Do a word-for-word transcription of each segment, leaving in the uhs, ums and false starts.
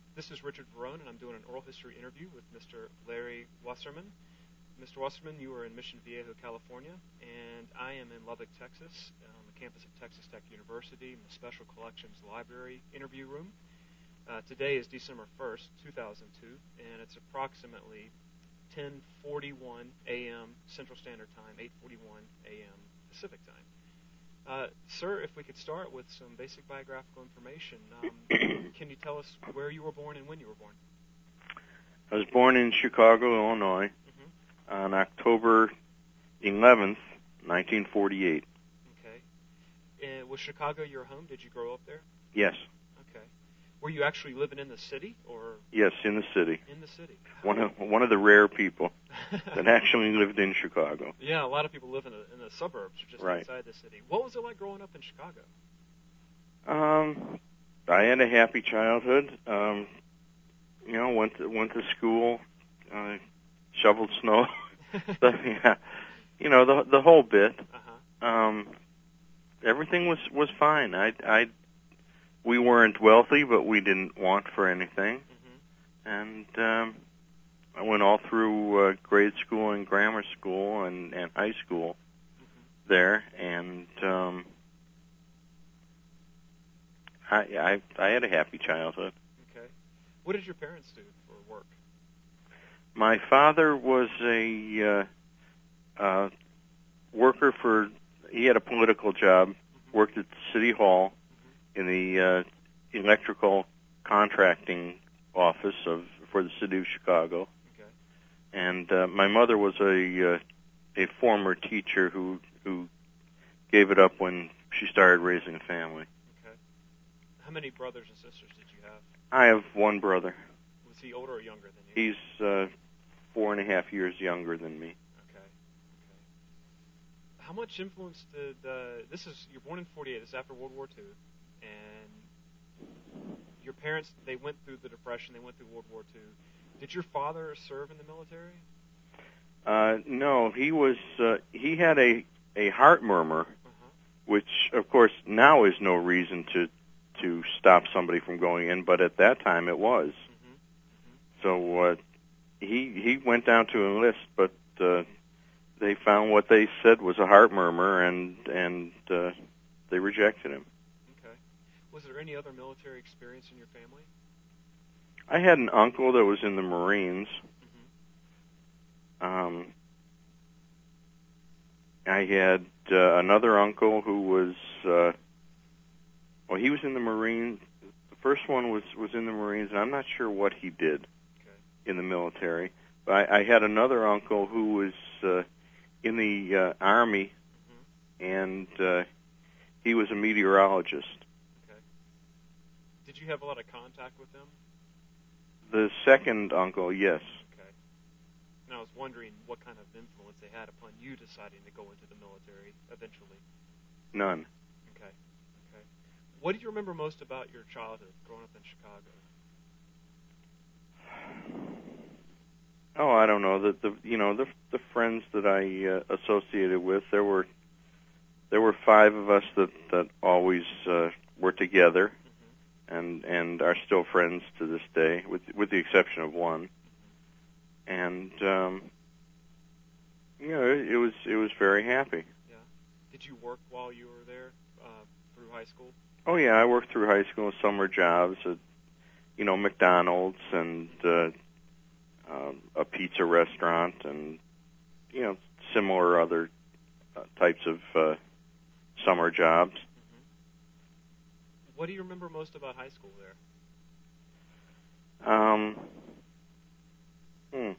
This is Richard Verone, and I'm doing an oral history interview with Mister Larry Wasserman. Mister Wasserman, you are in Mission Viejo, California, and I am in Lubbock, Texas, on the campus of Texas Tech University in the Special Collections Library interview room. Uh, today is December first, two thousand two, and it's approximately ten forty-one a.m. Central Standard Time, eight forty-one a.m. Pacific Time. Uh, sir, if we could start with some basic biographical information, um, can you tell us where you were born and when you were born? I was born in Chicago, Illinois, mm-hmm. on October eleventh, nineteen forty-eight. Okay. And was Chicago your home? Did you grow up there? Yes. Okay. Were you actually living in the city, or? Yes, in the city. In the city. One of one of the rare people that actually lived in Chicago. Yeah, a lot of people live in the, in the suburbs, or just right. outside the city. What was it like growing up in Chicago? Um, I had a happy childhood. Um, you know, went to, went to school, uh, shoveled snow. so, yeah, you know, the the whole bit. Uh-huh. Um, everything was was fine. I I. We weren't wealthy, but we didn't want for anything. Mm-hmm. And um, I went all through uh, grade school and grammar school and, and high school mm-hmm. there. And um, I, I I had a happy childhood. Okay. What did your parents do for work? My father was a uh, uh, worker for, he had a political job, mm-hmm. worked at City Hall, in the uh, electrical contracting office of for the city of Chicago. Okay. And uh, my mother was a uh, a former teacher who who gave it up when she started raising a family. Okay. How many brothers and sisters did you have? I have one brother. Was he older or younger than you? He's uh, four and a half years younger than me. Okay. Okay. How much influence did uh, this is you're born in forty-eight? This is after World War Two. And your parents, they went through the Depression, they went through World War Two. Did your father serve in the military? Uh, no, he was, uh, he had a, a heart murmur, uh-huh. which, of course, now is no reason to, to stop somebody from going in, but at that time it was. Mm-hmm. Mm-hmm. So, uh, he, he went down to enlist, but, uh, they found what they said was a heart murmur, and, and, uh, they rejected him. Was there any other military experience in your family? I had an uncle that was in the Marines. Mm-hmm. Um, I had uh, another uncle who was, uh, well, he was in the Marines. The first one was, was in the Marines, and I'm not sure what he did okay. in the military. But I, I had another uncle who was uh, in the uh, Army, mm-hmm. and uh, he was a meteorologist. Did you have a lot of contact with them? The second uncle, yes. Okay. And I was wondering what kind of influence they had upon you deciding to go into the military eventually. None. Okay. Okay. What do you remember most about your childhood growing up in Chicago? Oh, I don't know. The, the you know the the friends that I uh, associated with. There were there were five of us that that always uh, were together. And and are still friends to this day, with with the exception of one. And um, you know, it, it was it was very happy. Yeah. Did you work while you were there uh, through high school? Oh yeah, I worked through high school, summer jobs at you know McDonald's and uh, uh, a pizza restaurant, and you know similar other uh, types of uh, summer jobs. What do you remember most about high school there? Um, hmm.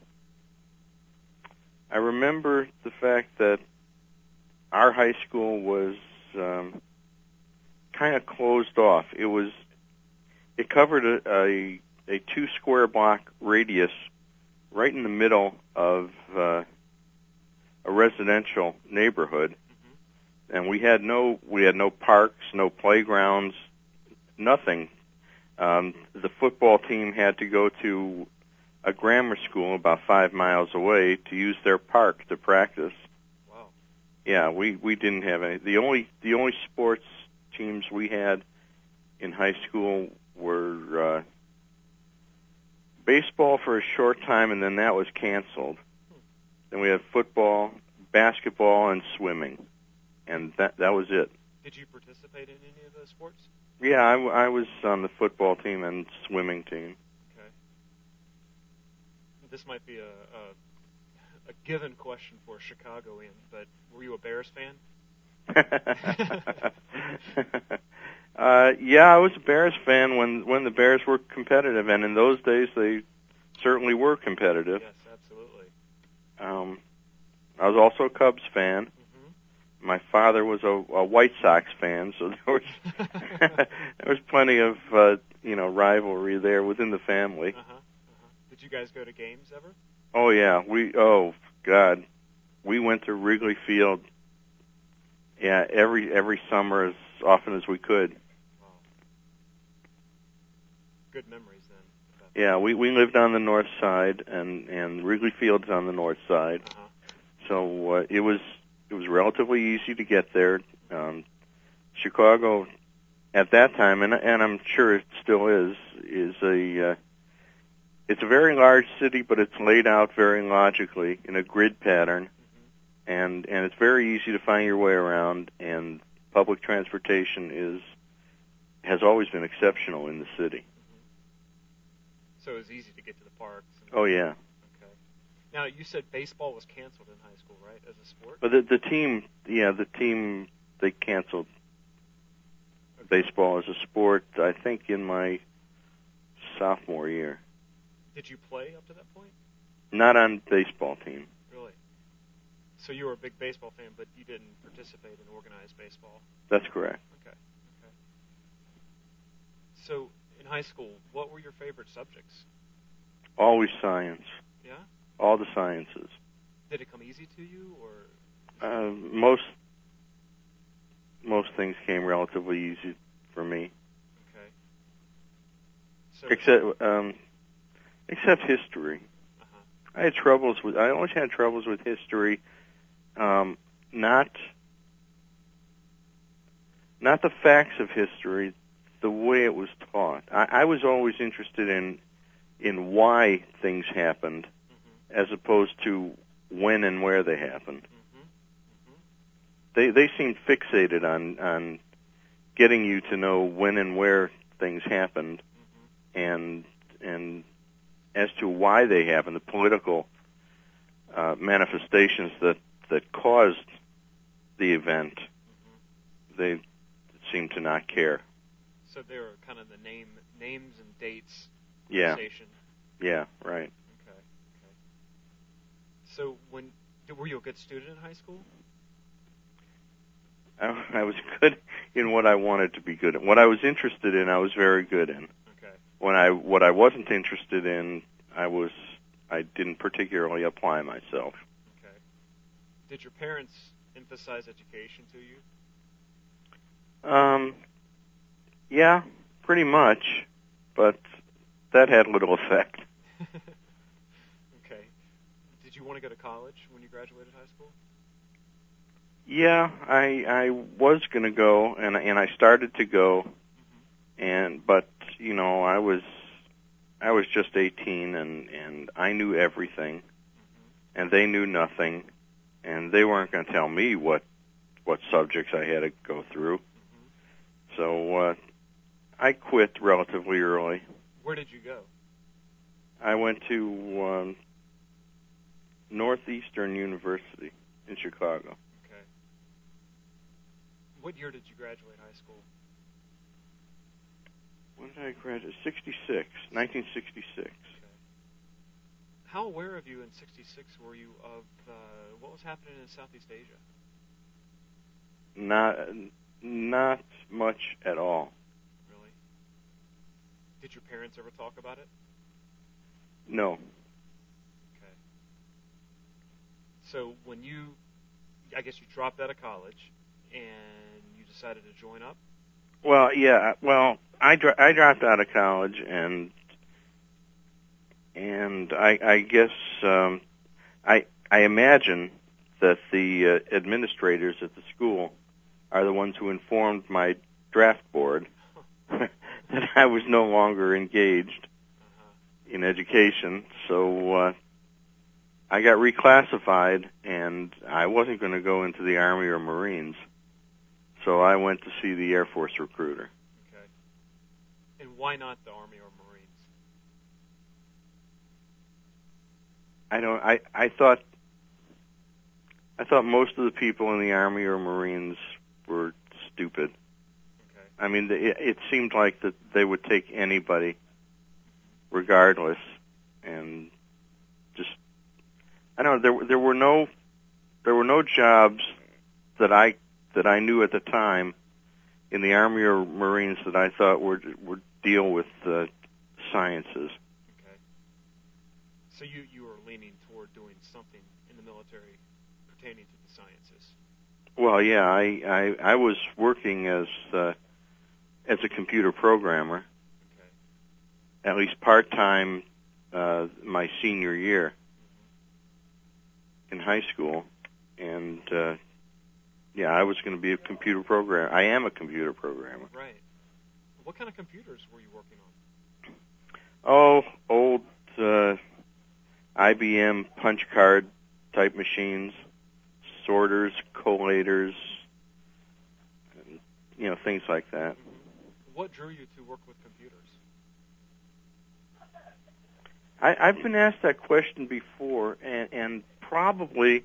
I remember the fact that our high school was um, kind of closed off. It was, it covered a, a, a two square block radius right in the middle of uh, a residential neighborhood, mm-hmm. and we had no we had no parks, no playgrounds. Nothing. Um, the football team had to go to a grammar school about five miles away to use their park to practice. Wow. Yeah, we, we didn't have any. The only the only sports teams we had in high school were uh, baseball for a short time, and then that was canceled. Then we had football, basketball, and swimming, and that that was it. Did you participate in any of those sports? Yeah, I, I was on the football team and swimming team. Okay. This might be a, a, a given question for a Chicagoan, but were you a Bears fan? uh, yeah, I was a Bears fan when, when the Bears were competitive, and in those days they certainly were competitive. Yes, absolutely. Um, I was also a Cubs fan. Mm-hmm. My father was a, a White Sox fan, so there was there was plenty of uh, you know rivalry there within the family. Uh-huh, uh-huh. Did you guys go to games ever? Oh yeah, we oh God, we went to Wrigley Field. Yeah, every every summer as often as we could. Wow. Good memories then. Yeah, we we lived on the north side, and and Wrigley Field's on the north side, uh-huh. so uh, it was it was relatively easy to get there. Um, Chicago, at that time, and and I'm sure it still is, is a uh, it's a very large city, but it's laid out very logically in a grid pattern, mm-hmm. and and it's very easy to find your way around. And public transportation is has always been exceptional in the city. So it was easy to get to the parks. And oh, yeah. Okay. Now, you said baseball was canceled in high school, right, as a sport? But the, the team, yeah, the team, they canceled okay. baseball as a sport, I think, in my sophomore year. Did you play up to that point? Not on baseball team. Really? So you were a big baseball fan, but you didn't participate in organized baseball? That's correct. Okay. Okay. So in high school, what were your favorite subjects? Always science. Yeah? All the sciences. Did it come easy to you, or? Uh, most most things came relatively easy for me. Okay. So except um, except history. Uh-huh. I had troubles with. I always had troubles with history. Um, not not the facts of history, the way it was taught. I, I was always interested in in why things happened, mm-hmm. as opposed to when and where they happened. Mm-hmm. Mm-hmm. They they seemed fixated on on getting you to know when and where things happened, mm-hmm. and and as to why they happened, the political uh, manifestations that that caused the event. Mm-hmm. They seemed to not care. So they were kind of the name, names and dates. Yeah. Station. Yeah. Right. Okay. Okay. So when were you a good student in high school? I, I was good in what I wanted to be good in. What I was interested in, I was very good in. Okay. When I what I wasn't interested in, I was I didn't particularly apply myself. Okay. Did your parents emphasize education to you? Um. Yeah, pretty much, but that had little effect. Okay. Did you want to go to college when you graduated high school? Yeah, I I was going to go, and and I started to go, mm-hmm. and but you know I was I was just eighteen, and and I knew everything, mm-hmm. and they knew nothing, and they weren't going to tell me what what subjects I had to go through. Mm-hmm. So uh, I quit relatively early. Where did you go? I went to um, Northeastern University in Chicago. Okay. What year did you graduate high school? When did I graduate? sixty-six, nineteen sixty-six. Okay. How aware of you in sixty-six were you of uh, what was happening in Southeast Asia? Not, not much at all. Really? Did your parents ever talk about it? No. Okay. So when you, I guess you dropped out of college and you decided to join up? Well, yeah. Well, I dro- I dropped out of college, and and I, I guess um, I I imagine that the uh, administrators at the school are the ones who informed my draft board that I was no longer engaged uh-huh. in education, so uh, I got reclassified, and I wasn't going to go into the Army or Marines, so I went to see the Air Force recruiter. Okay. And why not the Army or Marines? I don't. I I thought. I thought most of the people in the Army or Marines were stupid. Okay. I mean, it, it seemed like that they would take anybody, regardless, and just I don't know. There there were no there were no jobs that I that I knew at the time in the Army or Marines that I thought would would deal with uh, sciences. Okay. So you you were leaning toward doing something in the military pertaining to the sciences. Well, yeah, I I, I was working as uh, as a computer programmer, Okay. at least part time, uh, my senior year in high school, and uh, yeah, I was going to be a computer programmer. I am a computer programmer. Right. What kind of computers were you working on? Oh, old uh, I B M punch card type machines, sorters, collators, and, you know, things like that. Mm-hmm. What drew you to work with computers? I, I've been asked that question before, and, and probably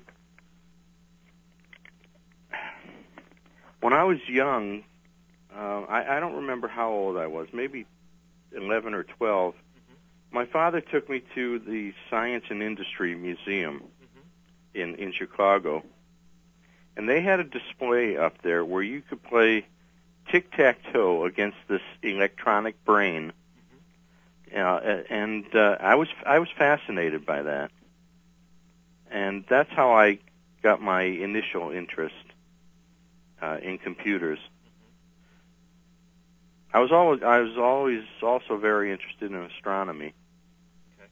when I was young, uh, I, I don't remember how old I was, maybe eleven or twelve. Mm-hmm. My father took me to the Science and Industry Museum mm-hmm. in, in Chicago, and they had a display up there where you could play tic-tac-toe against this electronic brain. Uh, and uh, I was I was fascinated by that, and that's how I got my initial interest uh, in computers. I was always I was always also very interested in astronomy. Okay.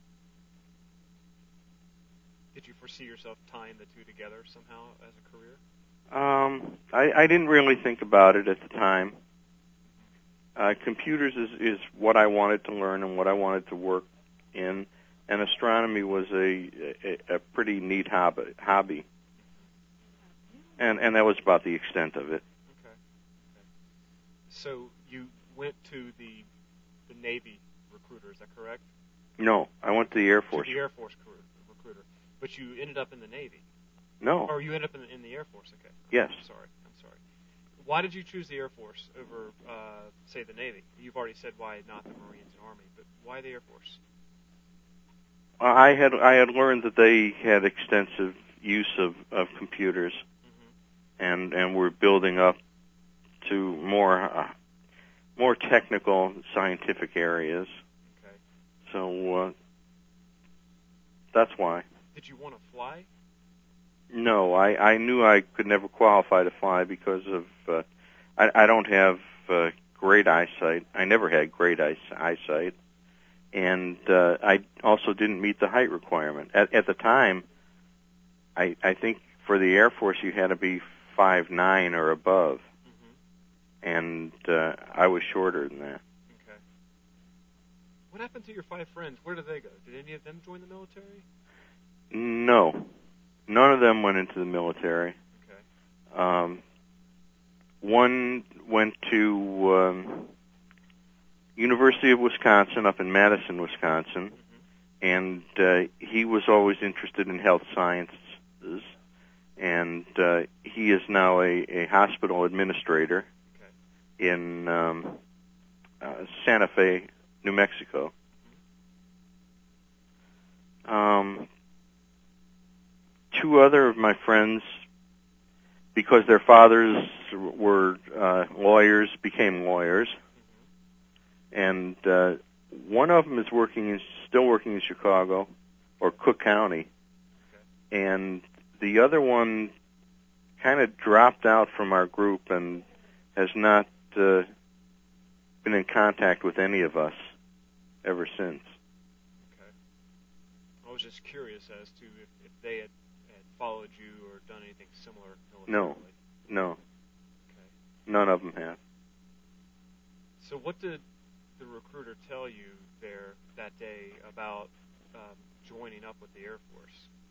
Did you foresee yourself tying the two together somehow as a career? Um, I, I didn't really think about it at the time. Uh, computers is, is what I wanted to learn and what I wanted to work in, and astronomy was a a, a pretty neat hobby, hobby. And and that was about the extent of it. Okay. Okay. So you went to the the Navy recruiter, is that correct? No, I went to the Air Force. To the Air Force recruiter, but you ended up in the Navy. No. Or you ended up in the, in the Air Force. Okay. Yes. I'm sorry. I'm sorry. Why did you choose the Air Force over, uh, say, the Navy? You've already said why not the Marines and Army, but why the Air Force? I had I had learned that they had extensive use of, of computers, mm-hmm. and and were building up to more uh, more technical scientific areas. Okay. So uh, that's why. Did you want to fly? No, I, I knew I could never qualify to fly because of uh, I, I don't have uh, great eyesight. I never had great eye, eyesight, and uh, I also didn't meet the height requirement at, at the time. I I think for the Air Force you had to be five nine or above, mm-hmm. and uh, I was shorter than that. Okay. What happened to your five friends? Where did they go? Did any of them join the military? No. None of them went into the military. Okay. Um, one went to um, University of Wisconsin up in Madison, Wisconsin, mm-hmm. and uh, he was always interested in health sciences, and uh, he is now a, a hospital administrator okay. in um, uh, Santa Fe, New Mexico. Mm-hmm. Um, Two other of my friends, because their fathers were uh, lawyers, became lawyers, mm-hmm. and uh, one of them is working in, still working in Chicago or Cook County, okay. and the other one kind of dropped out from our group and has not uh, been in contact with any of us ever since. Okay. I was just curious as to if, if they had followed you or done anything similar militarily? No, no. Okay. None of them have. So what did the recruiter tell you there that that day about um, joining up with the Air Force?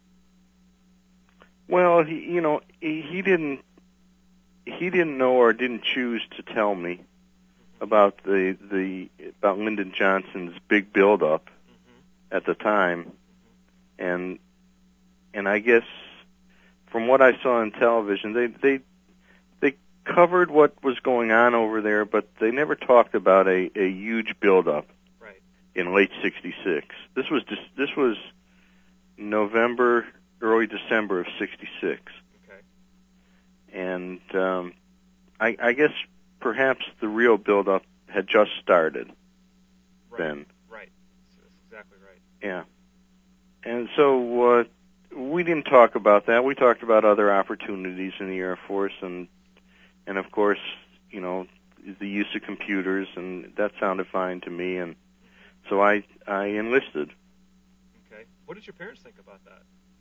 Well, he, you know, he, he didn't he didn't know or didn't choose to tell me mm-hmm. about the the about Lyndon Johnson's big buildup mm-hmm. at the time, mm-hmm. and and I guess from what I saw on television, they they they covered what was going on over there, but they never talked about a, a huge buildup right. in late sixty-six. This was just, this was November, early December of sixty-six. Okay. And um, I, I guess perhaps the real buildup had just started right. then. Right. That's exactly right. Yeah. And so uh, we didn't talk about that. We talked about other opportunities in the Air Force, and and of course, you know, the use of computers, and that sounded fine to me, and so I I enlisted. Okay. What did your parents think about that?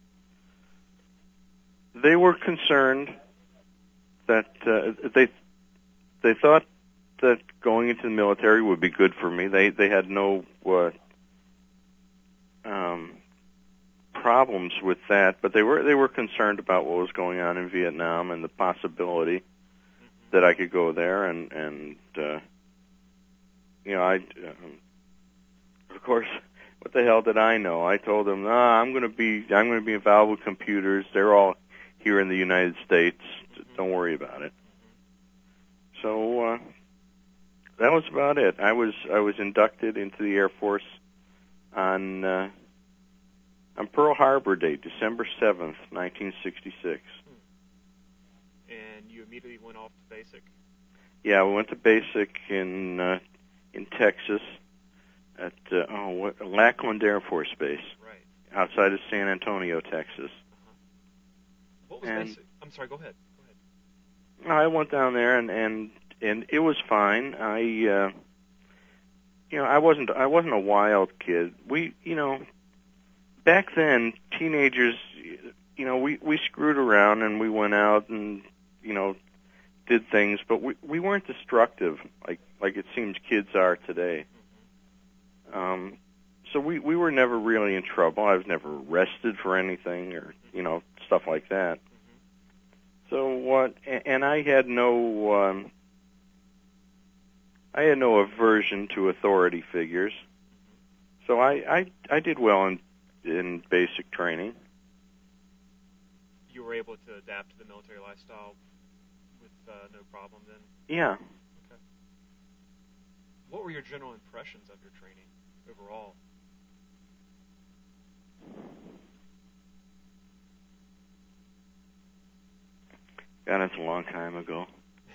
They were concerned that uh, they they thought that going into the military would be good for me. They they had no uh, um, problems with that, but they were they were concerned about what was going on in Vietnam and the possibility mm-hmm. that I could go there, and and uh, you know I um, of course, what the hell did I know? I told them, "Ah, I'm going to be I'm going to be involved with computers. They're all here in the United States. Mm-hmm. Don't worry about it." Mm-hmm. So uh, that was about it. I was I was inducted into the Air Force on uh, on Pearl Harbor Day, December seventh, nineteen sixty-six. And you immediately went off to basic? Yeah, we went to basic in uh, in Texas at uh, oh what, Lackland Air Force Base, right, outside of San Antonio, Texas. Uh-huh. What was and, basic? I'm sorry. Go ahead. Go ahead. I went down there and and and it was fine. I uh, you know I wasn't I wasn't a wild kid. We you know back then teenagers you know we we screwed around and we went out and you know did things, but we we weren't destructive like like it seems kids are today. Mm-hmm. Um, so we we were never really in trouble. I was never arrested for anything or you know stuff like that. So what? And I had no, um, I had no aversion to authority figures. So I, I, I did well in in basic training. You were able to adapt to the military lifestyle with uh, no problem then? Yeah. Okay. What were your general impressions of your training overall? God, that's a long time ago.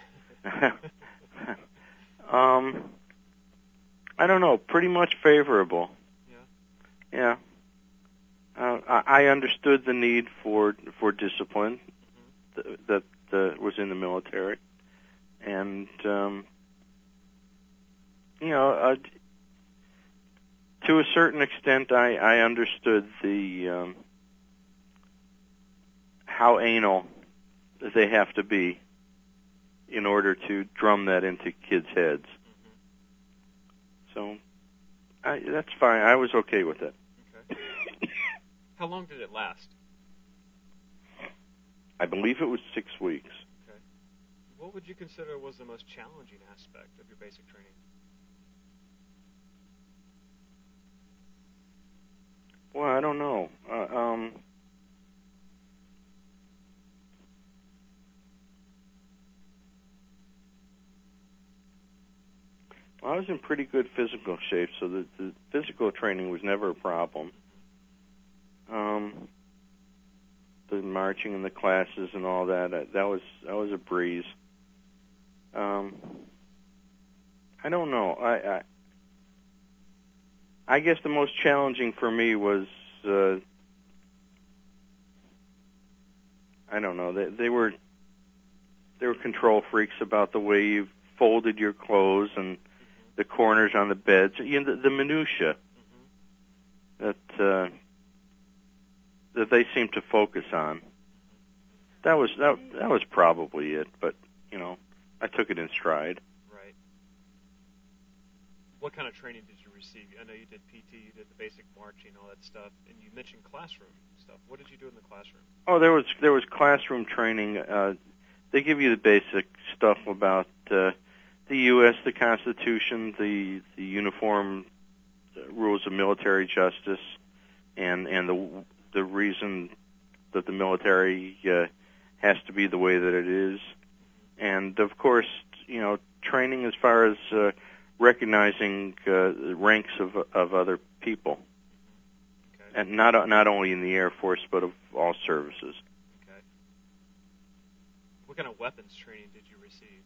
um, I don't know. Pretty much favorable. Yeah. Yeah. Uh, I, I understood the need for for discipline mm-hmm. th- that uh, was in the military, and um, you know, uh, to a certain extent, I, I understood the um, how anal they have to be in order to drum that into kids' heads. Mm-hmm. So I, that's fine. I was okay with it. Okay. How long did it last? I believe it was six weeks. Okay. What would you consider was the most challenging aspect of your basic training? Well, I don't know. Uh, um, I was in pretty good physical shape, so the, the physical training was never a problem. Um, the marching and the classes and all that, that was that was a breeze. Um, I don't know. I, I I guess the most challenging for me was uh, I don't know. They, they were they were control freaks about the way you folded your clothes and the corners on the beds, you know, the, the minutia mm-hmm. that uh, that they seem to focus on. That was that, that was probably it, but you know, I took it in stride. Right. what kind of training did you receive? I know you did P T, you did the basic marching, all that stuff, and you mentioned classroom stuff. What did you do in the classroom? Oh, there was there was classroom training. Uh, they give you the basic stuff about uh, the U S, the Constitution, the the uniform rules of military justice, and and the the reason that the military uh, has to be the way that it is, and of course, you know, training as far as uh, recognizing uh, the ranks of of other people, Okay. and not not only in the Air Force but of all services. Okay. What kind of weapons training did you receive?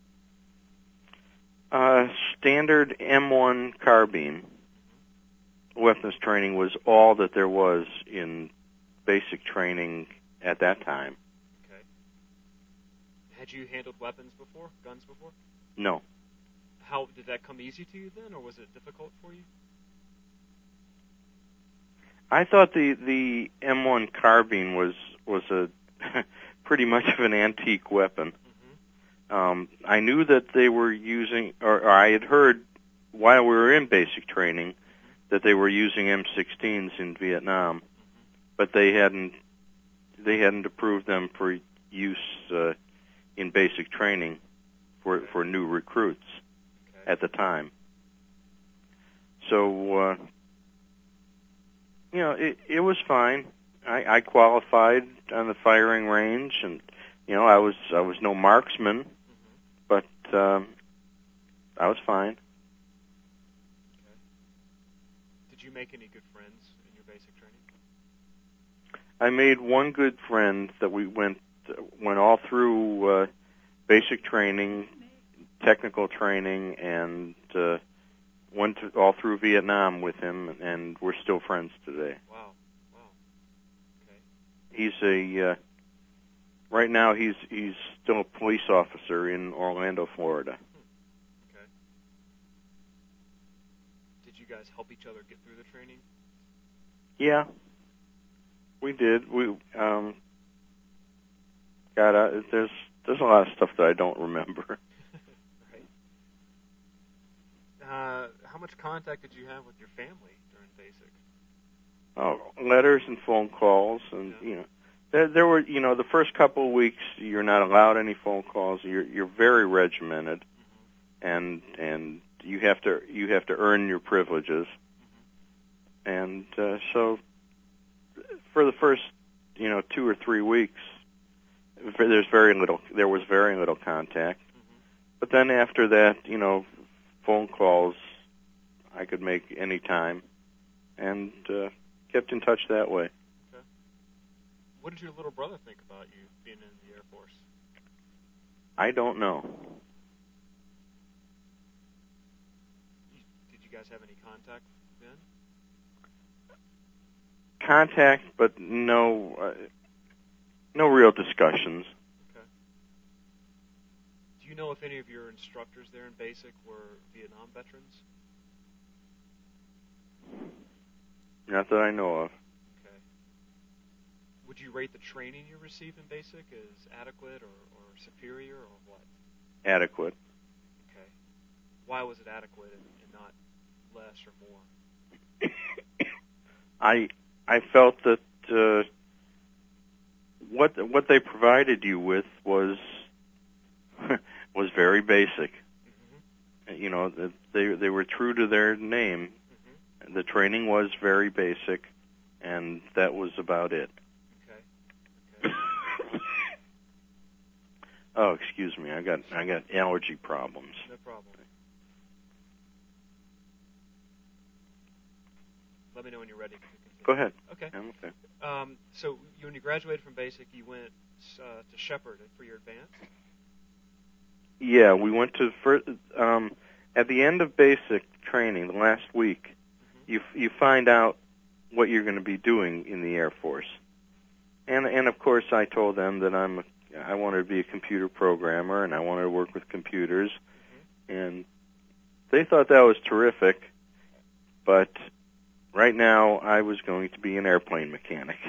Uh, standard M one carbine. Weapons training was all that there was in basic training at that time. Okay. Had you handled weapons before, guns before? No. How did that come easy to you then, or was it difficult for you? I thought the the M one carbine was was a pretty much of an antique weapon. Mm-hmm. Um, I knew that they were using, or, or I had heard while we were in basic training, that they were using M sixteens in Vietnam, but they hadn't they hadn't approved them for use uh, in basic training for for new recruits Okay. at the time. So uh, you know, it it was fine. I, I qualified on the firing range, and you know, I was I was no marksman, Mm-hmm. but um, I was fine. Okay. Did you make any good friends in your basic training? I made one good friend that we went went all through uh, basic training, technical training, and uh, went to, all through Vietnam with him, and we're still friends today. Wow. Wow. Okay. He's a uh, right now he's he's still a police officer in Orlando, Florida. Okay. Did you guys help each other get through the training? Yeah, we did. We um, God, I, there's there's a lot of stuff that I don't remember. Right. Uh, how much contact did you have with your family during basic? Oh, letters and phone calls, and Yeah. you know, there, there were, you know, the first couple of weeks you're not allowed any phone calls. You're you're very regimented, Mm-hmm. and and you have to you have to earn your privileges, Mm-hmm. and uh, so for the first, you know, two or three weeks, there's very little. There was very little contact, Mm-hmm. but then after that, you know, phone calls I could make any time, and uh, kept in touch that way. Okay. What did your little brother think about you being in the Air Force? I don't know. You, did you guys have any contact then? Contact, but no, uh, no real discussions. Okay. Do you know if any of your instructors there in basic were Vietnam veterans? Not that I know of. Okay. Would you rate the training you received in basic as adequate or, or superior or what? Adequate. Okay. Why was it adequate and, and not less or more? I I felt that uh, what what they provided you with was was very basic. Mm-hmm. You know, that they they were true to their name. Mm-hmm. The training was very basic, and that was about it. Okay. Okay. Oh, excuse me. I got I got allergy problems. No problem. Let me know when you're ready. Go ahead. Okay. I'm okay. Um, so you, when you graduated from basic, you went uh, to Shepherd for your advanced? Yeah, we went to first, um, at the end of basic training, the last week, Mm-hmm. you you find out what you're going to be doing in the Air Force, and and of course I told them that I'm a, I wanted to be a computer programmer and I wanted to work with computers, Mm-hmm. and they thought that was terrific, but right now I was going to be an airplane mechanic.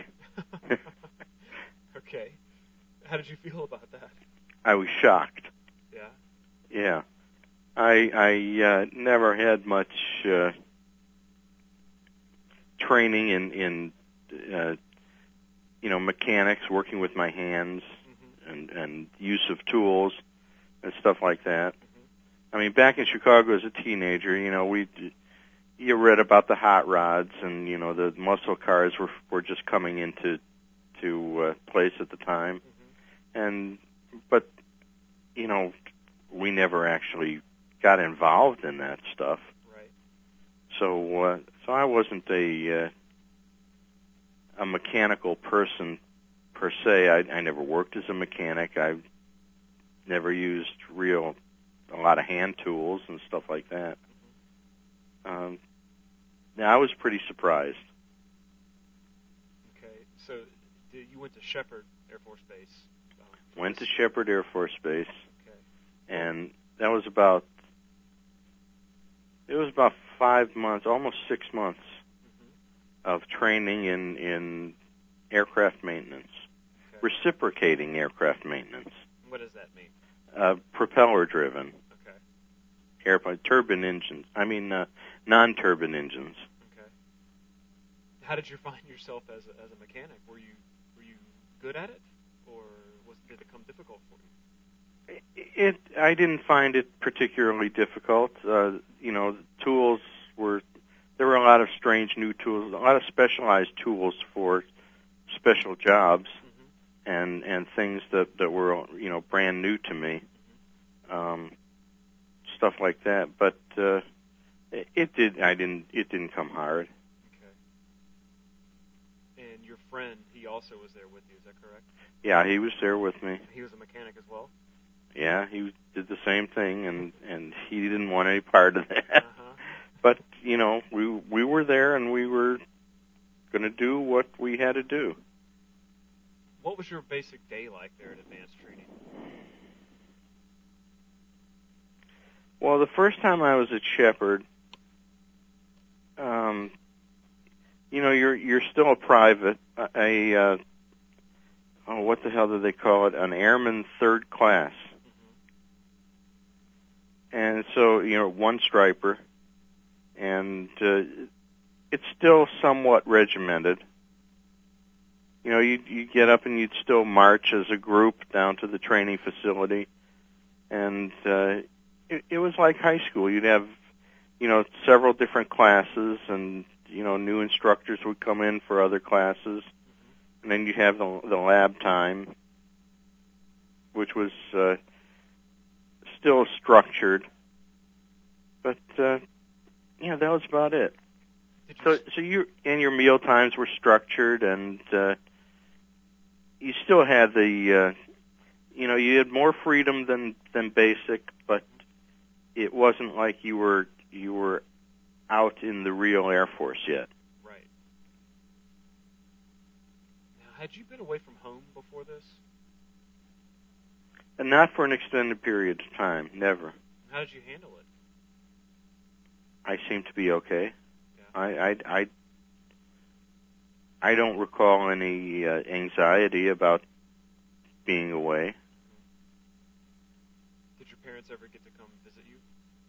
Okay. How did you feel about that? I was shocked. Yeah. Yeah. I I uh, never had much uh, training in in uh, you know mechanics, working with my hands, mm-hmm. and and use of tools and stuff like that. Mm-hmm. I mean, back in Chicago as a teenager, you know, we you read about the hot rods, and you know the muscle cars were were just coming into to uh, place at the time, mm-hmm. and but you know we never actually got involved in that stuff. Right. So uh, so I wasn't a uh, a mechanical person per se. I, I never worked as a mechanic. I never used real a lot of hand tools and stuff like that. Mm-hmm. Um, now I was pretty surprised. Okay, so did, you went to Sheppard Air Force Base. Um, went to Sheppard Air Force Base. Okay. And that was about it was about five months, almost six months mm-hmm. of training in in aircraft maintenance, okay. reciprocating aircraft maintenance. What does that mean? Uh, propeller driven. Okay. Airplane turbine engines. I mean, uh, non-turbine engines. Okay. How did you find yourself as a, as a mechanic? Were you were you good at it, or was did it become difficult for you? It. I didn't find it particularly difficult. Uh, you know, the tools were. There were a lot of strange new tools, a lot of specialized tools for special jobs, mm-hmm. and and things that that were you know brand new to me. Mm-hmm. Um, stuff like that, but uh, it, it did. I didn't. It didn't come hard. Okay. And your friend, he also was there with you. Is that correct? Yeah, he was there with me. He was a mechanic as well. Yeah, he did the same thing, and and he didn't want any part of that. Uh-huh. But you know, we we were there, and we were going to do what we had to do. What was your basic day like there at advanced training? Well, the first time I was at Sheppard, um, you know, you're you're still a private, a uh, oh, what the hell do they call it? An airman third class. Mm-hmm. And so, you know, one striper, and uh, it's still somewhat regimented. You know, you you get up and you'd still march as a group down to the training facility, and uh, it, it was like high school. You'd have, you know, several different classes, and you know, new instructors would come in for other classes, and then you have the the lab time, which was uh, still structured, but uh, yeah, that was about it. So, so you and your meal times were structured, and uh, you still had the, uh, you know, you had more freedom than than basic, but it wasn't like you were you were out in the real Air Force yet. Right. Now, had you been away from home before this? And not for an extended period of time, never. How did you handle it? I seemed to be okay. Yeah. I, I, I, I don't recall any uh, anxiety about being away. Did your parents ever get to come visit you?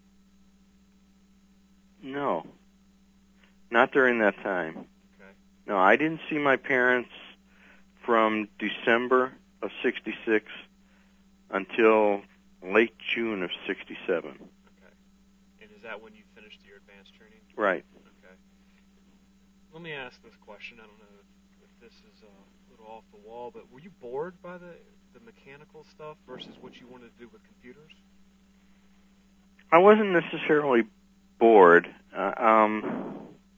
No. Not during that time. Okay. No, I didn't see my parents from December of sixty-six until late June of sixty-seven. Okay. And is that when you finished your advanced training? Right. Okay. Let me ask this question. I don't know if, if this is a little off the wall, but were you bored by the, the mechanical stuff versus what you wanted to do with computers? I wasn't necessarily bored. Uh, um,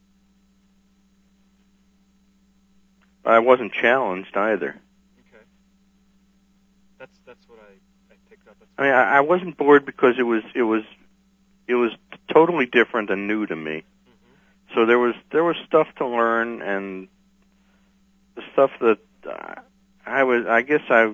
I wasn't challenged either. Okay. That's that's what I, I picked up. That's I mean, I, I wasn't bored because it was it was it was totally different and new to me. Mm-hmm. So there was there was stuff to learn, and the stuff that uh, I was I guess I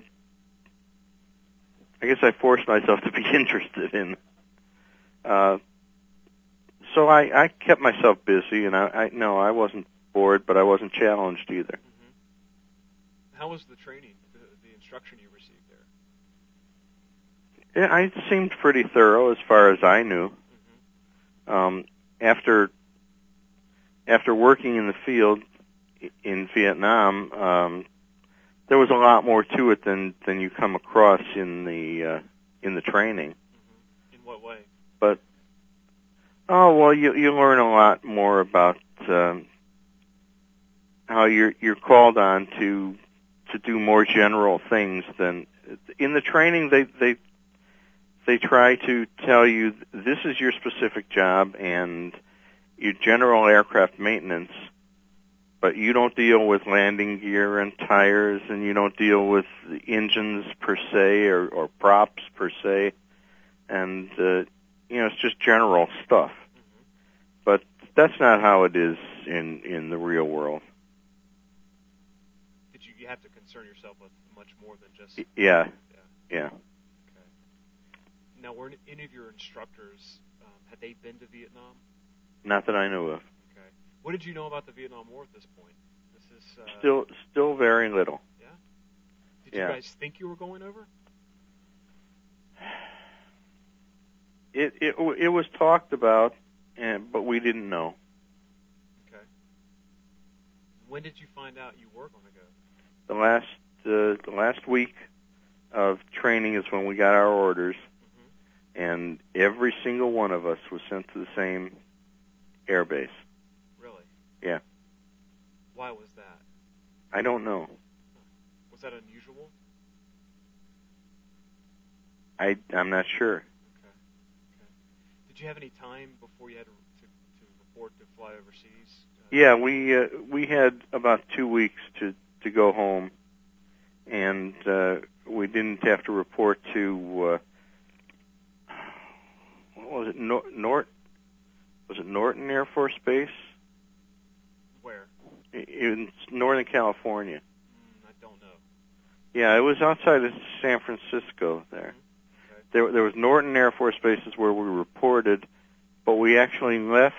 I guess I forced myself to be interested in. Uh, so I, I kept myself busy, and I, I no, I wasn't bored, but I wasn't challenged either. Mm-hmm. How was the training, the, the instruction you received Yeah, I seemed pretty thorough as far as I knew. Mm-hmm. Um, after after working in the field in Vietnam, um, there was a lot more to it than, than you come across in the uh, in the training. Mm-hmm. In what way? But oh well, you you learn a lot more about um, how you're you're called on to to do more general things than in the training. They they they try to tell you this is your specific job and your general aircraft maintenance, but you don't deal with landing gear and tires, and you don't deal with engines per se or, or props per se, and uh, you know it's just general stuff. Mm-hmm. But that's not how it is in in the real world. Did you, you have to concern yourself with much more than just? Yeah, Yeah. yeah. Okay. Now, were any of your instructors um, had they been to Vietnam? Not that I knew of. Okay. What did you know about the Vietnam War at this point? This is uh, Still, still very little. Yeah. Did Yeah. you guys think you were going over? It it it was talked about, and but we didn't know. Okay. When did you find out you were going to go? The last uh, the last week of training is when we got our orders, Mm-hmm. and every single one of us was sent to the same air base. Really? Yeah. Why was that? I don't know. Was that unusual? I I'm not sure. Okay. Okay. Did you have any time before you had to to, to report to fly overseas? Uh, Yeah, we uh, we had about two weeks to to go home, and uh, we didn't have to report to uh, what was it? Nor- Nort was it Norton Air Force Base? Where? In Northern California. Mm, I don't know. Yeah, it was outside of San Francisco there. Mm-hmm. Okay. There there was Norton Air Force Bases where we reported, but we actually left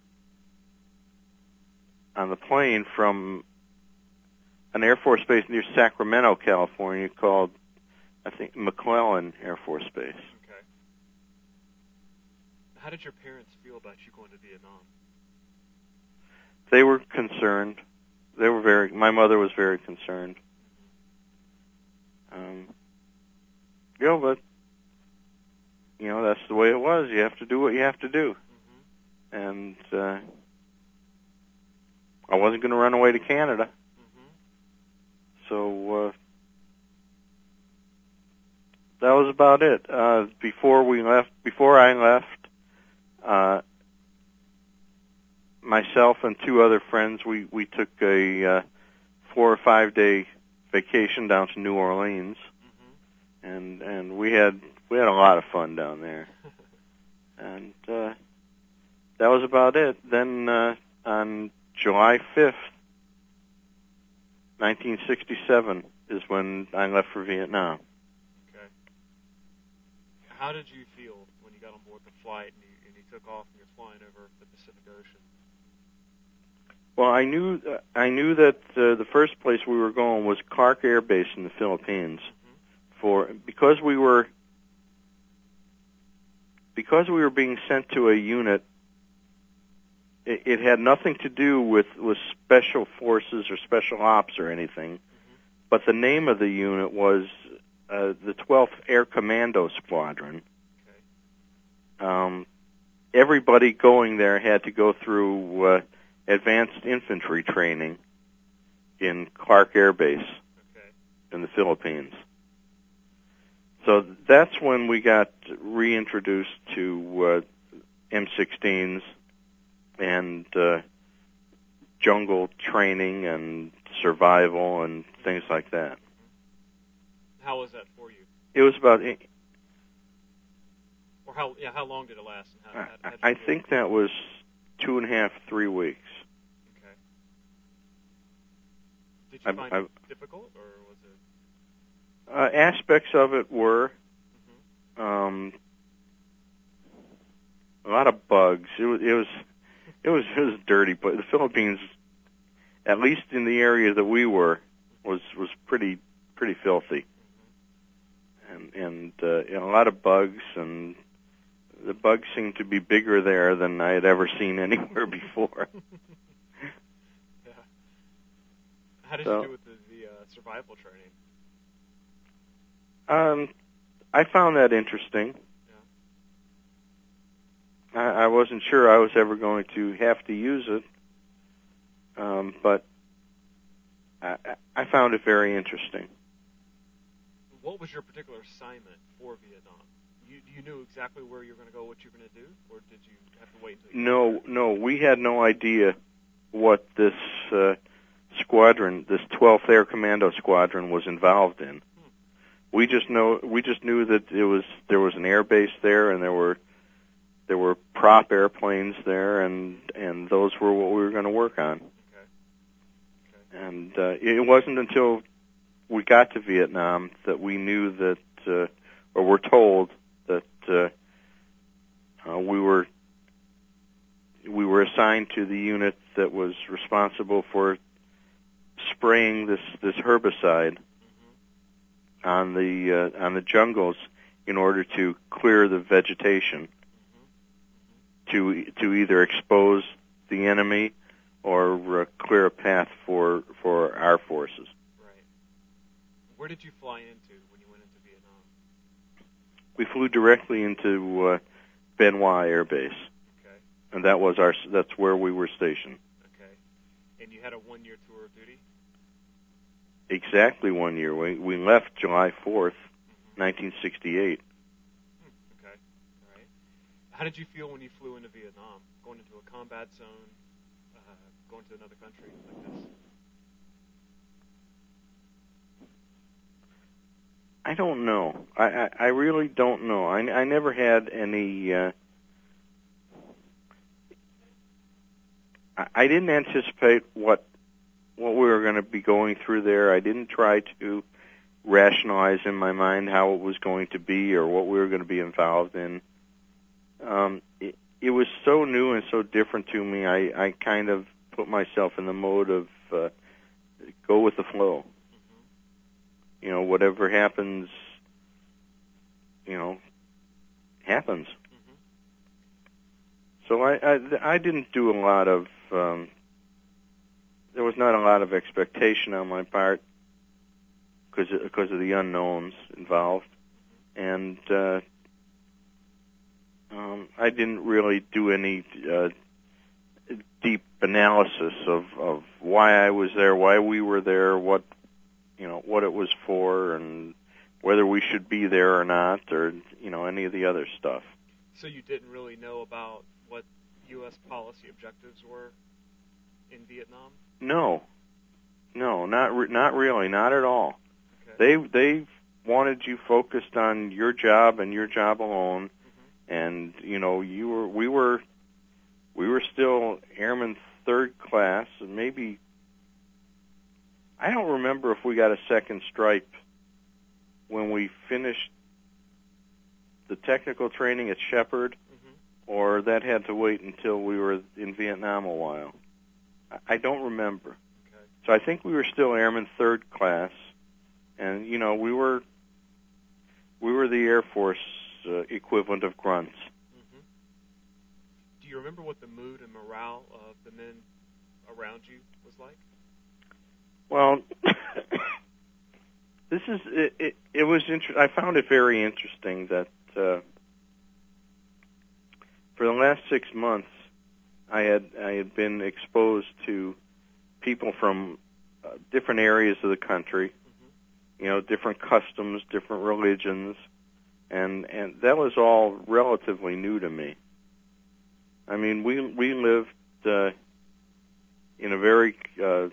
on the plane from an Air Force Base near Sacramento, California called, I think, McClellan Air Force Base. Okay. How did your parents feel about you going to Vietnam? They were concerned. They were very, my mother was very concerned. Um, you know, but, you know, that's the way it was. You have to do what you have to do. Mm-hmm. And uh, I wasn't going to run away to Canada. Mm-hmm. So uh, that was about it. Uh, before we left, before I left, uh, myself and two other friends, we, we took a uh, four or five day vacation down to New Orleans, Mm-hmm. and and we had we had a lot of fun down there, and uh, that was about it. Then uh, on July fifth, nineteen sixty-seven, is when I left for Vietnam. Okay. How did you feel when you got on board the flight and you, and you took off and you're flying over the Pacific Ocean? Well, I knew uh, I knew that uh, the first place we were going was Clark Air Base in the Philippines, Mm-hmm. for because we were because we were being sent to a unit. It, it had nothing to do with, with special forces or special ops or anything, Mm-hmm. but the name of the unit was uh, the twelfth Air Commando Squadron. Okay. Um, everybody going there had to go through uh, advanced infantry training in Clark Air Base Okay. in the Philippines. So that's when we got reintroduced to uh, M sixteens and uh, jungle training and survival and things like that. How was that for you? It was about, Or how? Yeah. How long did it last? And how, how, how did I you feel? think that was two and a half, three weeks. Okay. Did you I- find I- it difficult, or was it? Uh, aspects of it were Mm-hmm. um, a lot of bugs. It was, it was, it was, it was dirty. But the Philippines, at least in the area that we were, was was pretty pretty filthy. And and and, uh, and a lot of bugs, and the bugs seemed to be bigger there than I had ever seen anywhere before. Yeah. How did so, you do with the, the uh, survival training? Um, I found that interesting. Yeah. I, I wasn't sure I was ever going to have to use it, um, but I, I found it very interesting. What was your particular assignment for Vietnam? You, you knew exactly where you were going to go, what you were going to do, or did you have to wait until you No, got there? No, we had no idea what this uh, squadron, this twelfth Air Commando Squadron, was involved in. Hmm. We just know, we just knew that it was there was an air base there, and there were there were prop airplanes there, and and those were what we were going to work on. Okay. Okay. And uh, it wasn't until we got to Vietnam that we knew that, uh, or were told that uh, uh, we were we were assigned to the unit that was responsible for spraying this this herbicide mm-hmm. on the uh, on the jungles in order to clear the vegetation, mm-hmm. to to either expose the enemy or uh, clear a path for for our forces. Where did you fly into when you went into Vietnam? We flew directly into uh, Bien Hoa Air Base, okay. and that was our that's where we were stationed. Okay, and you had a one-year tour of duty. Exactly one year. We we left July fourth, mm-hmm. nineteen sixty-eight. Hmm. Okay, all right. How did you feel when you flew into Vietnam, going into a combat zone, uh, going to another country like this? I don't know. I, I, I really don't know. I, I never had any. Uh, I, I didn't anticipate what what we were going to be going through there. I didn't try to rationalize in my mind how it was going to be or what we were going to be involved in. Um, it, it was so new and so different to me. I, I kind of put myself in the mode of uh, go with the flow. You know, whatever happens, you know, happens. Mm-hmm. So I, I, I didn't do a lot of, um, there was not a lot of expectation on my part because of, because of the unknowns involved. And uh, um, I didn't really do any uh, deep analysis of, of why I was there, why we were there, what you know, what it was for, and whether we should be there or not, or, you know, any of the other stuff. So you didn't really know about what U S policy objectives were in Vietnam? No. No, not re- not really, not at all. Okay. They they wanted you focused on your job and your job alone, mm-hmm. and, you know, you were we were we were still Airman third class, and maybe I don't remember if we got a second stripe when we finished the technical training at Shepherd, mm-hmm. or that had to wait until we were in Vietnam a while. I don't remember. Okay. So I think we were still Airman third class, and you know we were we were the Air Force uh, equivalent of grunts. Mm-hmm. Do you remember what the mood and morale of the men around you was like? Well, this is it. It, it was inter- I found it very interesting that uh, for the last six months, I had I had been exposed to people from uh, different areas of the country, mm-hmm. you know, different customs, different religions, and and that was all relatively new to me. I mean, we we lived uh, in a very uh,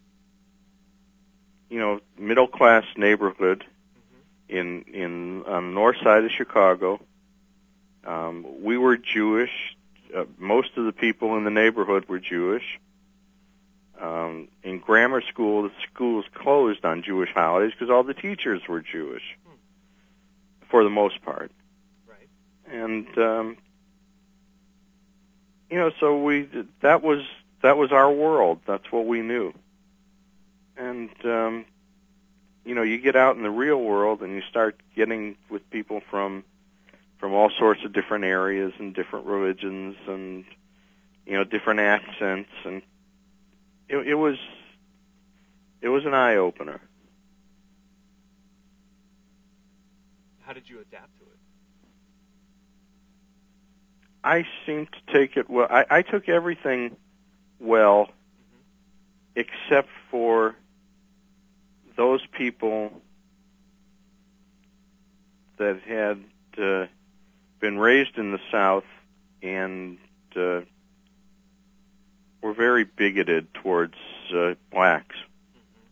you know, middle class neighborhood mm-hmm. in in on the north side of Chicago. Um, we were Jewish. Uh, most of the people in the neighborhood were Jewish. Um, in grammar school, the schools closed on Jewish holidays because all the teachers were Jewish, hmm. for the most part. Right. And um, you know, so we that was that was our world. That's what we knew. And um, you know, you get out in the real world and you start getting with people from from all sorts of different areas and different religions and, you know, different accents, and it, it was it was an eye opener. How did you adapt to it? I seemed to take it well. I, I took everything well, mm-hmm. except for those people that had uh, been raised in the South and uh, were very bigoted towards uh, blacks. Mm-hmm.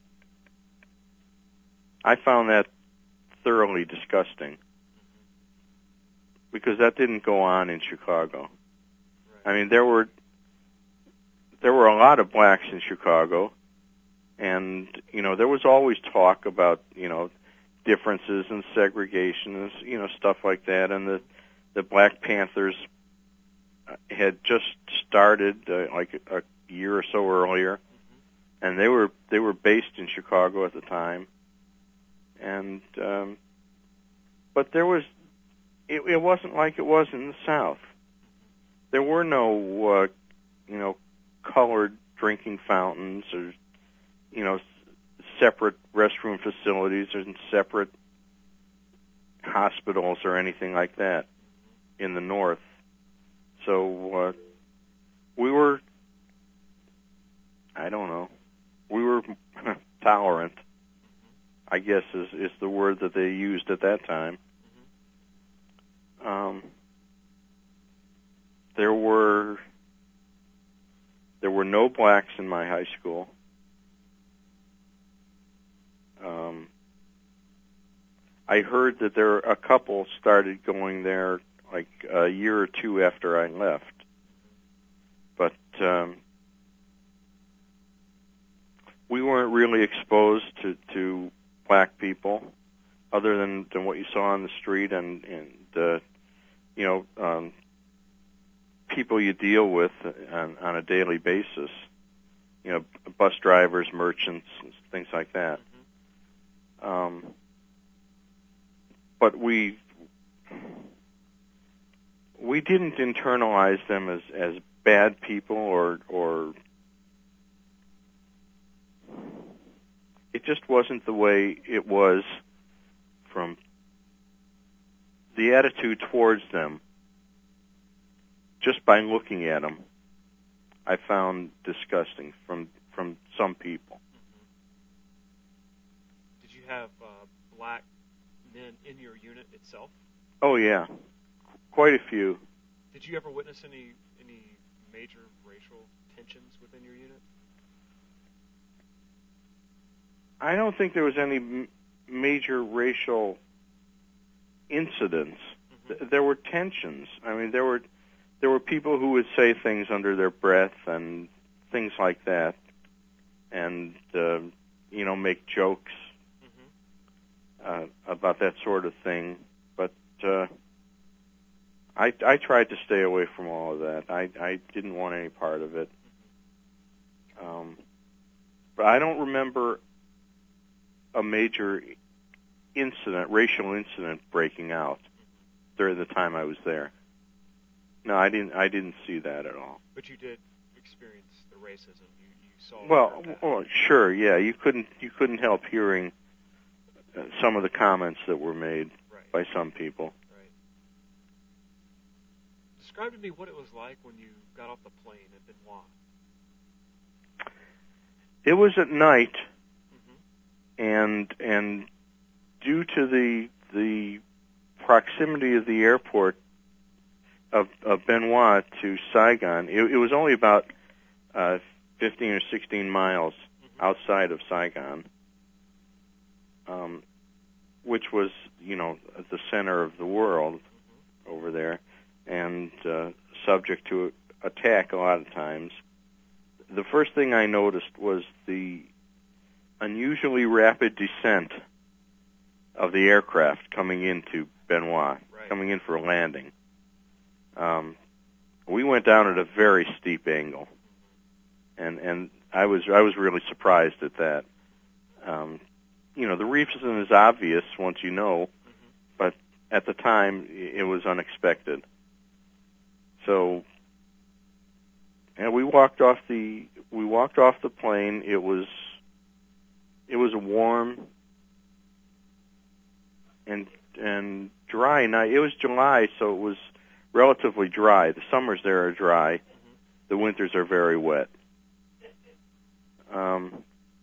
I found that thoroughly disgusting, mm-hmm. because that didn't go on in Chicago. Right. I mean, there were there were a lot of blacks in Chicago, and you know, there was always talk about, you know, differences and segregation and, you know, stuff like that, and the the Black Panthers had just started uh, like a, a year or so earlier, mm-hmm. and they were they were based in Chicago at the time, and um, but there was it, it wasn't like it was in the South. There were no uh, you know, colored drinking fountains or, you know, separate restroom facilities and separate hospitals or anything like that in the North. So uh, we were, I don't know, we were tolerant, I guess is, is the word that they used at that time. Um, there were there were no blacks in my high school. Um, I heard that there a couple started going there like a year or two after I left, but um, we weren't really exposed to, to black people, other than, than what you saw on the street and, and uh, you know, um, people you deal with on, on a daily basis. You know, bus drivers, merchants, things like that. Mm-hmm. Um, but we we didn't internalize them as, as bad people, or or it just wasn't the way it was from the attitude towards them. Just by looking at them, I found disgusting from from some people. Mm-hmm. Did you have uh, black men in your unit itself? Oh yeah, quite a few. Did you ever witness any any major racial tensions within your unit? I don't think there was any m- major racial incidents. Mm-hmm. Th- there were tensions. I mean, there were there were people who would say things under their breath and things like that, and uh, you know, make jokes mm-hmm. uh, about that sort of thing. But uh, I I tried to stay away from all of that. I I didn't want any part of it. Mm-hmm. Um, but I don't remember a major incident, racial incident, breaking out during the time I was there. No, I didn't. I didn't see that at all. But you did experience the racism. You, you saw. Well, well, sure, yeah. You couldn't. You couldn't help hearing uh, some of the comments that were made right. by some people. Right. Describe to me what it was like when you got off the plane at Benoit. It was at night. And and due to the the proximity of the airport of, of Benoit to Saigon, it, it was only about uh, fifteen or sixteen miles mm-hmm. outside of Saigon, um, which was, you know, at the center of the world mm-hmm. over there, and uh, subject to attack a lot of times. The first thing I noticed was the unusually rapid descent of the aircraft coming into Benoit, right. coming in for a landing. Um, we went down at a very steep angle, and and I was I was really surprised at that. Um, you know, the reason is obvious once you know, mm-hmm. but at the time it was unexpected. So, and we walked off the we walked off the plane. It was it was a warm and and dry night. It was July, so it was relatively dry. The summers there are dry. Mm-hmm. The winters are very wet. Um,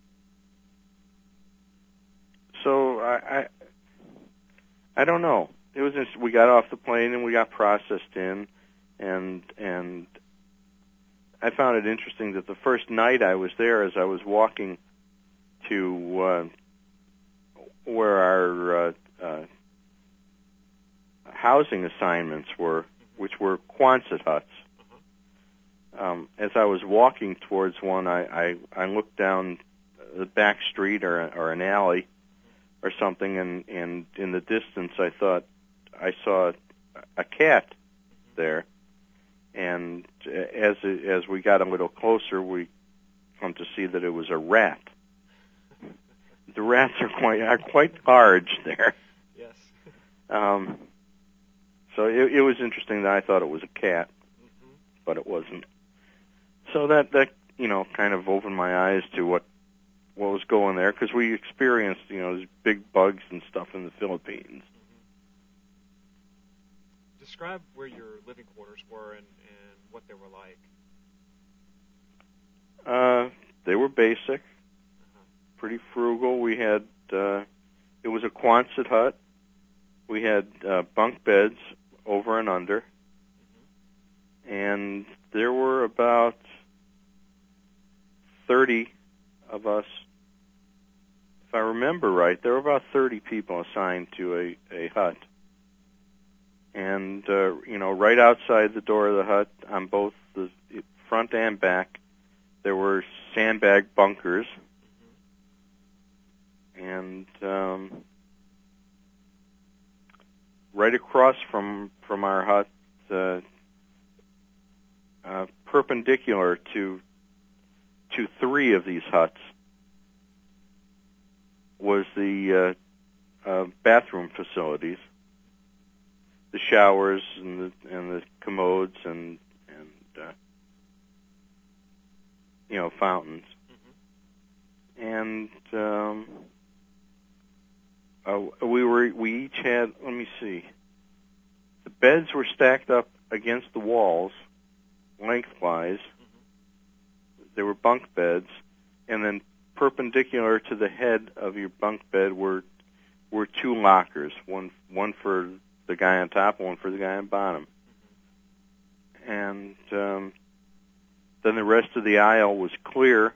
so I, I I don't know. It was just, we got off the plane and we got processed in, and and I found it interesting that the first night I was there, as I was walking to uh, where our uh, uh, housing assignments were, which were Quonset huts. Um, as I was walking towards one, I, I, I looked down the back street or, or an alley or something, and, and in the distance I thought I saw a cat there. And as as we got a little closer, we come to see that it was a rat. The rats are quite are quite large there. Yes. Um, so it, it was interesting that I thought it was a cat, mm-hmm. but it wasn't. So that that you know kind of opened my eyes to what what was going there, because we experienced you know these big bugs and stuff in the Philippines. Mm-hmm. Describe where your living quarters were and, and what they were like. Uh, they were basic, uh-huh. pretty frugal. We had uh, it was a Quonset hut. We had uh, bunk beds over and under, mm-hmm. and there were about thirty of us. If I remember right, there were about thirty people assigned to a, a hut. And, uh, you know, right outside the door of the hut, on both the front and back, there were sandbag bunkers. Mm-hmm. And um, right across from, from our hut, uh, uh, perpendicular to to three of these huts, was the uh, uh, bathroom facilities, the showers and the and the commodes and and uh, you know fountains, mm-hmm. and um, uh, we were we each had let me see, the beds were stacked up against the walls, lengthwise. Mm-hmm. They were bunk beds, and then perpendicular to the head of your bunk bed were were two lockers, one one for the guy on top, one for the guy on bottom. Mm-hmm. And um, then the rest of the aisle was clear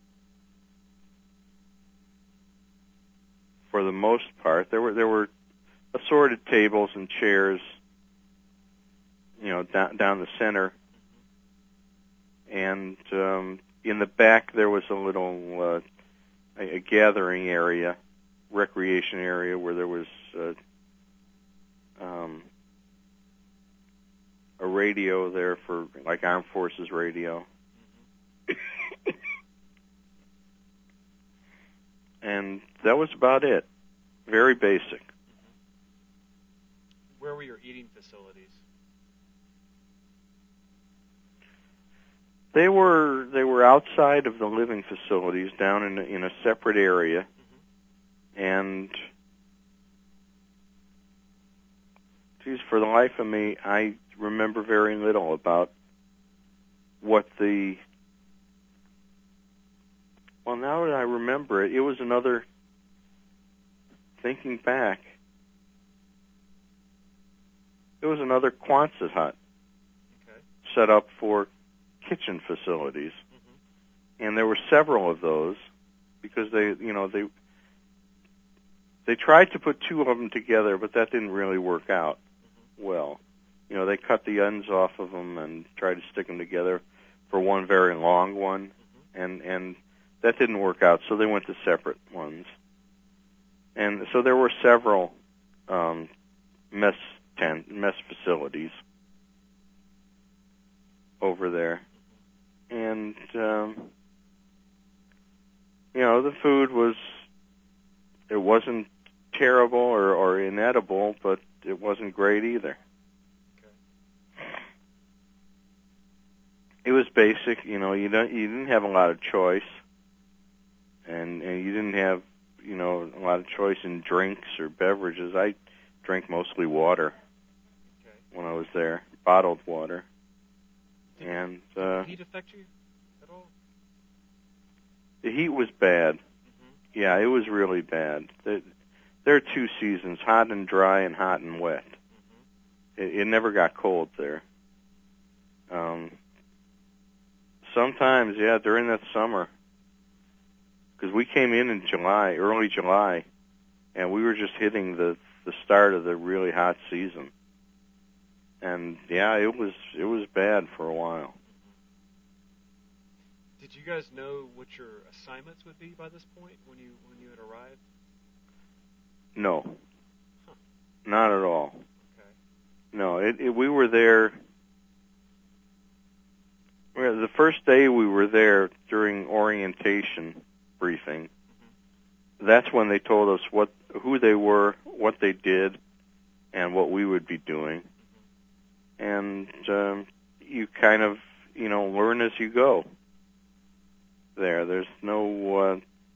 for the most part. There were there were assorted tables and chairs, you know, down down the center. Mm-hmm. And um, in the back there was a little uh, a, a gathering area, recreation area where there was uh, um, a radio there for like Armed Forces radio. Mm-hmm. And that was about it. Very basic. Mm-hmm. Where were your eating facilities? They were they were outside of the living facilities, down in in a separate area, mm-hmm. and geez, for the life of me, I remember very little about what the. Well, now that I remember it, it was another. Thinking back, it was another Quonset hut, okay. set up for kitchen facilities, mm-hmm. and there were several of those because they, you know, they they tried to put two of them together, but that didn't really work out mm-hmm. well. You know, they cut the ends off of them and tried to stick them together for one very long one, mm-hmm. and and that didn't work out, so they went to separate ones. And so there were several um, mess tent, mess facilities over there. And, um, you know, the food was wasn't terrible or, or inedible, but it wasn't great either. Okay. It was basic, you know. You don't you didn't have a lot of choice, and and you didn't have you know a lot of choice in drinks or beverages. I drank mostly water Okay. when I was there, bottled water. Did, and did uh, the heat affect you at all? The heat was bad. Mm-hmm. Yeah, it was really bad. There, there are two seasons, hot and dry and hot and wet. Mm-hmm. It, it never got cold there. Um, sometimes, yeah, during that summer, because we came in in July, early July, and we were just hitting the, the start of the really hot season. And, yeah, it was it was bad for a while. Did you guys know what your assignments would be by this point when you when you had arrived? No, Huh. not at all. Okay. No, it, it, we were there. Well, the first day we were there during orientation briefing, Mm-hmm. that's when they told us what who they were, what they did, and what we would be doing. Mm-hmm. And um, you kind of, you know, learn as you go. There, there's no. Uh,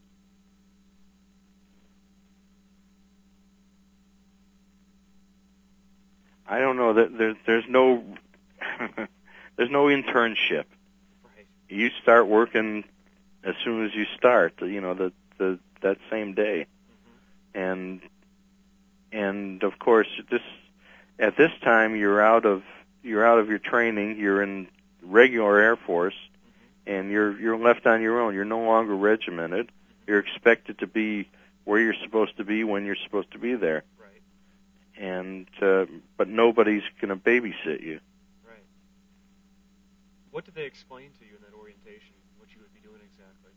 I don't know that there's there's no there's no internship. Right. You start working as soon as you start. You know, the the that same day, Mm-hmm. and and of course this at this time you're out of you're out of your training. You're in regular Air Force, Mm-hmm. and you're you're left on your own. You're no longer regimented. Mm-hmm. You're expected to be where you're supposed to be when you're supposed to be there. Right. And uh, but nobody's going to babysit you. Right. What did they explain to you in that orientation? What you would be doing exactly?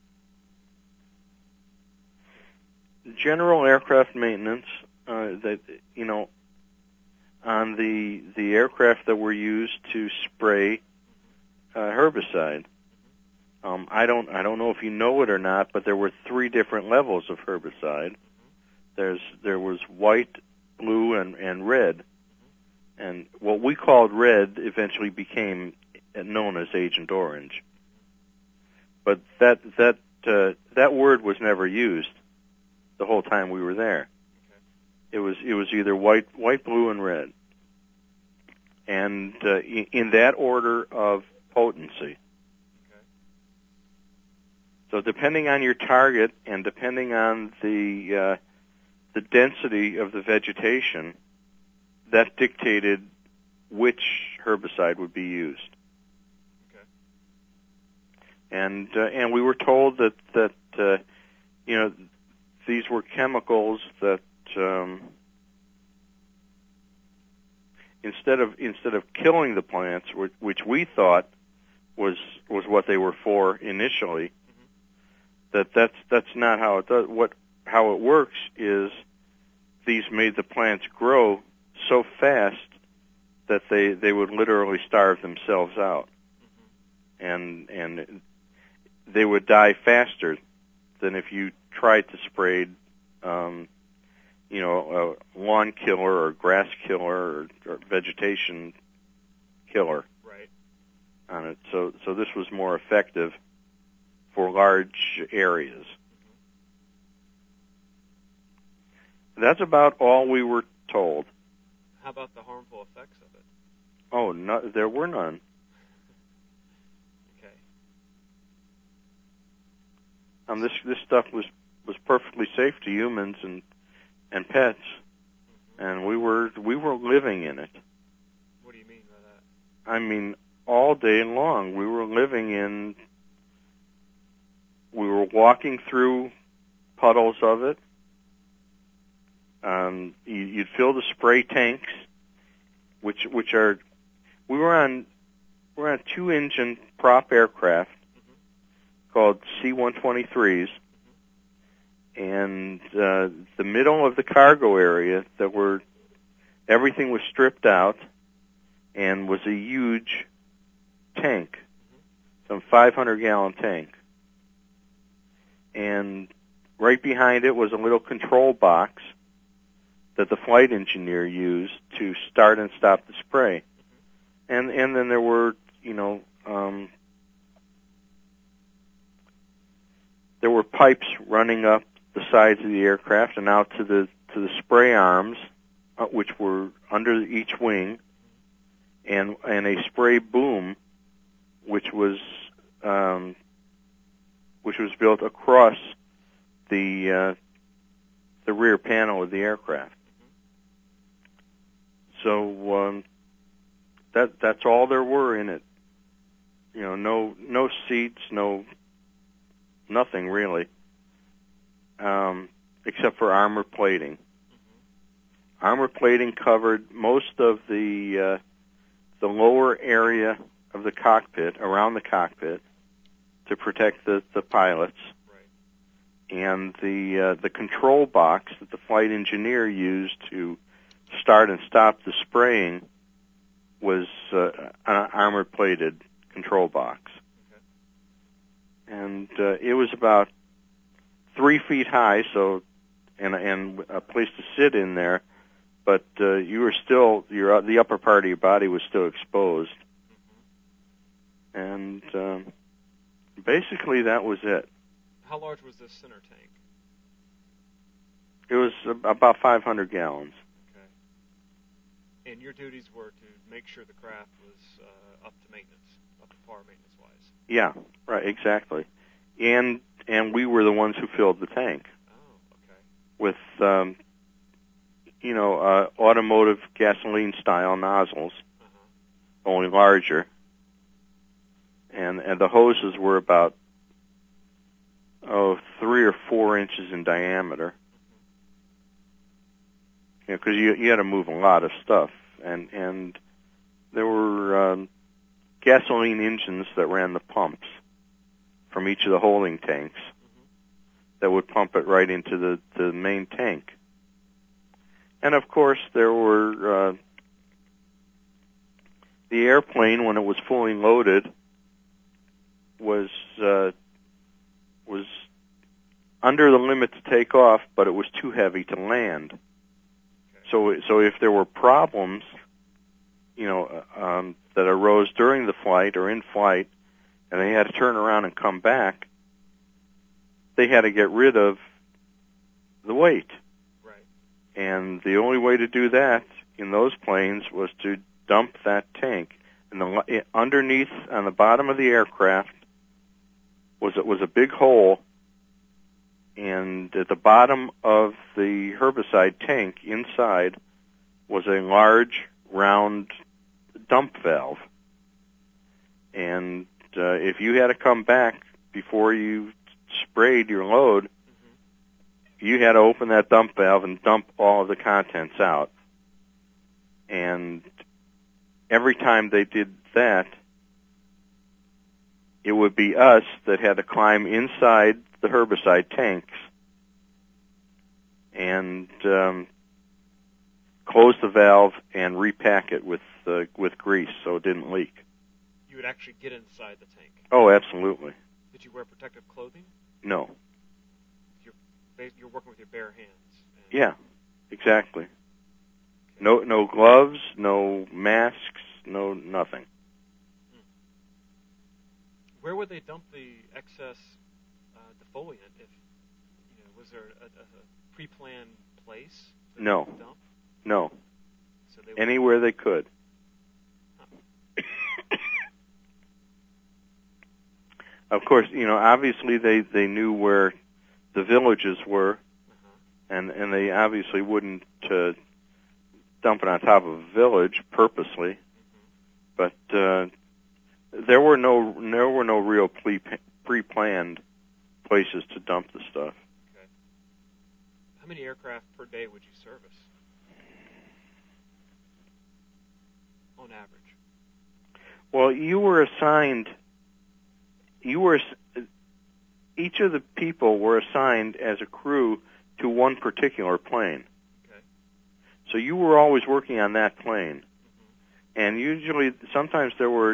General aircraft maintenance. Uh, that you know, on the the aircraft that were used to spray uh, herbicide. Um, I don't I don't know if you know it or not, but there were three different levels of herbicide. There's there was white, blue, and and red, and what we called red eventually became known as Agent Orange. But that that uh, that word was never used the whole time we were there. Okay. It was it was either white, white, blue, and red, and uh, in, in that order of potency. Okay. So depending on your target and depending on the uh, the density of the vegetation, that dictated which herbicide would be used. Okay. And uh, and we were told that that uh, you know these were chemicals that um, instead of instead of killing the plants, which, which we thought was was what they were for initially, Mm-hmm. that that's that's not how it does. What how it works is these made the plants grow so fast that they, they would literally starve themselves out, Mm-hmm. and and they would die faster than if you tried to spray, um, you know, a lawn killer or grass killer or, or vegetation killer Right. on it. So so this was more effective for large areas. That's about all we were told. How about the harmful effects of it? Oh, no, there were none. Okay. Um, this this stuff was, was perfectly safe to humans and and pets, Mm-hmm. and we were we were living in it. What do you mean by that? I mean, all day long we were living in. We were walking through puddles of it. Um, you, you'd fill the spray tanks, which which are, we were on, we're on two engine prop aircraft Mm-hmm. called C one twenty-threes, Mm-hmm. and uh, the middle of the cargo area that were, everything was stripped out, and was a huge tank, Mm-hmm. some five hundred gallon tank, and right behind it was a little control box that the flight engineer used to start and stop the spray. And and then there were, you know, um, there were pipes running up the sides of the aircraft and out to the to the spray arms, uh, which were under each wing, and and a spray boom, which was um, which was built across the uh, the rear panel of the aircraft. So um, that that's all there were in it. You know, no no seats, no nothing really, um, except for armor plating. Mm-hmm. Armor plating covered most of the uh, the lower area of the cockpit, around the cockpit, to protect the, the pilots. Right. And the uh, the control box that the flight engineer used to start and stop the spraying was uh, an armor-plated control box. Okay. And uh, it was about three feet high, so and and a place to sit in there, but uh, you were still your the upper part of your body was still exposed. Mm-hmm. And um, basically that was it. How large was this center tank? It was about five hundred gallons. And your duties were to make sure the craft was uh, up to maintenance, up to par maintenance-wise. Yeah, right, exactly. And and we were the ones who filled the tank. Oh, okay. With, um, you know, uh, automotive gasoline-style nozzles, uh-huh. only larger. And and the hoses were about, oh, three or four inches in diameter. You know, because you, you had to move a lot of stuff, and and there were um, gasoline engines that ran the pumps from each of the holding tanks mm-hmm. that would pump it right into the, the main tank. And of course, there were uh, the airplane, when it was fully loaded, was uh, was under the limit to take off, but it was too heavy to land. So, so if there were problems, you know, um, that arose during the flight or in flight, and they had to turn around and come back, they had to get rid of the weight. Right. And the only way to do that in those planes was to dump that tank. And the underneath, on the bottom of the aircraft, was it was a big hole. And at the bottom of the herbicide tank inside was a large, round dump valve. And uh, if you had to come back before you sprayed your load, mm-hmm. you had to open that dump valve and dump all of the contents out. And every time they did that, it would be us that had to climb inside the herbicide tanks and um, close the valve and repack it with uh, with grease so it didn't leak. You would actually get inside the tank? Oh, absolutely. Did you wear protective clothing? No. You're, you're working with your bare hands? And yeah, exactly. Okay. No, no gloves, no masks, no nothing. Hmm. Where would they dump the excess uh, defoliant? If you know, was there a, a, a pre-planned place? No. Dump? No. So they Anywhere they could. Huh. Of course, you know, obviously they, they knew where the villages were, uh-huh. and and they obviously wouldn't uh, dump it on top of a village purposely, mm-hmm. but uh, there were no there were no real pre pre-planned places to dump the stuff. Okay. How many aircraft per day would you service, on average? Well, you were assigned. You were. Each of the people were assigned as a crew to one particular plane. Okay. So you were always working on that plane, mm-hmm. and usually, sometimes there were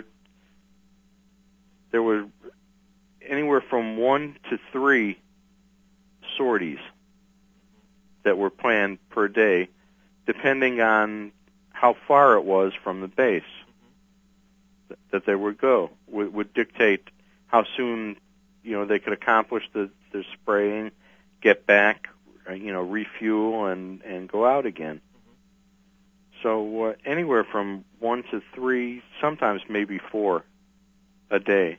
there were anywhere from one to three sorties that were planned per day, depending on how far it was from the base th- that they would go, would, would dictate how soon, you know, they could accomplish the, the spraying, get back, you know, refuel, and, and go out again. Mm-hmm. So uh, anywhere from one to three, sometimes maybe four a day,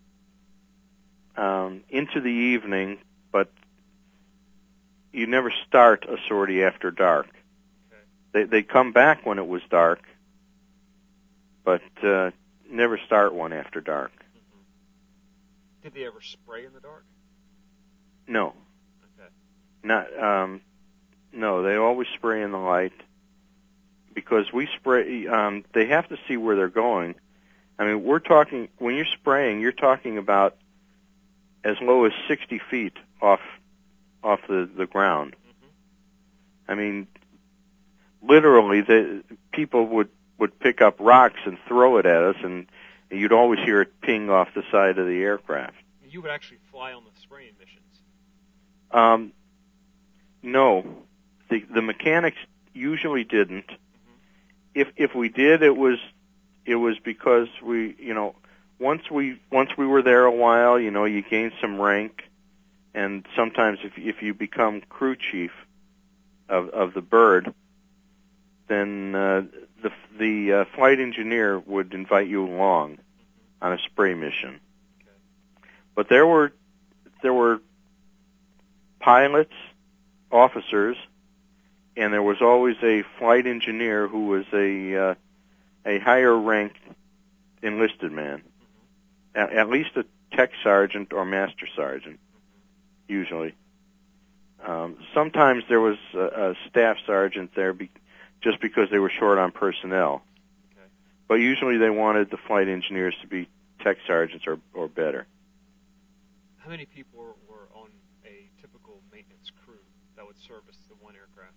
um, into the evening, but you never start a sortie after dark. Okay. They they come back when it was dark, but uh, never start one after dark. Mm-hmm. Did they ever spray in the dark? No. Okay. Not um, no. They always spray in the light because we spray. Um, they have to see where they're going. I mean, we're talking when you're spraying, you're talking about as low as sixty feet off off the, the ground. Mm-hmm. I mean, literally, the people would, would pick up rocks and throw it at us, and you'd always hear it ping off the side of the aircraft. You would actually fly on the spraying missions? Um, no, the the mechanics usually didn't. Mm-hmm. If if we did, it was it was because we, you know, once we once we were there a while, you know, you gain some rank. And sometimes if if you become crew chief of of the bird, then uh, the the uh, flight engineer would invite you along mm-hmm. on a spray mission. Okay. But there were there were pilots, officers, and there was always a flight engineer who was a uh, a higher ranked enlisted man, mm-hmm. at, at least a tech sergeant or master sergeant. Usually. Um, sometimes there was a, a staff sergeant there be, just because they were short on personnel. Okay. But usually they wanted the flight engineers to be tech sergeants or, or better. How many people were, were on a typical maintenance crew that would service the one aircraft?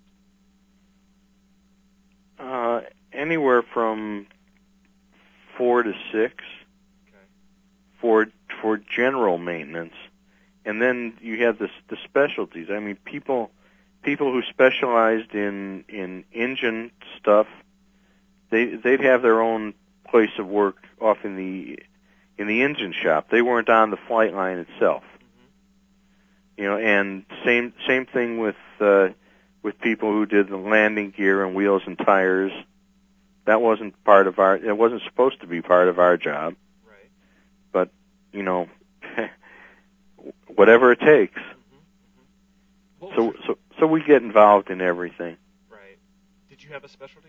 Uh, anywhere from four to six okay. for for general maintenance. And then you have the, the specialties. I mean, people people who specialized in, in engine stuff, they they'd have their own place of work off in the in the engine shop. They weren't on the flight line itself. Mm-hmm. You know, and same same thing with uh, with people who did the landing gear and wheels and tires. That wasn't part of our. It wasn't supposed to be part of our job. Right. But you know. Whatever it takes. Mm-hmm. Mm-hmm. So, so, so we get involved in everything. Right. Did you have a specialty?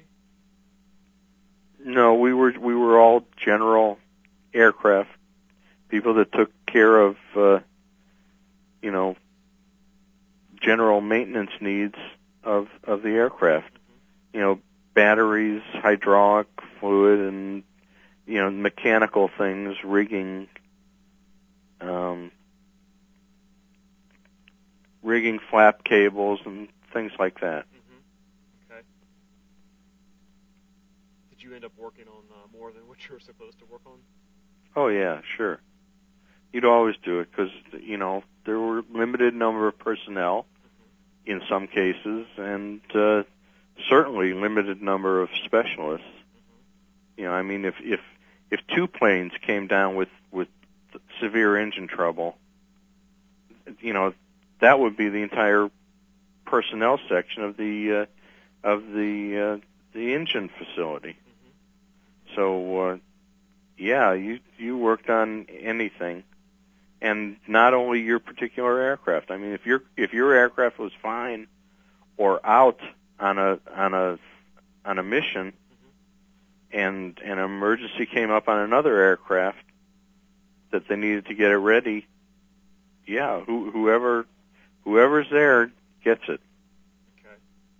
No, we were we were all general aircraft people that took care of, uh, you know, general maintenance needs of of the aircraft. Mm-hmm. You know, batteries, hydraulic fluid, and you know, mechanical things, rigging. Um, rigging flap cables and things like that. Mm-hmm. Okay. Did you end up working on uh, more than what you were supposed to work on? Oh, yeah, sure. You'd always do it because, you know, there were limited number of personnel mm-hmm. in some cases and uh, certainly limited number of specialists. Mm-hmm. You know, I mean, if, if, if two planes came down with, with severe engine trouble, you know, that would be the entire personnel section of the uh, of the uh, the engine facility. Mm-hmm. So, uh, yeah, you you worked on anything, and not only your particular aircraft. I mean, if your if your aircraft was fine or out on a on a on a mission, mm-hmm. and an emergency came up on another aircraft that they needed to get it ready, yeah, who, whoever. Whoever's there gets it. Okay.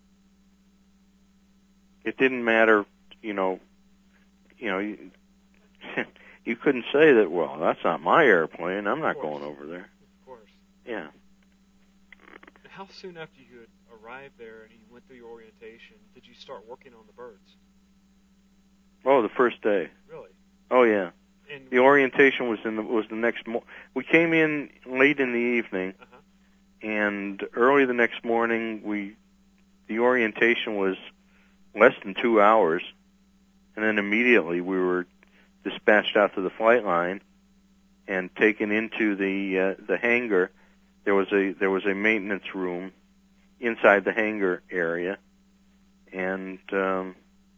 It didn't matter, you know. You know, you, you couldn't say that. Well, that's not my airplane. I'm not going over there. Of course. Yeah. How soon after you had arrived there and you went through your orientation did you start working on the birds? Oh, the first day. Really? Oh, yeah. And the orientation was in the was the next mo- we came in late in the evening. Uh-huh. and early the next morning, we the orientation was less than two hours, and then immediately we were dispatched out to the flight line and taken into the uh, the hangar. There was a there was a maintenance room inside the hangar area, and um,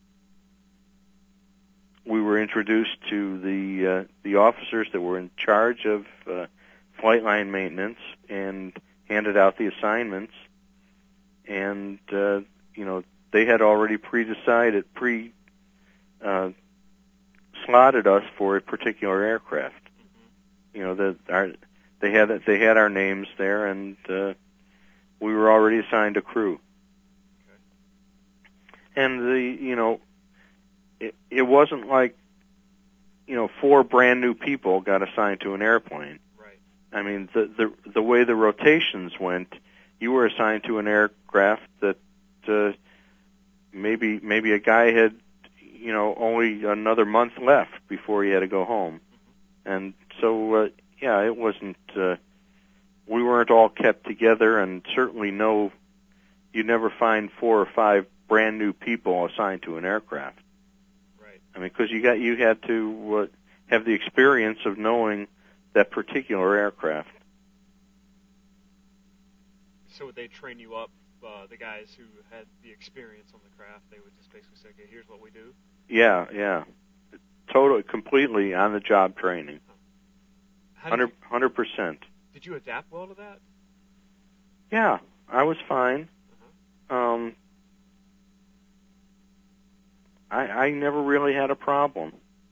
we were introduced to the uh, the officers that were in charge of uh, flight line maintenance and handed out the assignments. And uh, you know, they had already pre-decided, pre uh, slotted us for a particular aircraft. Mm-hmm. You know, that our they had they had our names there, and uh, we were already assigned a crew. Okay. And the you know, it, it wasn't like you know four brand new people got assigned to an airplane. Right. I mean, the the the way the rotations went, you were assigned to an aircraft that uh, maybe maybe a guy had you know only another month left before he had to go home, mm-hmm. and so uh, yeah, it wasn't. Uh, we weren't all kept together, and certainly no, you never find four or five brand new people assigned to an aircraft. Right. I mean, because you got you had to uh, have the experience of knowing that particular aircraft. So would they train you up, uh, the guys who had the experience on the craft? They would just basically say, okay, here's what we do? Yeah, yeah. Totally, completely on-the-job training. one hundred percent. Did you adapt well to that? Yeah, I was fine. Uh-huh. Um, I, I never really had a problem.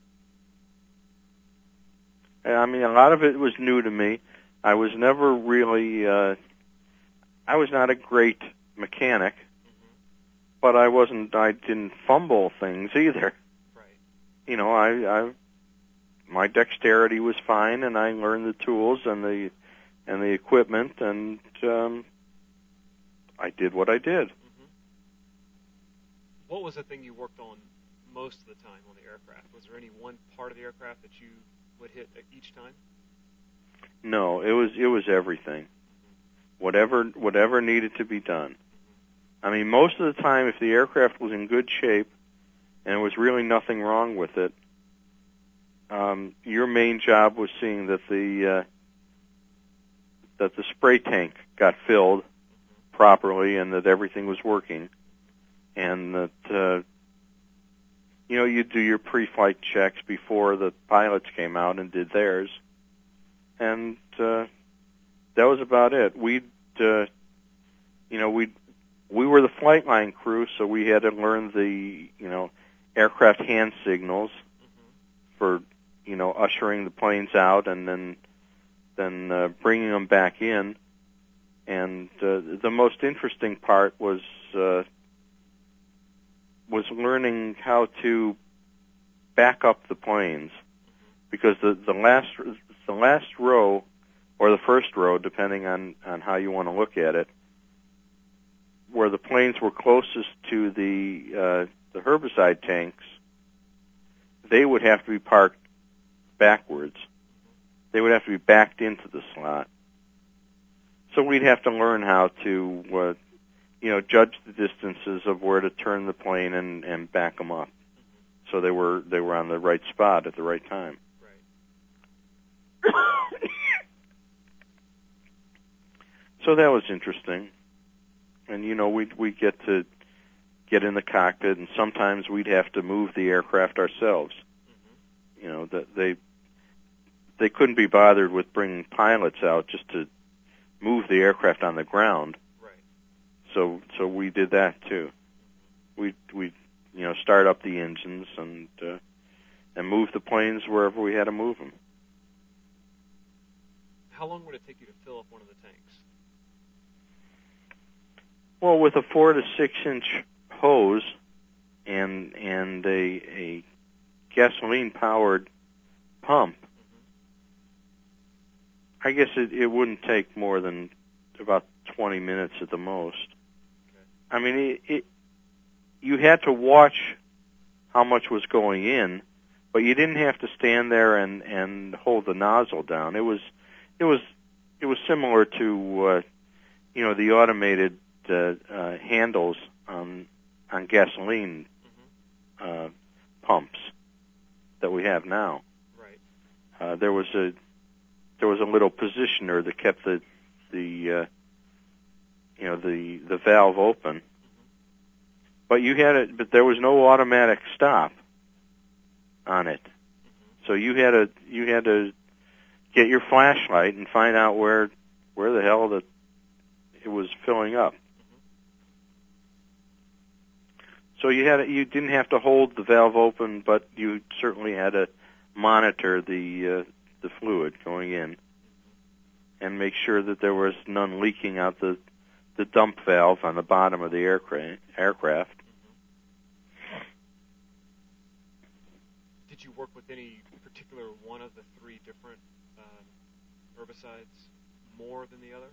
I mean, a lot of it was new to me. I was never really... Uh, I was not a great mechanic, mm-hmm. but I wasn't. I didn't fumble things either. Right. You know, I, I, my dexterity was fine, and I learned the tools and the, and the equipment, and um, I did what I did. Mm-hmm. What was the thing you worked on most of the time on the aircraft? Was there any one part of the aircraft that you would hit each time? No, it was it was everything. Whatever whatever needed to be done. I mean, most of the time, if the aircraft was in good shape and there was really nothing wrong with it, um, your main job was seeing that the uh, that the spray tank got filled properly and that everything was working, and that uh, you know you'd do your pre-flight checks before the pilots came out and did theirs, and uh, that was about it. We'd, uh, you know, we we were the flight line crew, so we had to learn the, you know, aircraft hand signals mm-hmm. for, you know, ushering the planes out and then then uh, bringing them back in. And uh, the most interesting part was uh, was learning how to back up the planes, because the the last the last row, or the first row, depending on, on how you want to look at it, where the planes were closest to the uh, the herbicide tanks, they would have to be parked backwards. They would have to be backed into the slot. So we'd have to learn how to, uh, you know, judge the distances of where to turn the plane and, and back them up, so they were they were on the right spot at the right time. So that was interesting, and you know we we get to get in the cockpit, and sometimes we'd have to move the aircraft ourselves. Mm-hmm. You know that they they couldn't be bothered with bringing pilots out just to move the aircraft on the ground. Right. So so we did that too. We we you know start up the engines and uh, and move the planes wherever we had to move them. How long would it take you to fill up one of the tanks? Well, with a four to six inch hose and and a, a gasoline powered pump, mm-hmm. I guess it, it wouldn't take more than about twenty minutes at the most. Okay. I mean, it, it you had to watch how much was going in, but you didn't have to stand there and, and hold the nozzle down. It was it was it was similar to uh, you know, the automated uh, uh, handles on on gasoline Mm-hmm. uh, pumps that we have now. Right. Uh, there was a there was a little positioner that kept the the uh, you know the the valve open, Mm-hmm. but you had it. But there was no automatic stop on it, Mm-hmm. so you had to you had to get your flashlight and find out where where the hell that it was filling up. So you had you didn't have to hold the valve open, but you certainly had to monitor the uh, the fluid going in and make sure that there was none leaking out the the dump valve on the bottom of the aircraft. Aircraft. Did you work with any particular one of the three different um, herbicides more than the other?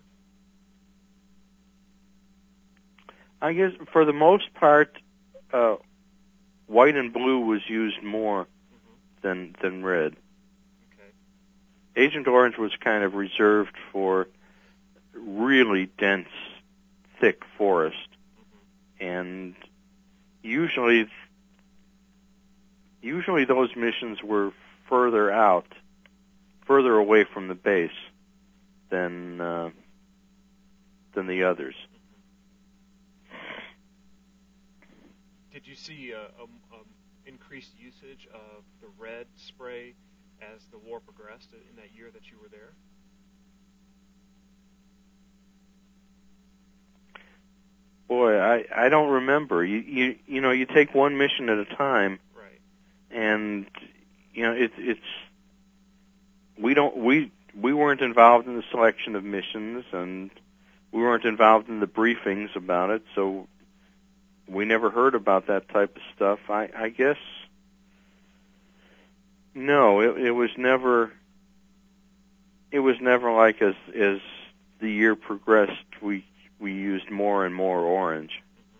I guess for the most part, uh, white and blue was used more Mm-hmm. than than red. Okay. Agent Orange was kind of reserved for really dense, thick forest, Mm-hmm. and usually, usually those missions were further out, further away from the base than uh, than the others. Did you see a, a, a increased usage of the red spray as the war progressed in that year that you were there? Boy, I, I don't remember. You, you you know you take one mission at a time, Right. and you know it's it's we don't we we weren't involved in the selection of missions, and we weren't involved in the briefings about it, so we never heard about that type of stuff. I, I guess no, it, it was never. It was never like as as the year progressed, we we used more and more orange.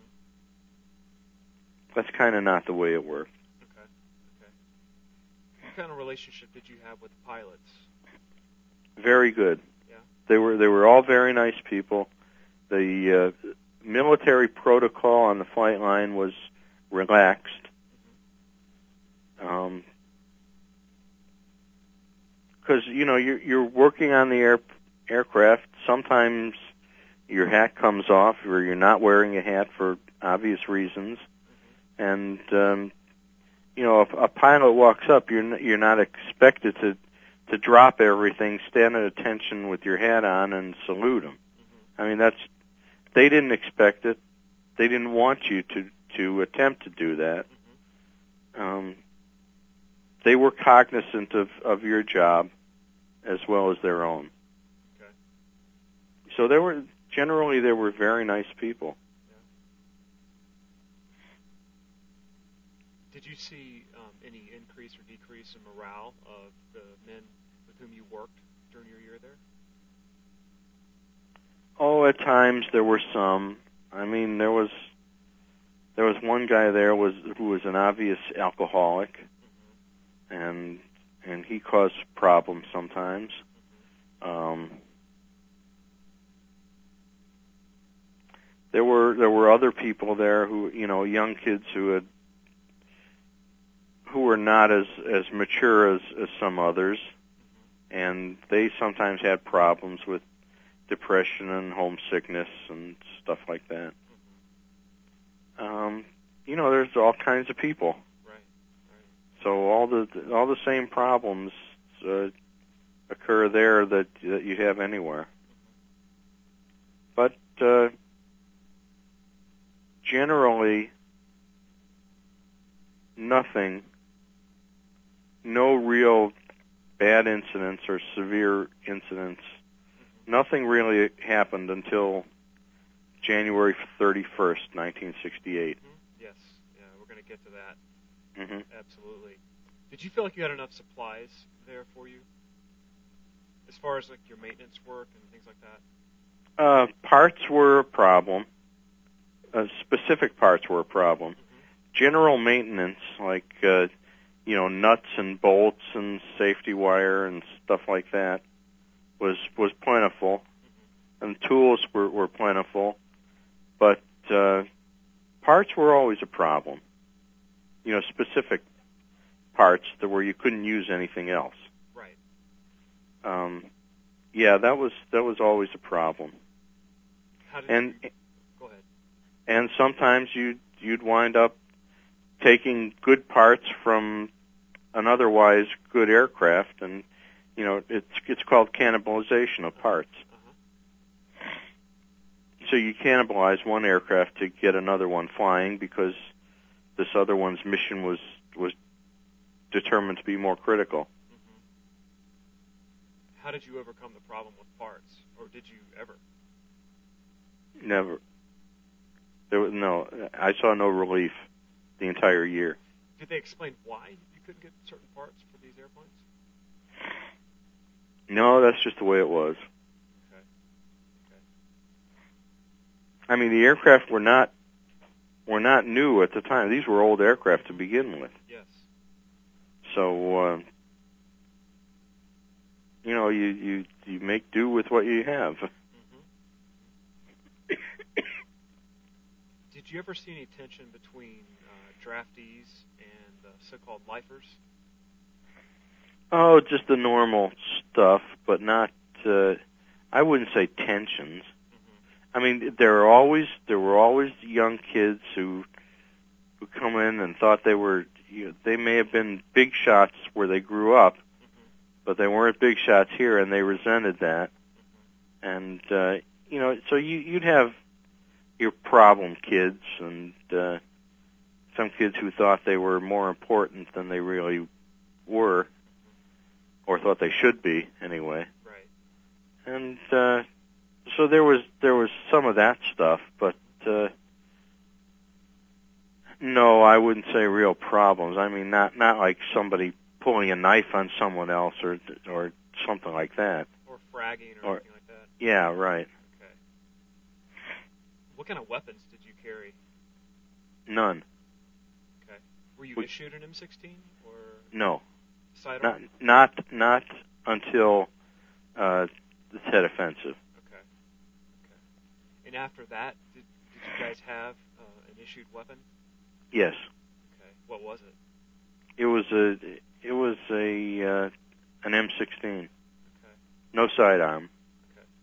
Mm-hmm. That's kind of not the way it worked. Okay. Okay. What kind of relationship did you have with the pilots? Very good. Yeah. They were they were all very nice people. The uh, military protocol on the flight line was relaxed. Um, because you know you're you're working on the air, aircraft. Sometimes your hat comes off, or you're not wearing a hat for obvious reasons, Mm-hmm. and um, you know if a pilot walks up, you're n- you're not expected to to drop everything, stand at attention with your hat on, and salute them. Mm-hmm. I mean that's they didn't expect it. They didn't want you to to attempt to do that. Mm-hmm. Um, they were cognizant of, of your job as well as their own. Okay. So they were generally they were very nice people. Yeah. Did you see um, any increase or decrease in morale of the men with whom you worked during your year there? Oh, at times there were some. I mean, there was there was one guy there was who was an obvious alcoholic, Mm-hmm. and and he caused problems sometimes. Um, there were there were other people there who you know young kids who had who were not as as mature as, as some others, and they sometimes had problems with depression and homesickness and stuff like that. Um, you know, there's all kinds of people. Right. Right. So all the all the same problems uh, occur there that that you have anywhere. But uh, generally, nothing, no real bad incidents or severe incidents. Nothing really happened until January thirty-first, nineteen sixty-eight. Mm-hmm. Yes. Yeah, we're going to get to that. Mm-hmm. Absolutely. Did you feel like you had enough supplies there for you, as far as like your maintenance work and things like that? Uh, parts were a problem. Uh, specific parts were a problem. Mm-hmm. General maintenance, like uh, you know, nuts and bolts and safety wire and stuff like that, was was plentiful. and tools were, were plentiful, but uh, parts were always a problem. You know, specific parts that where you couldn't use anything else. Right. Um, yeah, that was that was always a problem. How did and you, go ahead. And sometimes you'd you'd wind up taking good parts from an otherwise good aircraft, and you know it's it's called cannibalization of parts. Uh-huh. So you cannibalize one aircraft to get another one flying because this other one's mission was was determined to be more critical. Mm-hmm. How did you overcome the problem with parts, or did you ever? Never. There was no. I saw no relief the entire year. Did they explain why you couldn't get certain parts for these airplanes? No, that's just the way it was. Okay. Okay. I mean, the aircraft were not were not new at the time. These were old aircraft to begin with. Yes. So, uh, you know, you, you you make do with what you have. Mm-hmm. Did you ever see any tension between uh, draftees and uh, so-called lifers? Oh, just the normal stuff, but not. Uh, I wouldn't say tensions. Mm-hmm. I mean, there are always there were always young kids who who come in and thought they were. You know, they may have been big shots where they grew up, mm-hmm. but they weren't big shots here, and they resented that. Mm-hmm. And uh, you know, so you, you'd have your problem kids and uh, some kids who thought they were more important than they really were, or thought they should be anyway. Right. And uh, so there was there was some of that stuff, but uh, no, I wouldn't say real problems. I mean, not not like somebody pulling a knife on someone else or or something like that. Or fragging or, or anything like that. Yeah, right. Okay. What kind of weapons did you carry? None. Okay. Were you we, issued an M sixteen or no? Sidearm? Not not not until uh, the Tet Offensive. Okay. Okay. And after that, did, did you guys have uh, an issued weapon? Yes. Okay. What was it? It was a it was a uh, an M sixteen. Okay. No sidearm. Okay. Okay.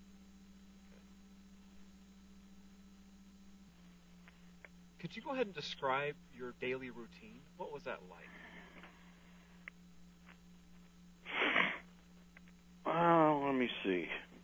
Could you go ahead and describe your daily routine? What was that like? Oh, let me see.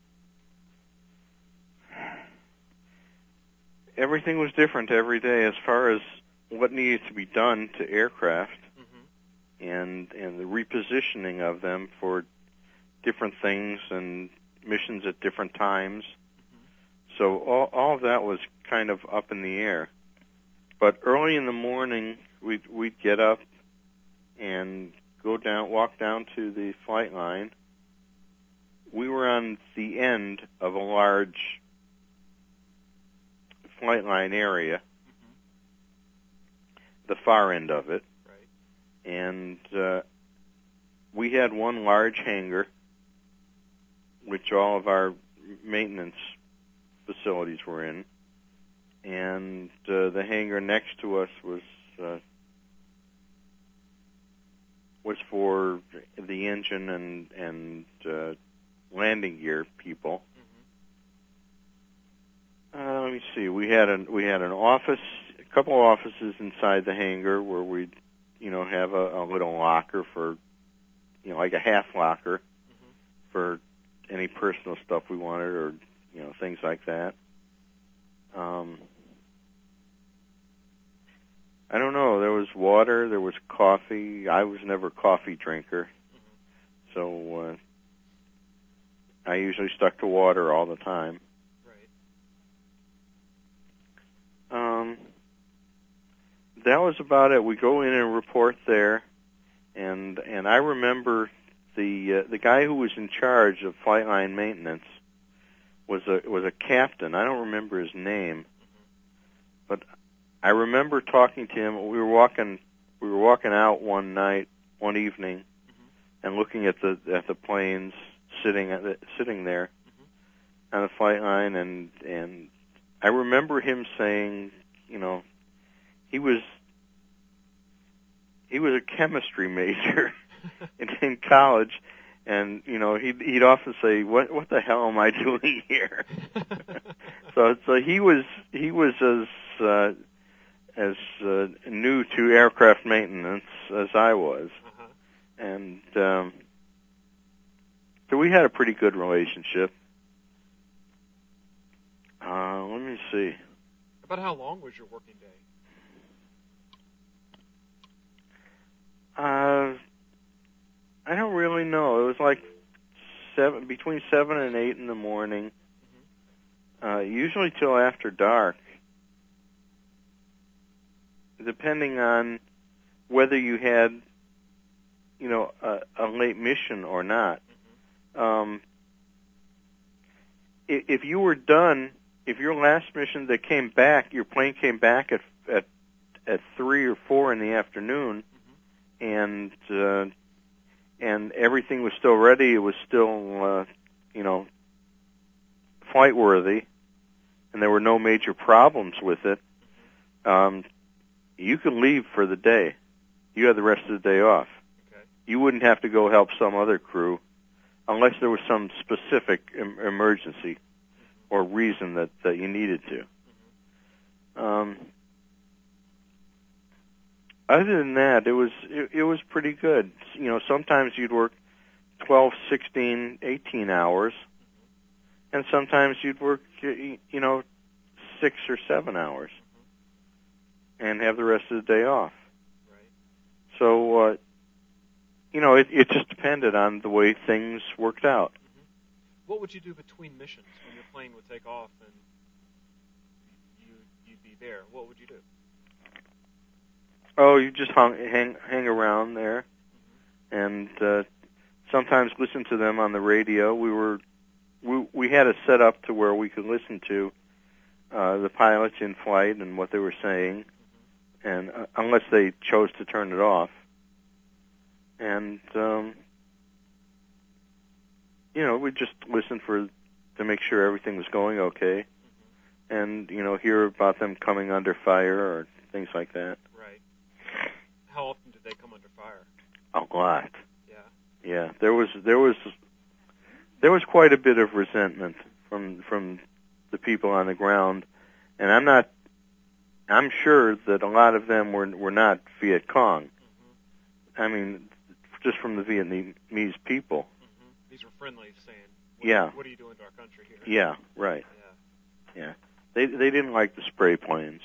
Everything was different every day as far as what needed to be done to aircraft, mm-hmm. and and the repositioning of them for different things and missions at different times. Mm-hmm. So all all of that was kind of up in the air. But early in the morning, we'd we'd get up and go down, walk down to the flight line. We were on the end of a large flight line area, mm-hmm. the far end of it. Right. And uh, we had one large hangar, which all of our maintenance facilities were in. And uh, the hangar next to us was uh, was for the engine and and uh, landing gear people. Mm-hmm. Uh, let me see. We had an we had an office, a couple of offices inside the hangar where we'd, you know, have a, a little locker for, you know, like a half locker, mm-hmm. for any personal stuff we wanted, or you know, things like that. Um, I don't know. There was water. There was coffee. I was never a coffee drinker, mm-hmm. so uh, I usually stuck to water all the time. Right. Um, that was about it. We go in and report there, and and I remember the uh, the guy who was in charge of flight line maintenance was a was a captain. I don't remember his name, mm-hmm. but I remember talking to him. We were walking we were walking out one night, one evening, mm-hmm. and looking at the at the planes sitting at the, sitting there, mm-hmm. on the flight line, and and I remember him saying, you know, he was he was a chemistry major in, in college, and you know he'd he'd often say, "What what the hell am I doing here?" so so he was he was as uh, as uh, new to aircraft maintenance as I was, uh-huh. and um, so we had a pretty good relationship. Uh, let me see. About how long was your working day? Uh, I don't really know. It was like seven, between seven and eight in the morning. Mm-hmm. Uh, usually till after dark, depending on whether you had, you know, a, a late mission or not. Mm-hmm. Um, if, if you were done, if your last mission that came back, your plane came back at at at three or four in the afternoon. And uh, and everything was still ready. It was still, uh, you know, flight worthy, and there were no major problems with it. Um, you could leave for the day. You had the rest of the day off. Okay. You wouldn't have to go help some other crew, unless there was some specific em- emergency or reason that, that you needed to. Um, Other than that, it was it, it was pretty good. You know, sometimes you'd work twelve, sixteen, eighteen hours, and sometimes you'd work, you know, six or seven hours, and have the rest of the day off. Right. So, uh, you know, it, it just depended on the way things worked out. Mm-hmm. What would you do between missions when your plane would take off and you you'd be there? What would you do? Oh, you just hung, hang hang around there, mm-hmm. and uh, sometimes listen to them on the radio. We were we we had it set up to where we could listen to uh, the pilots in flight and what they were saying, mm-hmm. and uh, unless they chose to turn it off, and um, you know, we just listened for to make sure everything was going okay, mm-hmm. and you know, hear about them coming under fire or things like that. Right. How often did they come under fire? A lot. Yeah. Yeah. There was there was there was quite a bit of resentment from from the people on the ground, and I'm not. I'm sure that a lot of them were were not Viet Cong. Mm-hmm. I mean, just from the Vietnamese people. Mm-hmm. These were friendly, saying, what, "Yeah, what are you doing to our country here?" Yeah. Right. Yeah. Yeah. They they didn't like the spray planes.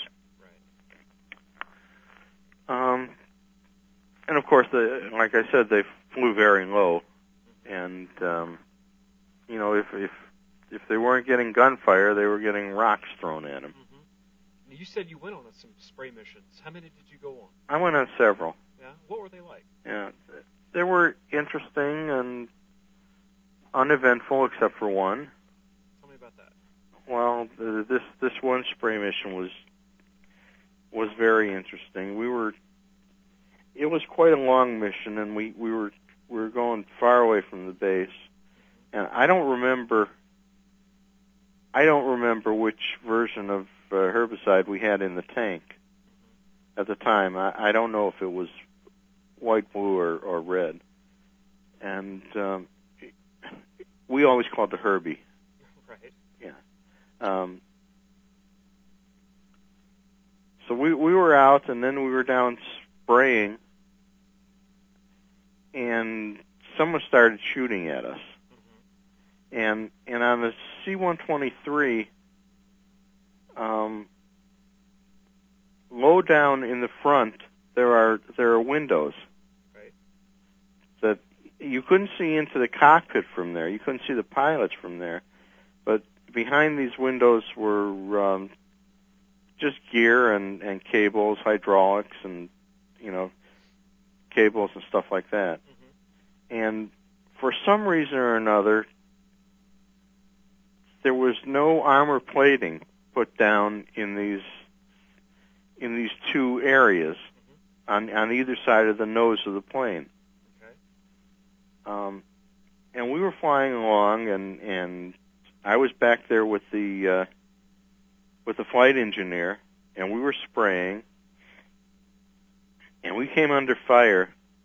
Right. Um. And of course, the, like I said, they flew very low, and um, you know, if if if they weren't getting gunfire, they were getting rocks thrown at them. Mm-hmm. You said you went on some spray missions. How many did you go on? I went on several. Yeah. What were they like? Yeah, they were interesting and uneventful, except for one. Tell me about that. Well, this this one spray mission was was very interesting. We were. It was quite a long mission, and we, we were we were going far away from the base. And I don't remember. I don't remember which version of uh, herbicide we had in the tank at the time. I, I don't know if it was white, blue, or, or red. And um, we always called it Herbie. Right. Yeah. Um, so we we were out, and then we were down spraying, and someone started shooting at us. Mm-hmm. And and on the C one twenty-three, um, low down in the front, there are there are windows. Right. That you couldn't see into the cockpit from there. You couldn't see the pilots from there. But behind these windows were um, just gear and, and cables, hydraulics, and you know, cables and stuff like that. Mm-hmm. And for some reason or another, there was no armor plating put down in these in these two areas, mm-hmm. on on either side of the nose of the plane. Okay. Um, and we were flying along, and and I was back there with the uh, with the flight engineer, and we were spraying, and we came under fire,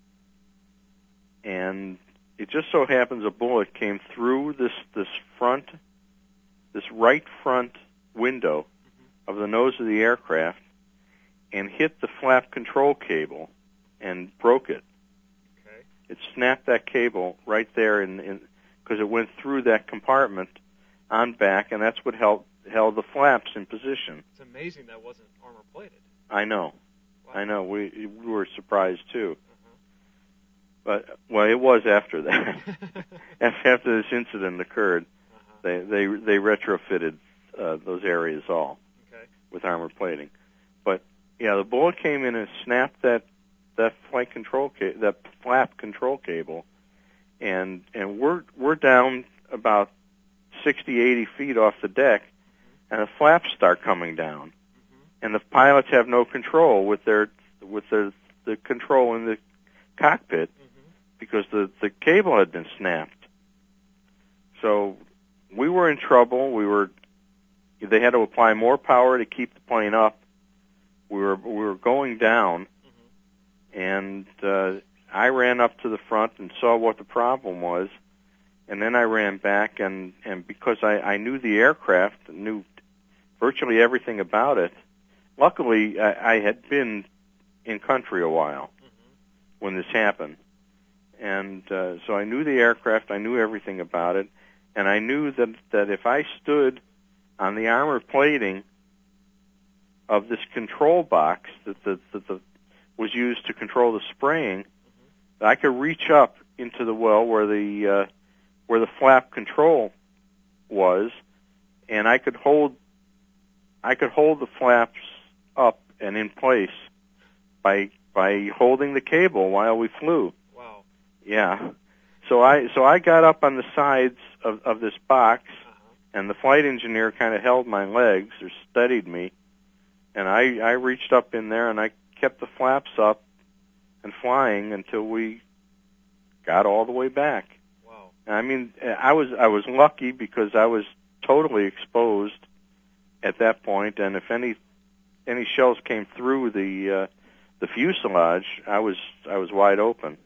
and it just so happens a bullet came through this this front, this right front window mm-hmm. of the nose of the aircraft, and hit the flap control cable, and broke it. Okay. It snapped that cable right there, in because it went through that compartment on back, and that's what held held the flaps in position. It's amazing that wasn't armor plated. I know, wow. I know. We we were surprised too. Uh-huh. But well, it was after that. After this incident occurred, uh-huh. they they they retrofitted uh, those areas all okay. with armor plating. But yeah, the bullet came in and snapped that that flight control ca- that flap control cable, and and we're we're down about sixty, eighty feet off the deck, mm-hmm. and the flaps start coming down, mm-hmm. and the pilots have no control with their with their the control in the cockpit mm-hmm. because the the cable had been snapped. So we were in trouble. We were they had to apply more power to keep the plane up. We were we were going down, mm-hmm. and uh, I ran up to the front and saw what the problem was. And then I ran back, and, and because I, I knew the aircraft, knew virtually everything about it, luckily I, I had been in country a while mm-hmm. when this happened. And uh, so I knew the aircraft, I knew everything about it, and I knew that, that if I stood on the armor plating of this control box that, the, that the, was used to control the spraying, mm-hmm. I could reach up into the well where the... Uh, where the flap control was, and I could hold I could hold the flaps up and in place by by holding the cable while we flew. Wow. Yeah. So I so I got up on the sides of, of this box, uh-huh. and the flight engineer kind of held my legs or steadied me, and I I reached up in there and I kept the flaps up and flying until we got all the way back. I mean, I was I was lucky because I was totally exposed at that point, and if any any shells came through the uh, the fuselage, I was I was wide open.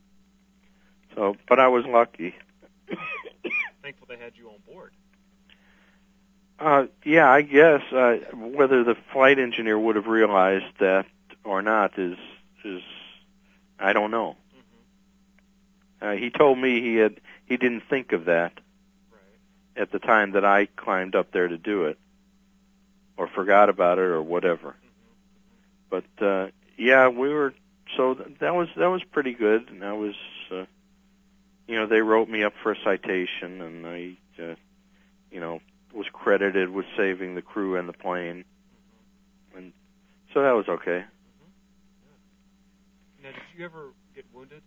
So, but I was lucky. Thankful they had you on board. Uh, yeah, I guess uh, whether the flight engineer would have realized that or not is is I don't know. Mm-hmm. Uh, he told me he had. He didn't think of that right. at the time that I climbed up there to do it, or forgot about it, or whatever. Mm-hmm. But uh, yeah, we were so th- that was that was pretty good, and I was, uh, you know, they wrote me up for a citation, and I, uh, you know, was credited with saving the crew and the plane, mm-hmm. and so that was okay. Mm-hmm. Yeah. Now, did you ever get wounded?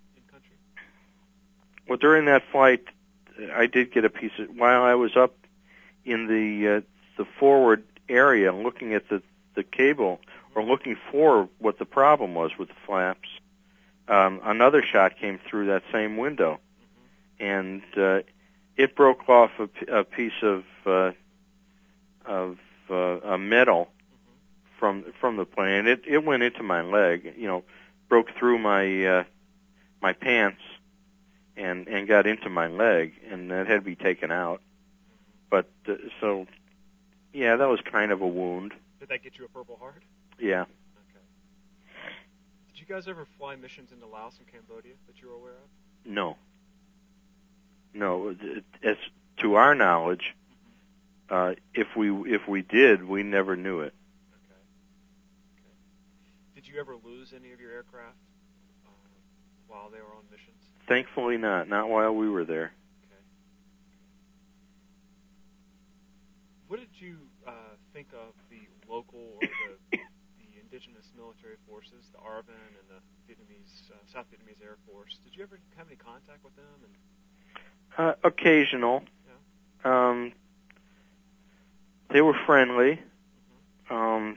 Well, during that flight, I did get a piece of, while I was up in the uh, the forward area looking at the, the cable, or looking for what the problem was with the flaps, um, another shot came through that same window, mm-hmm. and uh, it broke off a, a piece of uh, of uh, a metal mm-hmm. from from the plane. It it went into my leg, you know, broke through my uh, my pants. And, and got into my leg, and that had to be taken out. But, uh, so, yeah, that was kind of a wound. Did that get you a Purple Heart? Yeah. Okay. Did you guys ever fly missions into Laos and Cambodia that you were aware of? No. No. As to our knowledge, mm-hmm. uh, if we if we did, we never knew it. Okay. Okay. Did you ever lose any of your aircraft uh, while they were on missions? Thankfully not. Not while we were there. Okay. What did you uh, think of the local or the, the indigenous military forces, the ARVN and the Vietnamese, uh, South Vietnamese Air Force? Did you ever have any contact with them? And... Uh, occasional. Yeah. Um, they were friendly. Mm-hmm. Um,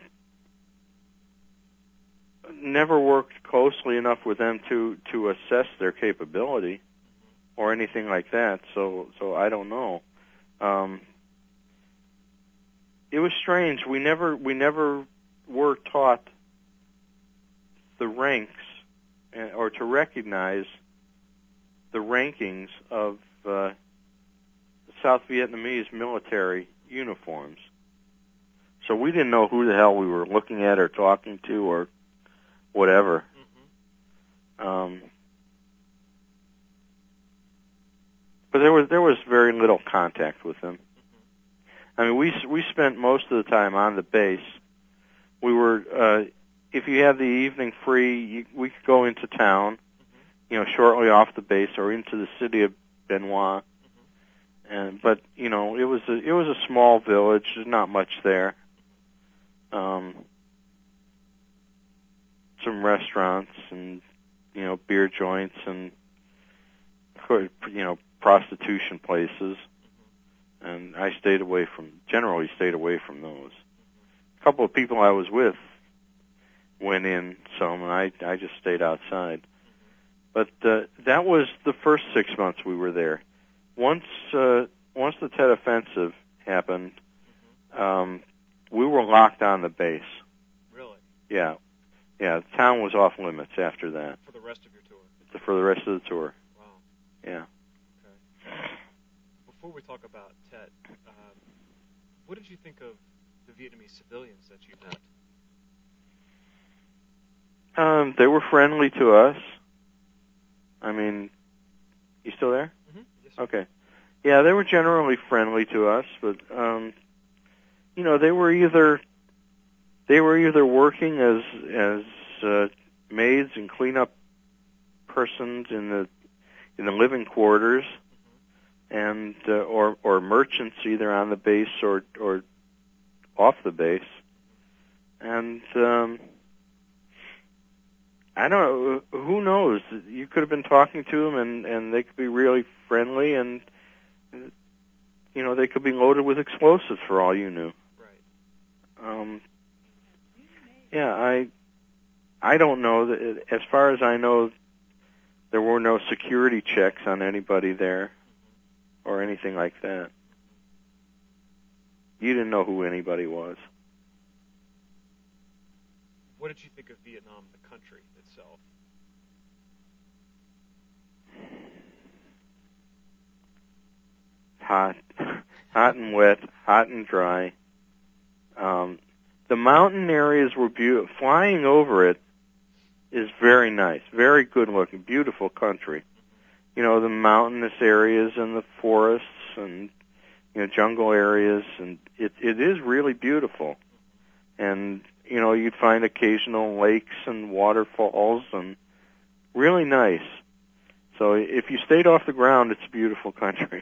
never worked closely enough with them to, to assess their capability or anything like that, so so I don't know. Um, it was strange. We never we never were taught the ranks uh, or to recognize the rankings of uh, South Vietnamese military uniforms. So we didn't know who the hell we were looking at or talking to or whatever. Mm-hmm. Um, but there was there was very little contact with them. Mm-hmm. I mean, we we spent most of the time on the base. We were, uh, if you had the evening free, you, we could go into town, mm-hmm. you know, shortly off the base or into the city of Benoit. Mm-hmm. And but you know, it was a, it was a small village. There's not much there. Um, some restaurants and, you know, beer joints and, you know, prostitution places. Mm-hmm. And I stayed away from, generally stayed away from those. Mm-hmm. A couple of people I was with went in some, and I, I just stayed outside. Mm-hmm. But uh, that was the first six months we were there. Once, uh, once the Tet Offensive happened, mm-hmm. um, we were locked on the base. Really? Yeah. Yeah, the town was off limits after that. For the rest of your tour? For the rest of the tour. Wow. Yeah. Okay. Before we talk about Tet, um, what did you think of the Vietnamese civilians that you met? Um, they were friendly to us. I mean, you still there? Mm-hmm. Yes, sir. Okay. Yeah, they were generally friendly to us, but um you know, they were either they were either working as as uh, maids and cleanup persons in the in the living quarters, mm-hmm. and uh, or or merchants either on the base or or off the base, and um, I don't know, who knows? You could have been talking to them, and and they could be really friendly, and you know, they could be loaded with explosives for all you knew. Um, yeah, I I don't know. That, as far as I know, there were no security checks on anybody there or anything like that. You didn't know who anybody was. What did you think of Vietnam, the country itself? Hot, hot and wet, hot and dry. Um, the mountain areas were beautiful. Flying over it is very nice, very good looking, beautiful country. You know, the mountainous areas and the forests and, you know, jungle areas, and it it is really beautiful. And, you know, you'd find occasional lakes and waterfalls and really nice. So if you stayed off the ground, it's a beautiful country.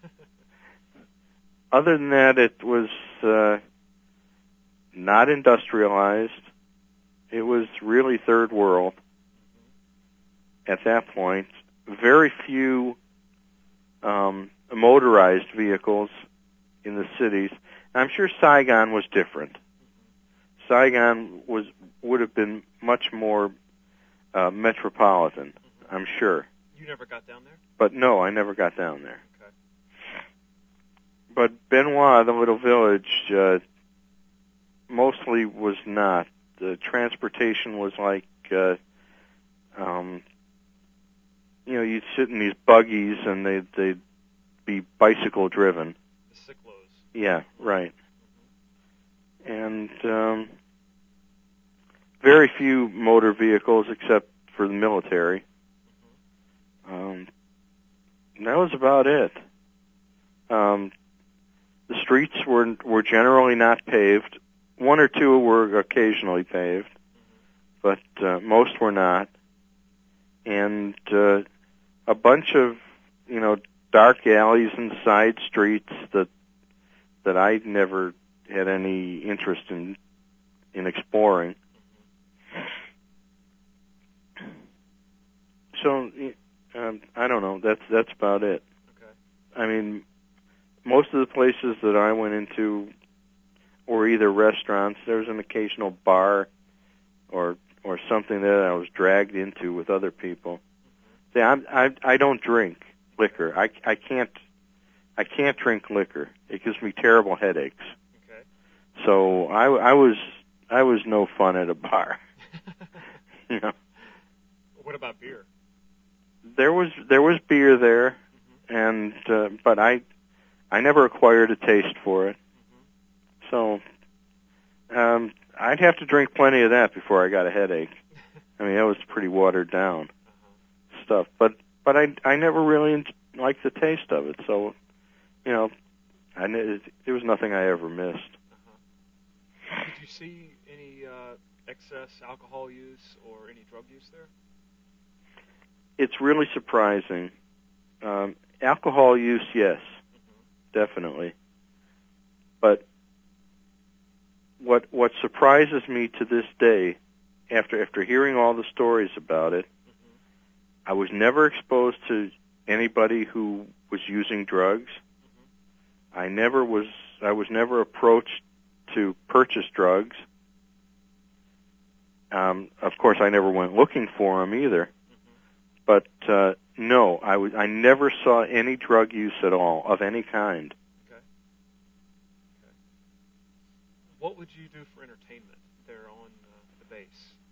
Other than that, it was uh, not industrialized. It was really third world at that point. Very few um, motorized vehicles in the cities. I'm sure Saigon was different. Saigon was would have been much more uh, metropolitan, I'm sure. You never got down there? But no, I never got down there. Okay. But Benoit, the little village, uh, mostly was not. The transportation was like, uh, um, you know, you'd sit in these buggies and they'd, they'd be bicycle driven. The cyclos. Yeah, right. Mm-hmm. And um, very few motor vehicles except for the military. Mm-hmm. Um, and that was about it. Um, the streets were were generally not paved. One or two were occasionally paved, but uh, most were not. And uh, a bunch of, you know, dark alleys and side streets that that I never had any interest in in exploring. So um, I don't know. That's that's about it. Okay. I mean, most of the places that I went into were either restaurants. There was an occasional bar, or or something that I was dragged into with other people. See, I'm, I I don't drink liquor. I I can't I can't drink liquor. It gives me terrible headaches. Okay. So I, I was I was no fun at a bar. You know. What about beer? There was there was beer there, Mm-hmm. and uh, but I I never acquired a taste for it. Mm-hmm. So um, I'd have to drink plenty of that before I got a headache. I mean, that was pretty watered down Uh-huh. stuff. But but I I never really en- liked the taste of it. So you know, I it, it was nothing I ever missed. Uh-huh. Did you see any uh, excess alcohol use or any drug use there? It's really surprising. Um, alcohol use, yes, Mm-hmm. definitely. But what what surprises me to this day, after after hearing all the stories about it, Mm-hmm. I was never exposed to anybody who was using drugs. Mm-hmm. I never was. I was never approached to purchase drugs. Um, of course, I never went looking for them either. Mm-hmm. But uh, no, I was. I never saw any drug use at all of any kind. Okay. Okay. What would you do for entertainment there on uh, the base?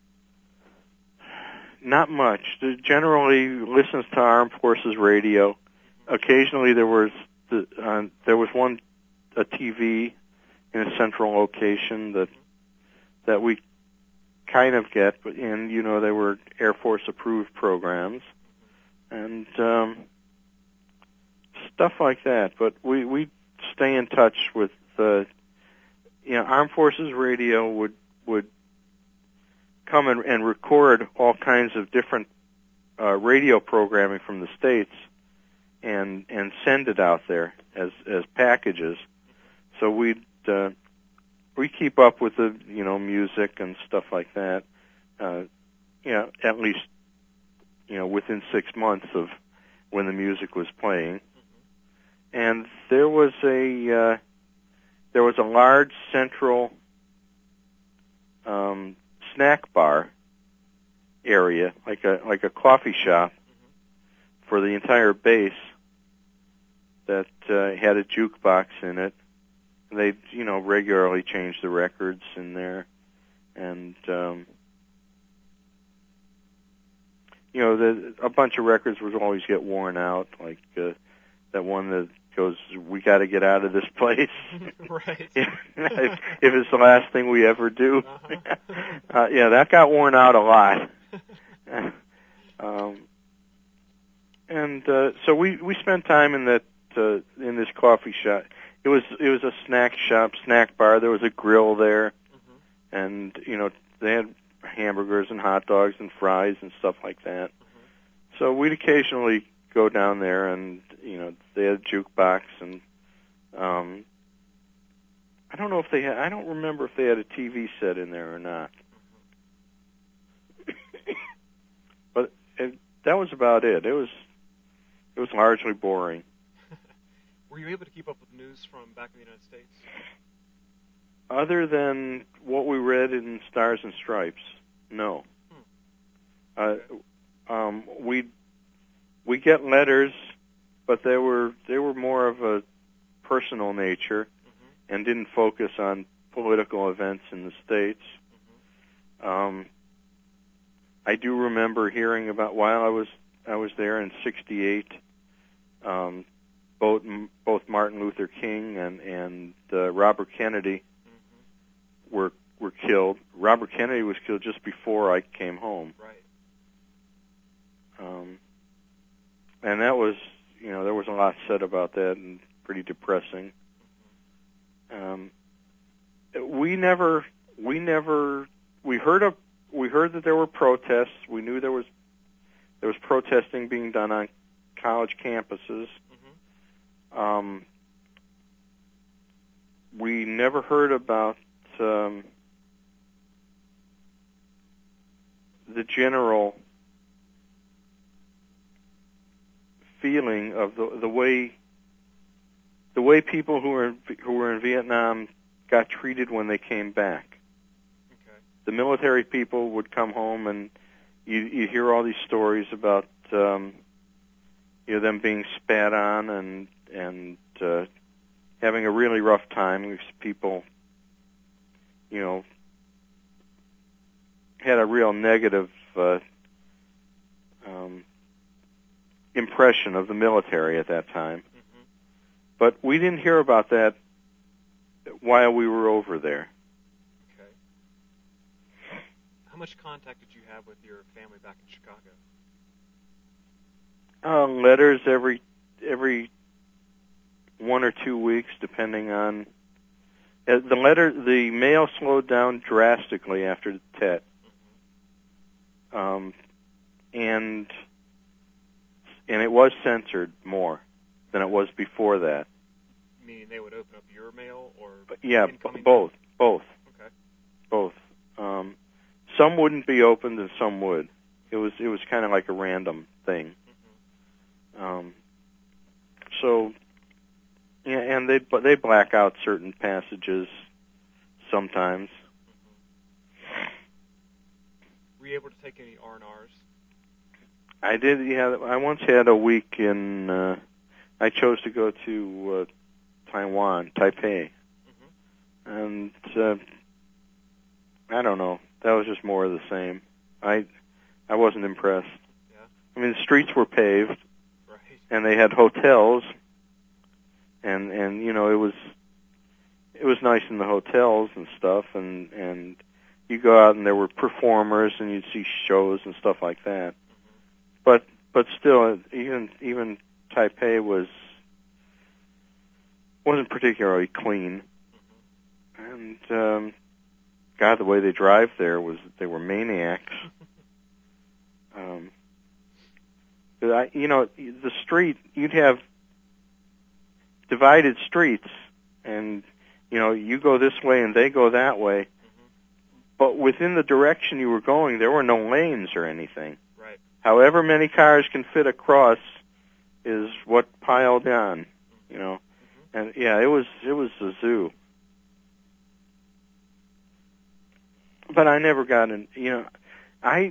Not much. Generally, listens to Armed Forces radio. Mm-hmm. Occasionally, there was the, uh, there was one a T V in a central location that that we kind of get, but and you know they were Air Force approved programs and um, stuff like that. But we we stay in touch with the you know Armed Forces radio would would come and, and record all kinds of different uh, radio programming from the States and and send it out there as as packages. So we'd uh, we keep up with the you know music and stuff like that. Uh, you know, at least you know within six months of when the music was playing. And there was a uh, there was a large central um, snack bar area, like a like a coffee shop Mm-hmm. for the entire base that uh, had a jukebox in it. They you know regularly change the records in there, and um, you know the, a bunch of records would always get worn out, like uh, that one that goes, "We got to get out of this place." Right. if, if it's the last thing we ever do. Uh-huh. uh, yeah, that got worn out a lot. um, and uh, so we we spent time in that uh, in this coffee shop. It was it was a snack shop, snack bar. There was a grill there, Mm-hmm. and you know they had hamburgers and hot dogs and fries and stuff like that. Mm-hmm. So we'd occasionally go down there, and you know they had a jukebox, and um, I don't know if they had. I don't remember if they had a T V set in there or not. But it, that was about it. It was it was largely boring. Were you able to keep up with news from back in the United States? Other than what we read in Stars and Stripes, no. Hmm. Uh, Okay. um, we we get letters, but they were they were more of a personal nature Mm-hmm. and didn't focus on political events in the States. Mm-hmm. Um, I do remember hearing about while I was I was there in sixty-eight. Um, both both Martin Luther King and and uh, Robert Kennedy Mm-hmm. were were killed. Robert Kennedy was killed just before I came home. Right. Um, and that was, you know, there was a lot said about that and pretty depressing. Um, we never, we never, we heard of, we heard that there were protests. We knew there was, there was protesting being done on college campuses. Mm-hmm. Um, we never heard about um, the general feeling of the the way the way people who were in, who were in Vietnam got treated when they came back. Okay. The military people would come home, and you you hear all these stories about um, you know them being spat on and and uh, having a really rough time because people, you know, had a real negative uh, um, impression of the military at that time. Mm-hmm. But we didn't hear about that while we were over there. Okay. How much contact did you have with your family back in Chicago? Uh, letters every every one or two weeks, depending on uh, the letter. The mail slowed down drastically after the Tet, um, and and it was censored more than it was before that. Meaning they would open up your mail, or But yeah, incoming both, mail? both, Okay. both. Um, some wouldn't be opened, and some would. It was it was kind of like a random thing. Mm-hmm. Um, so, yeah, and they they black out certain passages sometimes. Mm-hmm. Were you able to take any R and Rs? I did. Yeah, I once had a week in. Uh, I chose to go to uh, Taiwan, Taipei, Mm-hmm. and uh, I don't know. That was just more of the same. I I wasn't impressed. Yeah. I mean, the streets were paved, Right. and they had hotels, and and you know it was it was nice in the hotels and stuff, and and you go out and there were performers and you'd see shows and stuff like that. Mm-hmm. But but still, even even Taipei was wasn't particularly clean, Mm-hmm. and um, God, the way they drive there was they were maniacs. Um, but I, you know, the street, you'd have divided streets, and, you know, you go this way and they go that way, Mm-hmm. but within the direction you were going, there were no lanes or anything. Right. However many cars can fit across is what piled on, you know. Mm-hmm. And, yeah, it was it was a zoo. But I never got in, you know, I...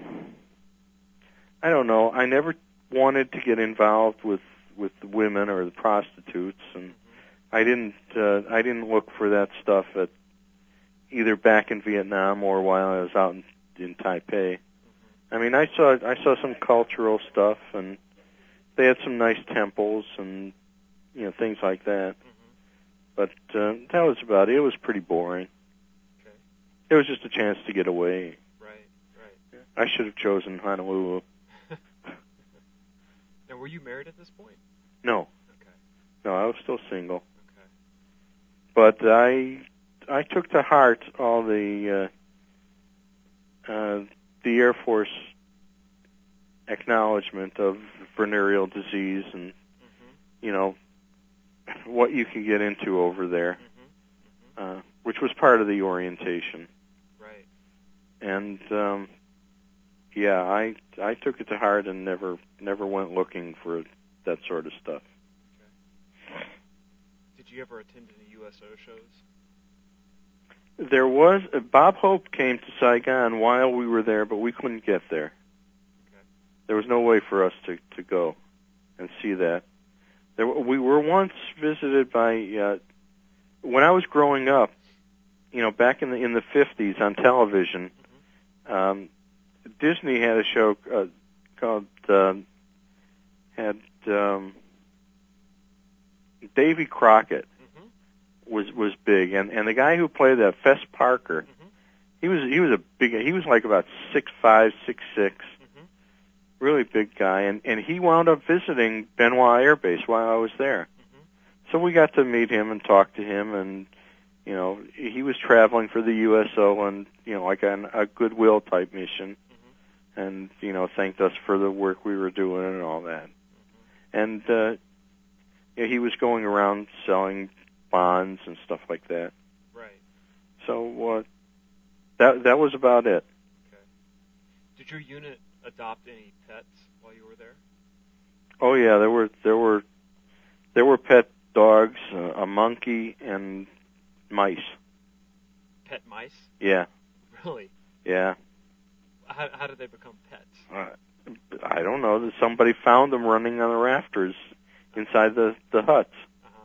I don't know. I never wanted to get involved with, with the women or the prostitutes, and Mm-hmm. I didn't. Uh, I didn't look for that stuff at either back in Vietnam or while I was out in, in Taipei. Mm-hmm. I mean, I saw I saw some cultural stuff, and they had some nice temples and you know things like that. Mm-hmm. But uh, that was about it. It was pretty boring. Okay. It was just a chance to get away. Right. Right. I should have chosen Honolulu. Now, were you married at this point? No, Okay. no, I was still single. Okay. But I I took to heart all the uh, uh, the Air Force acknowledgement of venereal disease and Mm-hmm. you know what you can get into over there, Mm-hmm. Mm-hmm. uh, which was part of the orientation. Right. And um, yeah, I I took it to heart and never never went looking for that sort of stuff. Okay. Did you ever attend any U S O shows? There was uh, Bob Hope came to Saigon while we were there, but we couldn't get there. Okay. There was no way for us to, to go and see that. There, we were once visited by uh, when I was growing up, you know, back in the in the fifties on television. Mm-hmm. Um, Disney had a show uh, called uh, had um, Davy Crockett. Was was big, and and the guy who played that, Fess Parker, Mm-hmm. he was he was a big he was like about six five, six six, Mm-hmm. really big guy, and and he wound up visiting Benoit Air Base while I was there, Mm-hmm. so we got to meet him and talk to him, and you know he was traveling for the U S O on you know like an, a goodwill type mission, Mm-hmm. and you know thanked us for the work we were doing and all that, Mm-hmm. and uh, you know, he was going around selling bonds and stuff like that. Right. So uh, that that was about it. Okay. Did your unit adopt any pets while you were there? Oh yeah, there were there were there were pet dogs, uh, a monkey, and mice. Pet mice? Yeah, Really? yeah. How how did they become pets? Uh, I don't know. Somebody found them running on the rafters inside the the huts. Uh-huh.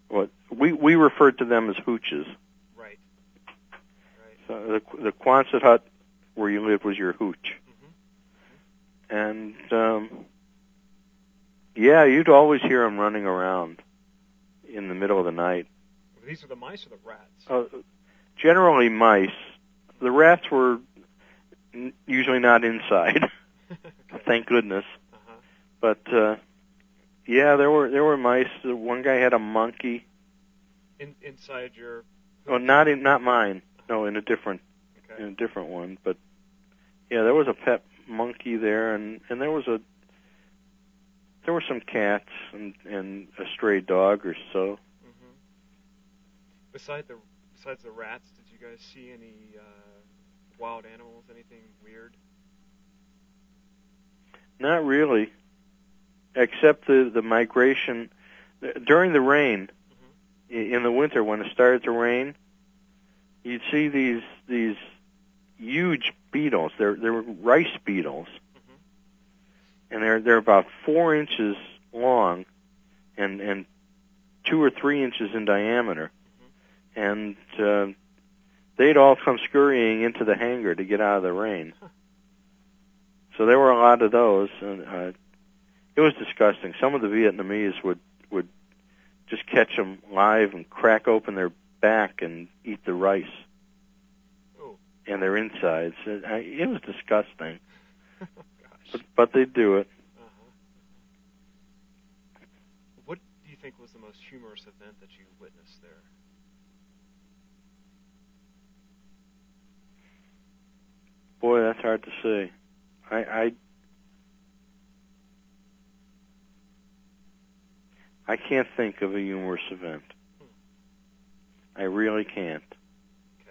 what we we referred to them as hooches. Right. Right. So the the Quonset hut where you lived was your hooch. Mm-hmm. And um, yeah, you'd always hear them running around in the middle of the night. These are the mice or the rats? Uh, generally mice. The rats were n- usually not inside. Okay. Thank goodness. Uh-huh. But uh, yeah, there were there were mice. Uh, One guy had a monkey. In, inside your. Oh, not in not mine. No, in a different Okay. in a different one. But yeah, there was a pet monkey there, and, and there was a there were some cats and, and a stray dog or so. Mm-hmm. Beside the besides the rats, did you guys see any uh, wild animals? Anything weird? Not really, except the, the migration during the rain. Mm-hmm. In the winter when it started to rain, you'd see these these huge beetles. They're they're rice beetles, Mm-hmm. and they're they're about four inches long, and and two or three inches in diameter, Mm-hmm. and uh, they'd all come scurrying into the hangar to get out of the rain. Huh. So there were a lot of those, and uh, it was disgusting. Some of the Vietnamese would would just catch them live and crack open their back and eat the rice Oh. and their insides. It, I, it was disgusting, Gosh. but, but they'd do it. Uh-huh. What do you think was the most humorous event that you witnessed there? Boy, that's hard to say. I, I I can't think of a humorous event. Hmm. I really can't. Okay.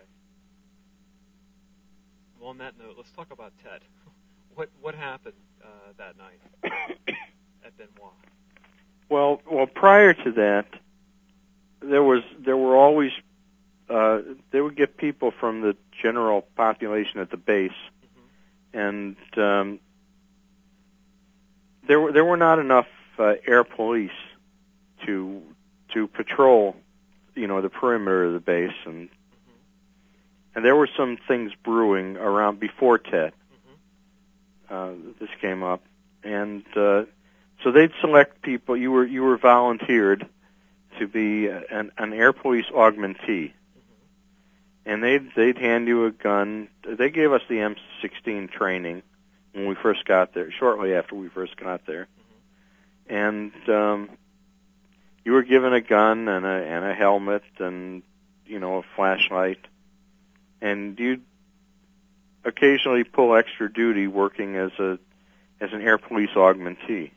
Well, on that note, let's talk about Tet. What what happened uh, that night at Benoit? Well, well, prior to that, there was there were always uh, they would get people from the general population at the base, Mm-hmm. and um, there were there were not enough uh, air police to to patrol, you know, the perimeter of the base, and Mm-hmm. and there were some things brewing around before Tet. Mm-hmm. Uh, this came up, and uh, so they'd select people. You were you were volunteered to be an, an air police augmentee, Mm-hmm. and they'd they'd hand you a gun. They gave us the M sixteen training when we first got there, shortly after we first got there, Mm-hmm. and um, you were given a gun and a and a helmet and, you know, a flashlight, and you'd occasionally pull extra duty working as a as an air police augmentee.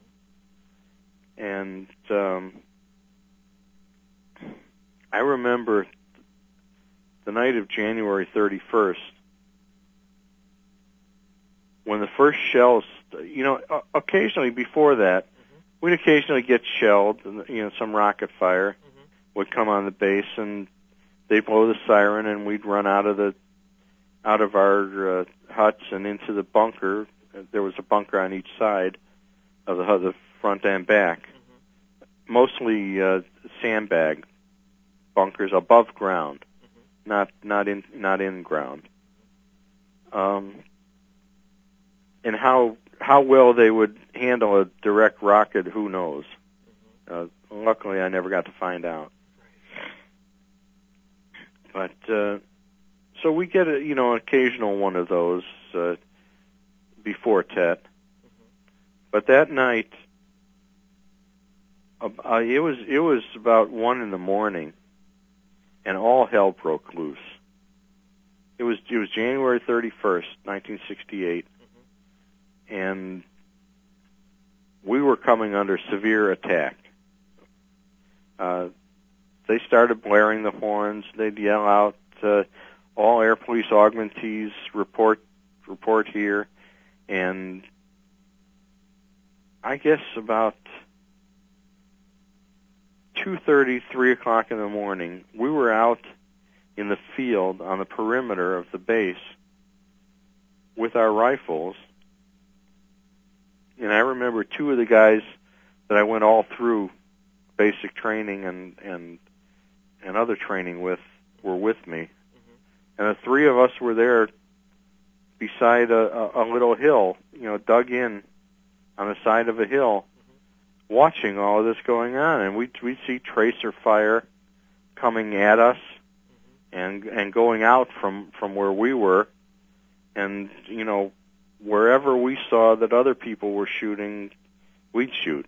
And um, I remember the night of January thirty-first, when the first shells, you know, occasionally before that, Mm-hmm. we'd occasionally get shelled, and, you know, some rocket fire Mm-hmm. would come on the base, and they'd blow the siren, and we'd run out of the out of our uh, huts and into the bunker. There was a bunker on each side of the hut, the front and back. Mm-hmm. Mostly uh, sandbag bunkers above ground, Mm-hmm. not not in not in ground. Um, and how how well they would handle a direct rocket, who knows? Mm-hmm. Uh, luckily, I never got to find out. Right. But uh, so we get a you know occasional one of those uh, before Tet. Mm-hmm. But that night, uh, uh, it was it was about one in the morning, and all hell broke loose. It was it was January thirty-first, nineteen sixty-eight, Mm-hmm. and we were coming under severe attack. Uh, they started blaring the horns. They'd yell out, uh, "All air police augmentees report report here," and I guess about two thirty, three o'clock in the morning, we were out in the field on the perimeter of the base with our rifles. And I remember two of the guys that I went all through basic training and and and other training with were with me, mm-hmm. and the three of us were there beside a, a, a little hill, you know, dug in on the side of a hill, mm-hmm. watching all of this going on, and we we see tracer fire coming at us, mm-hmm. and and going out from from where we were, and you know, wherever we saw that other people were shooting, we'd shoot.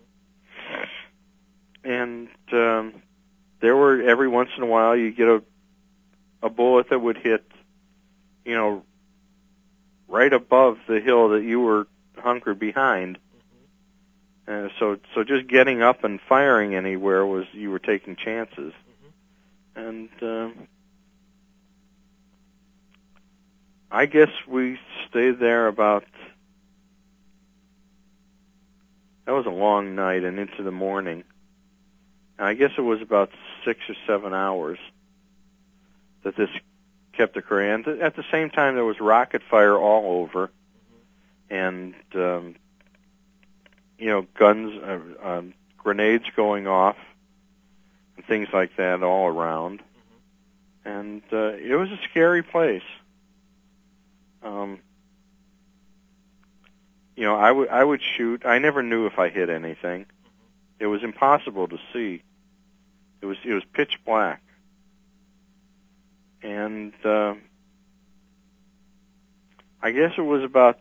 Mm-hmm. And um, there were, every once in a while, you get a a bullet that would hit, you know, right above the hill that you were hunkered behind. Mm-hmm. Uh, so so just getting up and firing anywhere was, you were taking chances. Mm-hmm. And um, I guess we stayed there about, that was a long night and into the morning. And I guess it was about six or seven hours that this kept occurring. And at the same time, there was rocket fire all over, mm-hmm. and, um, you know, guns, uh, um, grenades going off, and things like that all around. Mm-hmm. And uh, it was a scary place. Um, you know, I would I would shoot. I never knew if I hit anything. Mm-hmm. It was impossible to see. It was it was pitch black, and uh, I guess it was about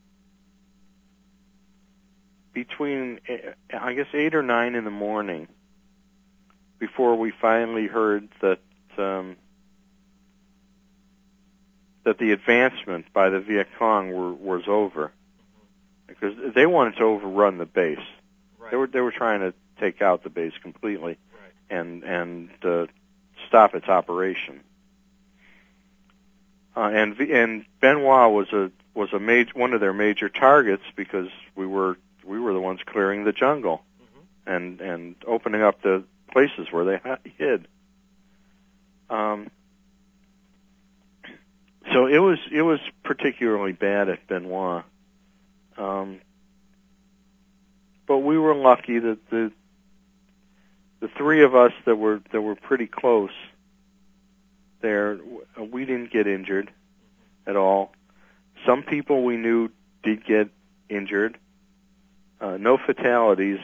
between I guess eight or nine in the morning before we finally heard that. Um, that the advancement by the Viet Cong were, was over, because they wanted to overrun the base. Right. They were they were trying to take out the base completely, right. and and uh, stop its operation. Uh, and and Ben Hoa was a was a major one of their major targets, because we were we were the ones clearing the jungle, mm-hmm. and and opening up the places where they hid. Um. So it was it was particularly bad at Ben Hoa, um, but we were lucky that the the three of us that were that were pretty close there, we didn't get injured at all. Some people we knew did get injured. Uh, no fatalities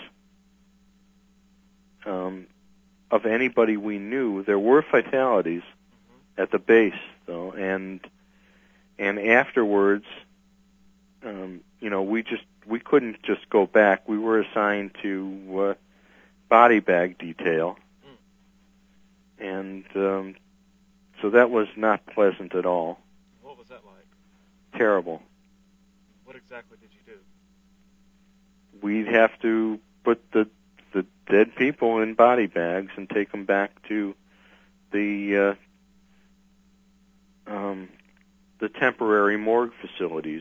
um, of anybody we knew. There were fatalities at the base, though, and and afterwards, um, you know, we just we couldn't just go back. We were assigned to uh, body bag detail, mm. and um, so that was not pleasant at all. What was that like? Terrible. What exactly did you do? We'd have to put the the dead people in body bags and take them back to the uh, um, the temporary morgue facilities.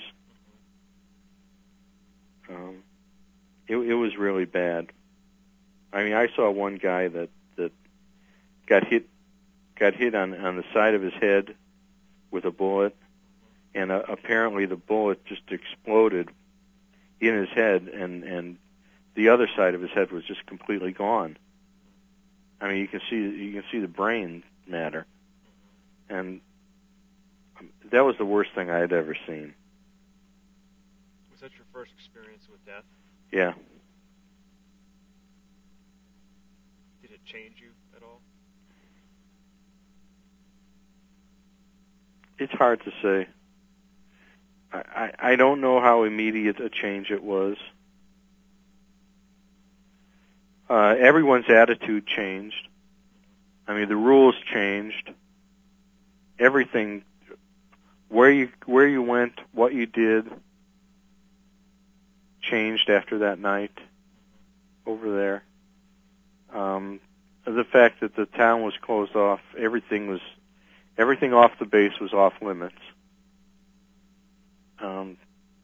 Um, it, it was really bad. I mean, I saw one guy that, that got hit got hit on on the side of his head with a bullet, and uh, apparently the bullet just exploded in his head, and and the other side of his head was just completely gone. I mean, you can see you can see the brain matter, and that was the worst thing I had ever seen. Was that your first experience with death? Yeah. Did it change you at all? It's hard to say. I, I, I don't know how immediate a change it was. Uh, everyone's attitude changed. I mean, the rules changed. Everything, where you where you went, what you did, changed after that night over there. Um, the fact that the town was closed off, everything was, everything off the base was off limits. Um,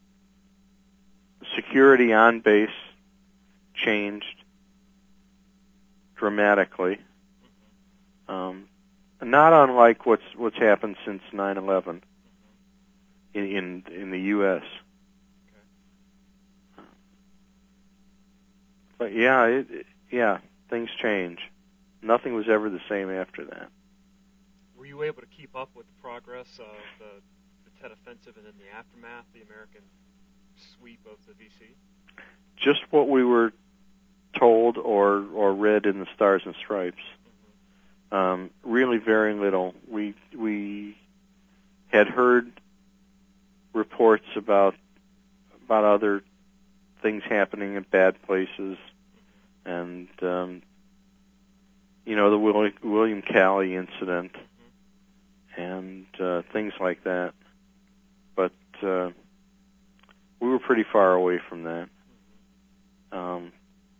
security on base changed dramatically. Um, not unlike what's what's happened since nine eleven in in, in the U S But yeah, it, yeah, things change. Nothing was ever the same after that. Were you able to keep up with the progress of the, the Tet Offensive and then the aftermath, the American sweep of the V C? Just what we were told or, or read in the Stars and Stripes. Mm-hmm. Um, really very little. We we had heard reports about about other things happening in bad places, and um, you know, the William, William Calley incident, mm-hmm. and uh, things like that. But uh, we were pretty far away from that. Mm-hmm. Um,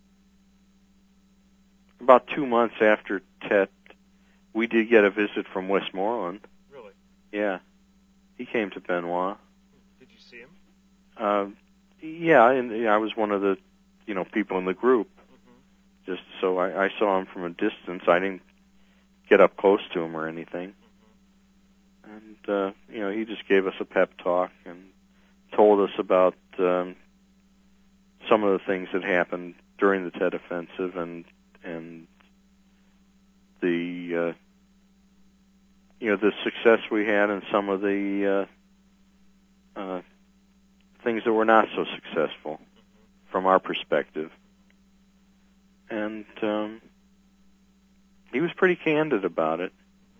about two months after Tet, we did get a visit from Westmoreland. Really? Yeah. He came to Benoit. Did you see him? Uh, yeah, and yeah, I was one of the, you know, people in the group. Mm-hmm. Just so I, I saw him from a distance. I didn't get up close to him or anything. Mm-hmm. And uh, you know, he just gave us a pep talk and told us about um, some of the things that happened during the Tet Offensive and and the uh, you know, the success we had and some of the uh, uh, things that were not so successful from our perspective. And um, he was pretty candid about it.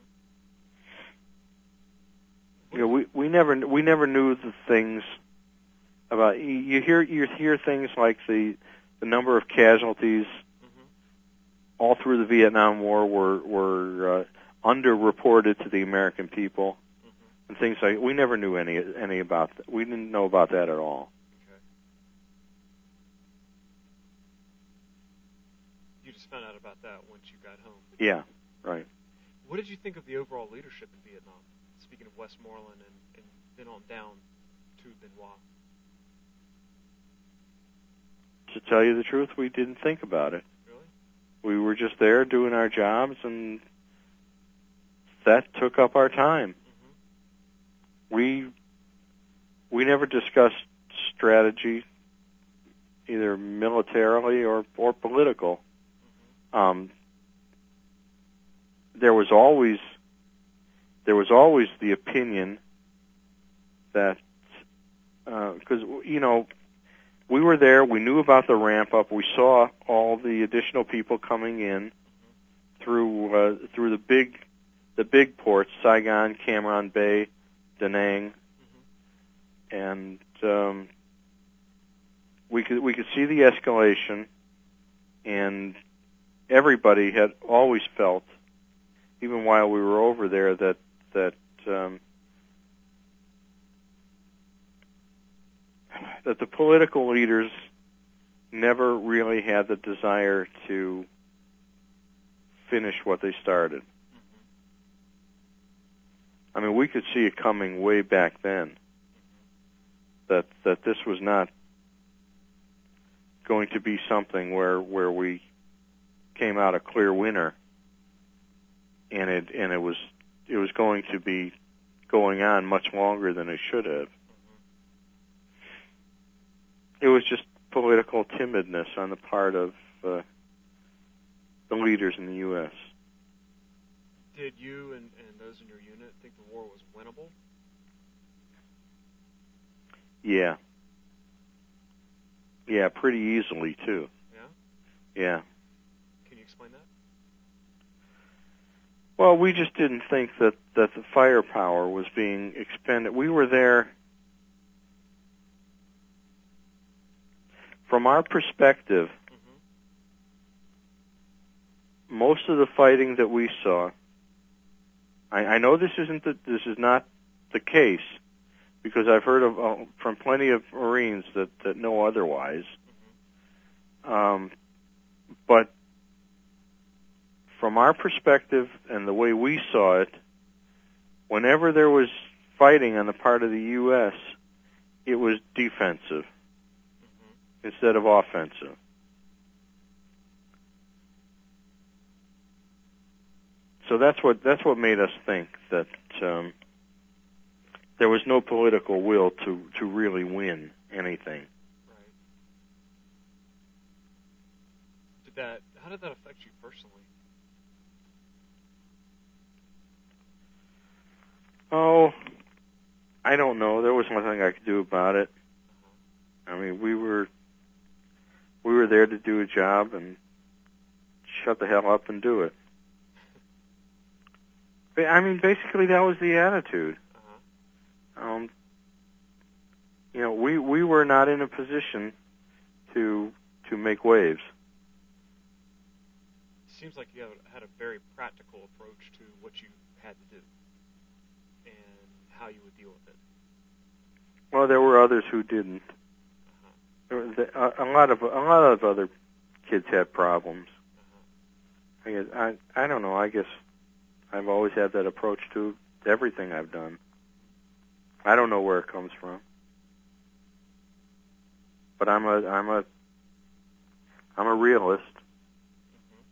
You know, we, we never we never knew the things about. You hear you hear things like the the number of casualties mm-hmm. all through the Vietnam War were were uh, underreported to the American people, mm-hmm. and things like we never knew any any about that. We didn't know about that at all. Okay. You just found out about that once you got home. Yeah, right. What did you think of the overall leadership in Vietnam? Speaking of Westmoreland and, and then on down to Benoit. To tell you the truth, we didn't think about it. Really? We were just there doing our jobs, and that took up our time. Mm-hmm. We we never discussed strategy, either militarily or, or political. Mm-hmm. Um, there was always there was always the opinion that because uh, you know we were there, we knew about the ramp up, we saw all the additional people coming in mm-hmm. through uh, through the big the big ports, Saigon, Cam Ranh Bay, Da Nang, mm-hmm. and um, we could we could see the escalation, and everybody had always felt, even while we were over there, that that um, that the political leaders never really had the desire to finish what they started. Mm-hmm. I mean, we could see it coming way back then, mm-hmm. that that this was not going to be something where where we came out a clear winner, and it and it was it was going to be going on much longer than it should have. It was just political timidness on the part of uh, the leaders in the U S Did you and, and those in your unit think the war was winnable? Yeah. Yeah, pretty easily, too. Yeah? Yeah. Can you explain that? Well, we just didn't think that, that the firepower was being expended. We were there. From our perspective, mm-hmm. most of the fighting that we saw, I, I know this isn't the, this is not the case, because I've heard of uh, from plenty of Marines that, that know otherwise. Mm-hmm. Um, but from our perspective and the way we saw it, whenever there was fighting on the part of the U S, it was defensive instead of offensive. So that's what that's what made us think that um, there was no political will to, to really win anything. Right. Did that? How did that affect you personally? Oh, I don't know. There was nothing I could do about it. I mean, we were we were there to do a job and shut the hell up and do it. But, I mean, basically that was the attitude. Uh-huh. Um, you know, we we were not in a position to to make waves. Seems like you had a very practical approach to what you had to do and how you would deal with it. Well, there were others who didn't. Uh-huh. A, a lot of a lot of other kids had problems. Uh-huh. I guess I I don't know. I guess I've always had that approach to everything I've done. I don't know where it comes from, but I'm a I'm a I'm a realist. Mm-hmm.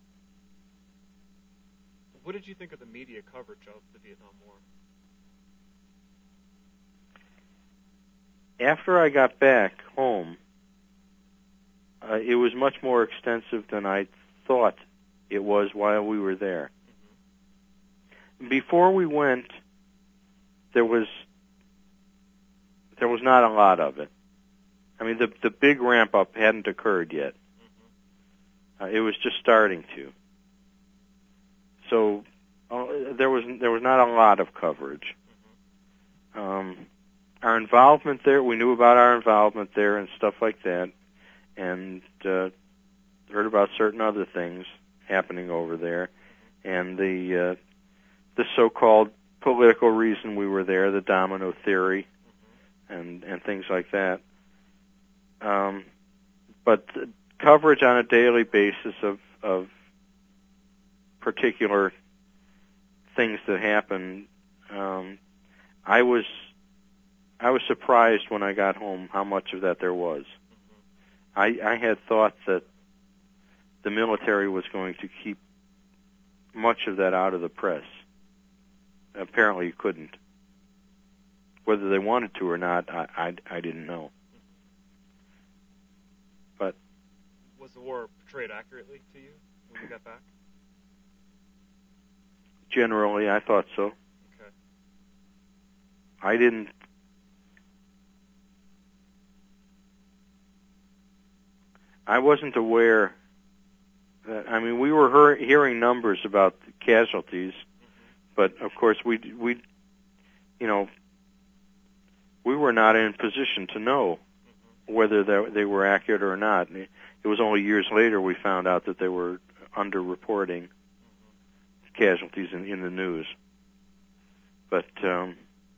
What did you think of the media coverage of the Vietnam War? After I got back home, uh, it was much more extensive than I thought it was while we were there. Mm-hmm. Before we went, there was there was not a lot of it. I mean, the the big ramp up hadn't occurred yet. Mm-hmm. Uh, it was just starting to. So uh, there was there was not a lot of coverage. Mm-hmm. Um, our involvement there, we knew about our involvement there and stuff like that, and uh, heard about certain other things happening over there, and the uh, the so-called political reason we were there, the domino theory, mm-hmm. and and things like that. Um, but coverage on a daily basis of of particular things that happen, um, I was I was surprised when I got home how much of that there was. Mm-hmm. I, I had thought that the military was going to keep much of that out of the press. Apparently, you couldn't. Whether they wanted to or not, I, I, I didn't know. Mm-hmm. But was the war portrayed accurately to you when you got back? Generally, I thought so. Okay. I didn't. I wasn't aware that. I mean, we were he- hearing numbers about casualties, mm-hmm. but of course, we we, you know, we were not in position to know mm-hmm. whether they, they were accurate or not. It was only years later we found out that they were underreporting mm-hmm. casualties in, in the news. But um,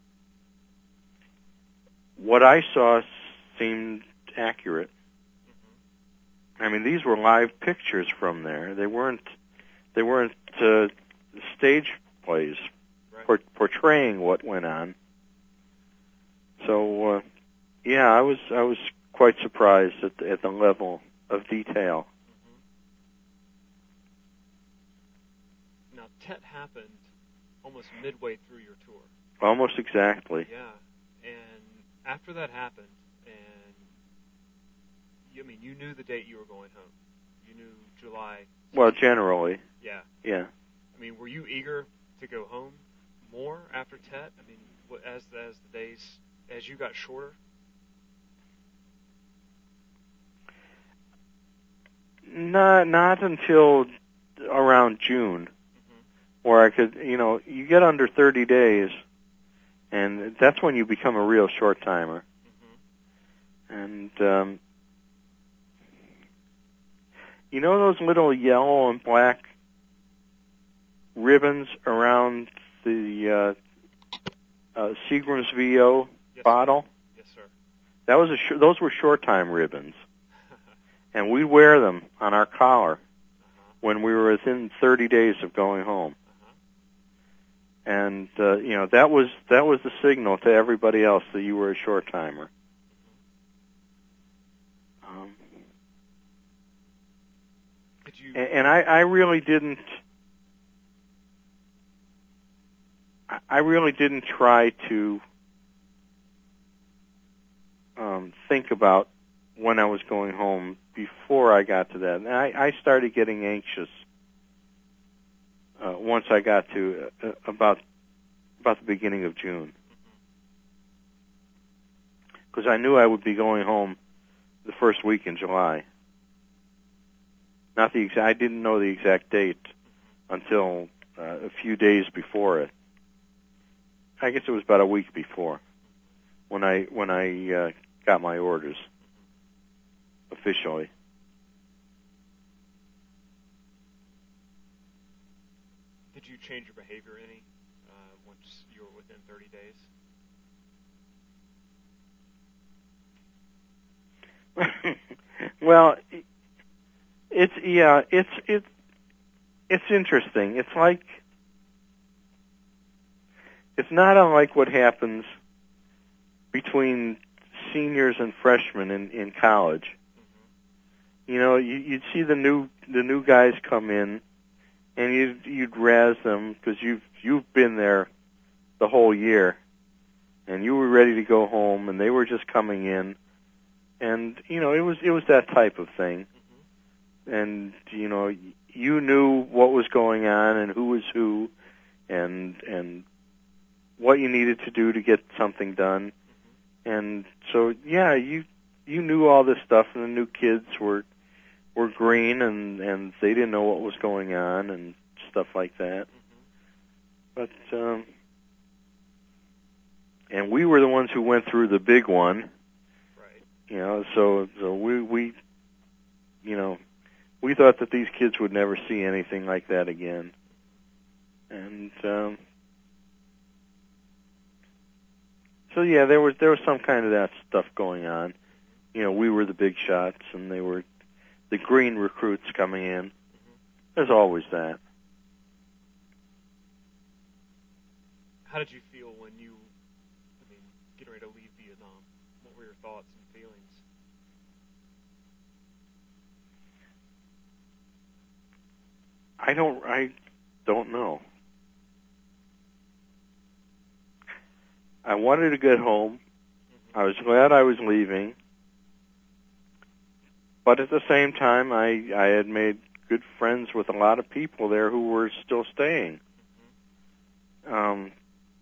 what I saw seemed accurate. I mean, these were live pictures from there. They weren't. They weren't uh, stage plays right. por- portraying what went on. So, uh, yeah, I was. I was quite surprised at the, at the level of detail. Mm-hmm. Now, Tet happened almost midway through your tour. Almost exactly. Yeah, and after that happened. I mean, you knew the date you were going home. You knew July. Well, generally. Yeah. Yeah. I mean, were you eager to go home more after Tet? I mean, as as the days as you got shorter. Not not until around June, mm-hmm. where I could, you know, you get under thirty days, and that's when you become a real short timer. Mm-hmm. And um, you know those little yellow and black ribbons around the uh, uh, Seagram's V O yes, bottle? Sir. Yes, sir. That was a sh- those were short time ribbons, and we wear them on our collar uh-huh. when we were within thirty days of going home. Uh-huh. And uh, you know that was that was the signal to everybody else that you were a short timer. Um, Did you? And, and I, I really didn't. I really didn't try to um, think about when I was going home before I got to that. And I, I started getting anxious uh, once I got to uh, about about the beginning of June, because I knew I would be going home the first week in July. Not the exa- I didn't know the exact date until uh, a few days before it. I guess it was about a week before when I when I uh, got my orders officially. Did you change your behavior any uh, once you were within thirty days? Well, it's yeah, it's it's it's interesting. It's like it's not unlike what happens between seniors and freshmen in, in college. Mm-hmm. You know, you, you'd see the new the new guys come in, and you'd you'd razz them because you've you've been there the whole year, and you were ready to go home, and they were just coming in, and you know it was it was that type of thing. Mm-hmm. And you know you knew what was going on and who was who, and and what you needed to do to get something done. And so, yeah, you you knew all this stuff, and the new kids were were green, and, and they didn't know what was going on and stuff like that. Mm-hmm. But um, and we were the ones who went through the big one, right? You know, so so we we you know we thought that these kids would never see anything like that again, and. Um, So yeah, there was there was some kind of that stuff going on. You know, we were the big shots, and they were the green recruits coming in. Mm-hmm. There's always that. How did you feel when you, I mean, getting ready to leave Vietnam? What were your thoughts and feelings? I don't I don't know. I wanted to get home. Mm-hmm. I was glad I was leaving. But at the same time, I, I had made good friends with a lot of people there who were still staying. Mm-hmm. Um,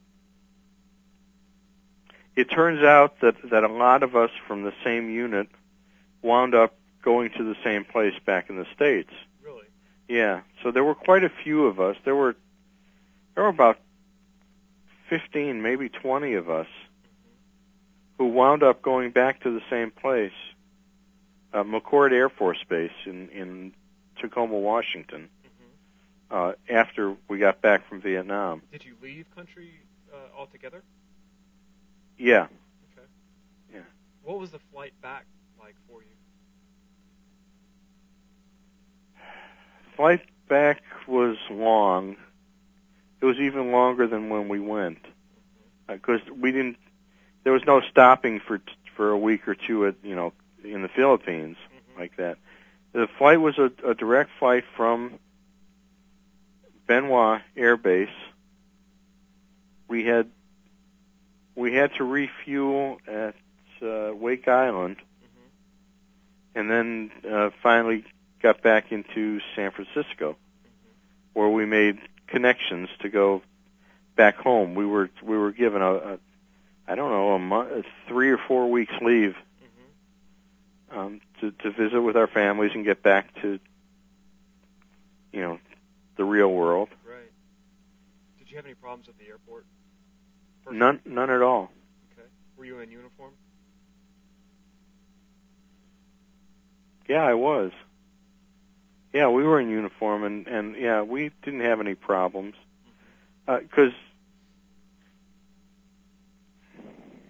it turns out that, that a lot of us from the same unit wound up going to the same place back in the States. Really? Yeah. So there were quite a few of us. There were there were about fifteen, maybe twenty of us, mm-hmm. who wound up going back to the same place, uh, McChord Air Force Base in, in Tacoma, Washington, mm-hmm. uh, after we got back from Vietnam. Did you leave country uh, altogether? Yeah. Okay. Yeah. What was the flight back like for you? Flight back was long. It was even longer than when we went, because uh, we didn't. There was no stopping for for a week or two at you know in the Philippines, mm-hmm. like that. The flight was a, a direct flight from Bien Hoa Air Base. We had we had to refuel at uh, Wake Island, mm-hmm. and then uh, finally got back into San Francisco, mm-hmm. where we made connections to go back home. We were we were given a, a I don't know a month, a three or four weeks leave, mm-hmm. um, to to visit with our families and get back to you know the real world. Right. Did you have any problems at the airport? First none none at all. Okay. Were you in uniform? Yeah, I was. Yeah, we were in uniform, and, and yeah, we didn't have any problems. Because, uh,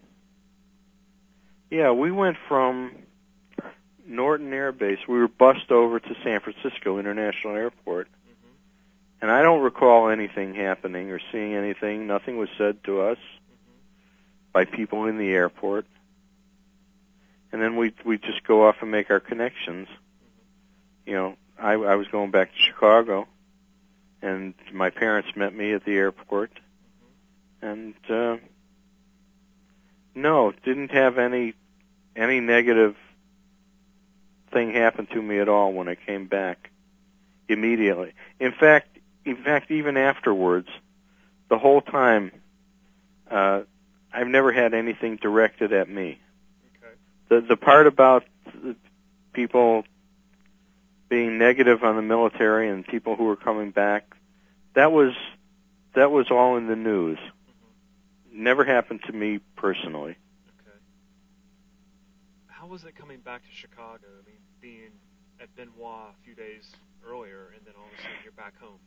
yeah, we went from Norton Air Base, we were bused over to San Francisco International Airport, mm-hmm. and I don't recall anything happening or seeing anything. Nothing was said to us mm-hmm. by people in the airport. And then we we just go off and make our connections, mm-hmm. you know. I, I was going back to Chicago, and my parents met me at the airport, mm-hmm. and uh, no, didn't have any any negative thing happen to me at all when I came back immediately. In fact, in fact, even afterwards, the whole time, uh, I've never had anything directed at me. Okay. The the part about the people being negative on the military and people who were coming back, that was that was all in the news. Mm-hmm. Never happened to me personally. Okay. How was it coming back to Chicago? I mean, being at Benoit a few days earlier, and then all of a sudden you're back home.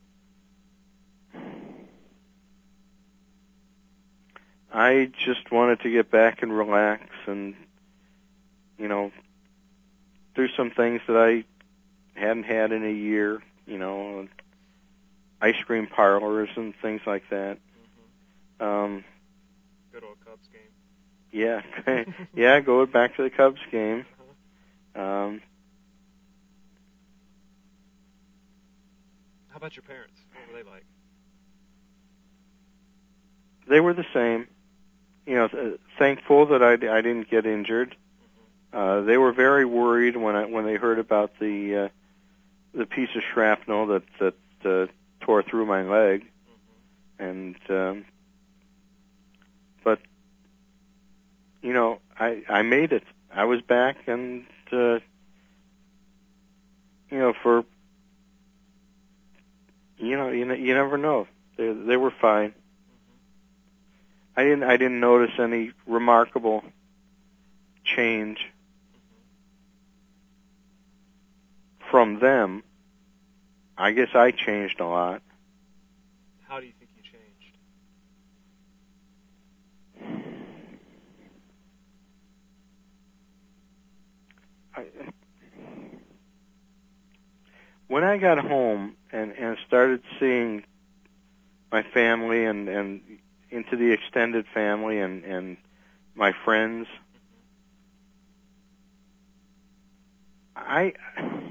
I just wanted to get back and relax and, you know, do some things that I hadn't had in a year, you know, ice cream parlors and things like that. Mm-hmm. Um, Good old Cubs game. Yeah, yeah, go back to the Cubs game. Uh-huh. Um, How about your parents? What were they like? They were the same. You know, th- thankful that I, I didn't get injured. Mm-hmm. Uh, they were very worried when I when they heard about the uh, the piece of shrapnel that that uh, tore through my leg, mm-hmm. and um, but you know, I I made it. I was back, and uh, you know, for you know, you you never know. They they were fine. I didn't. I didn't notice any remarkable change from them. I guess I changed a lot. How do you think you changed? I, when I got home and and started seeing my family and and into the extended family and, and my friends, I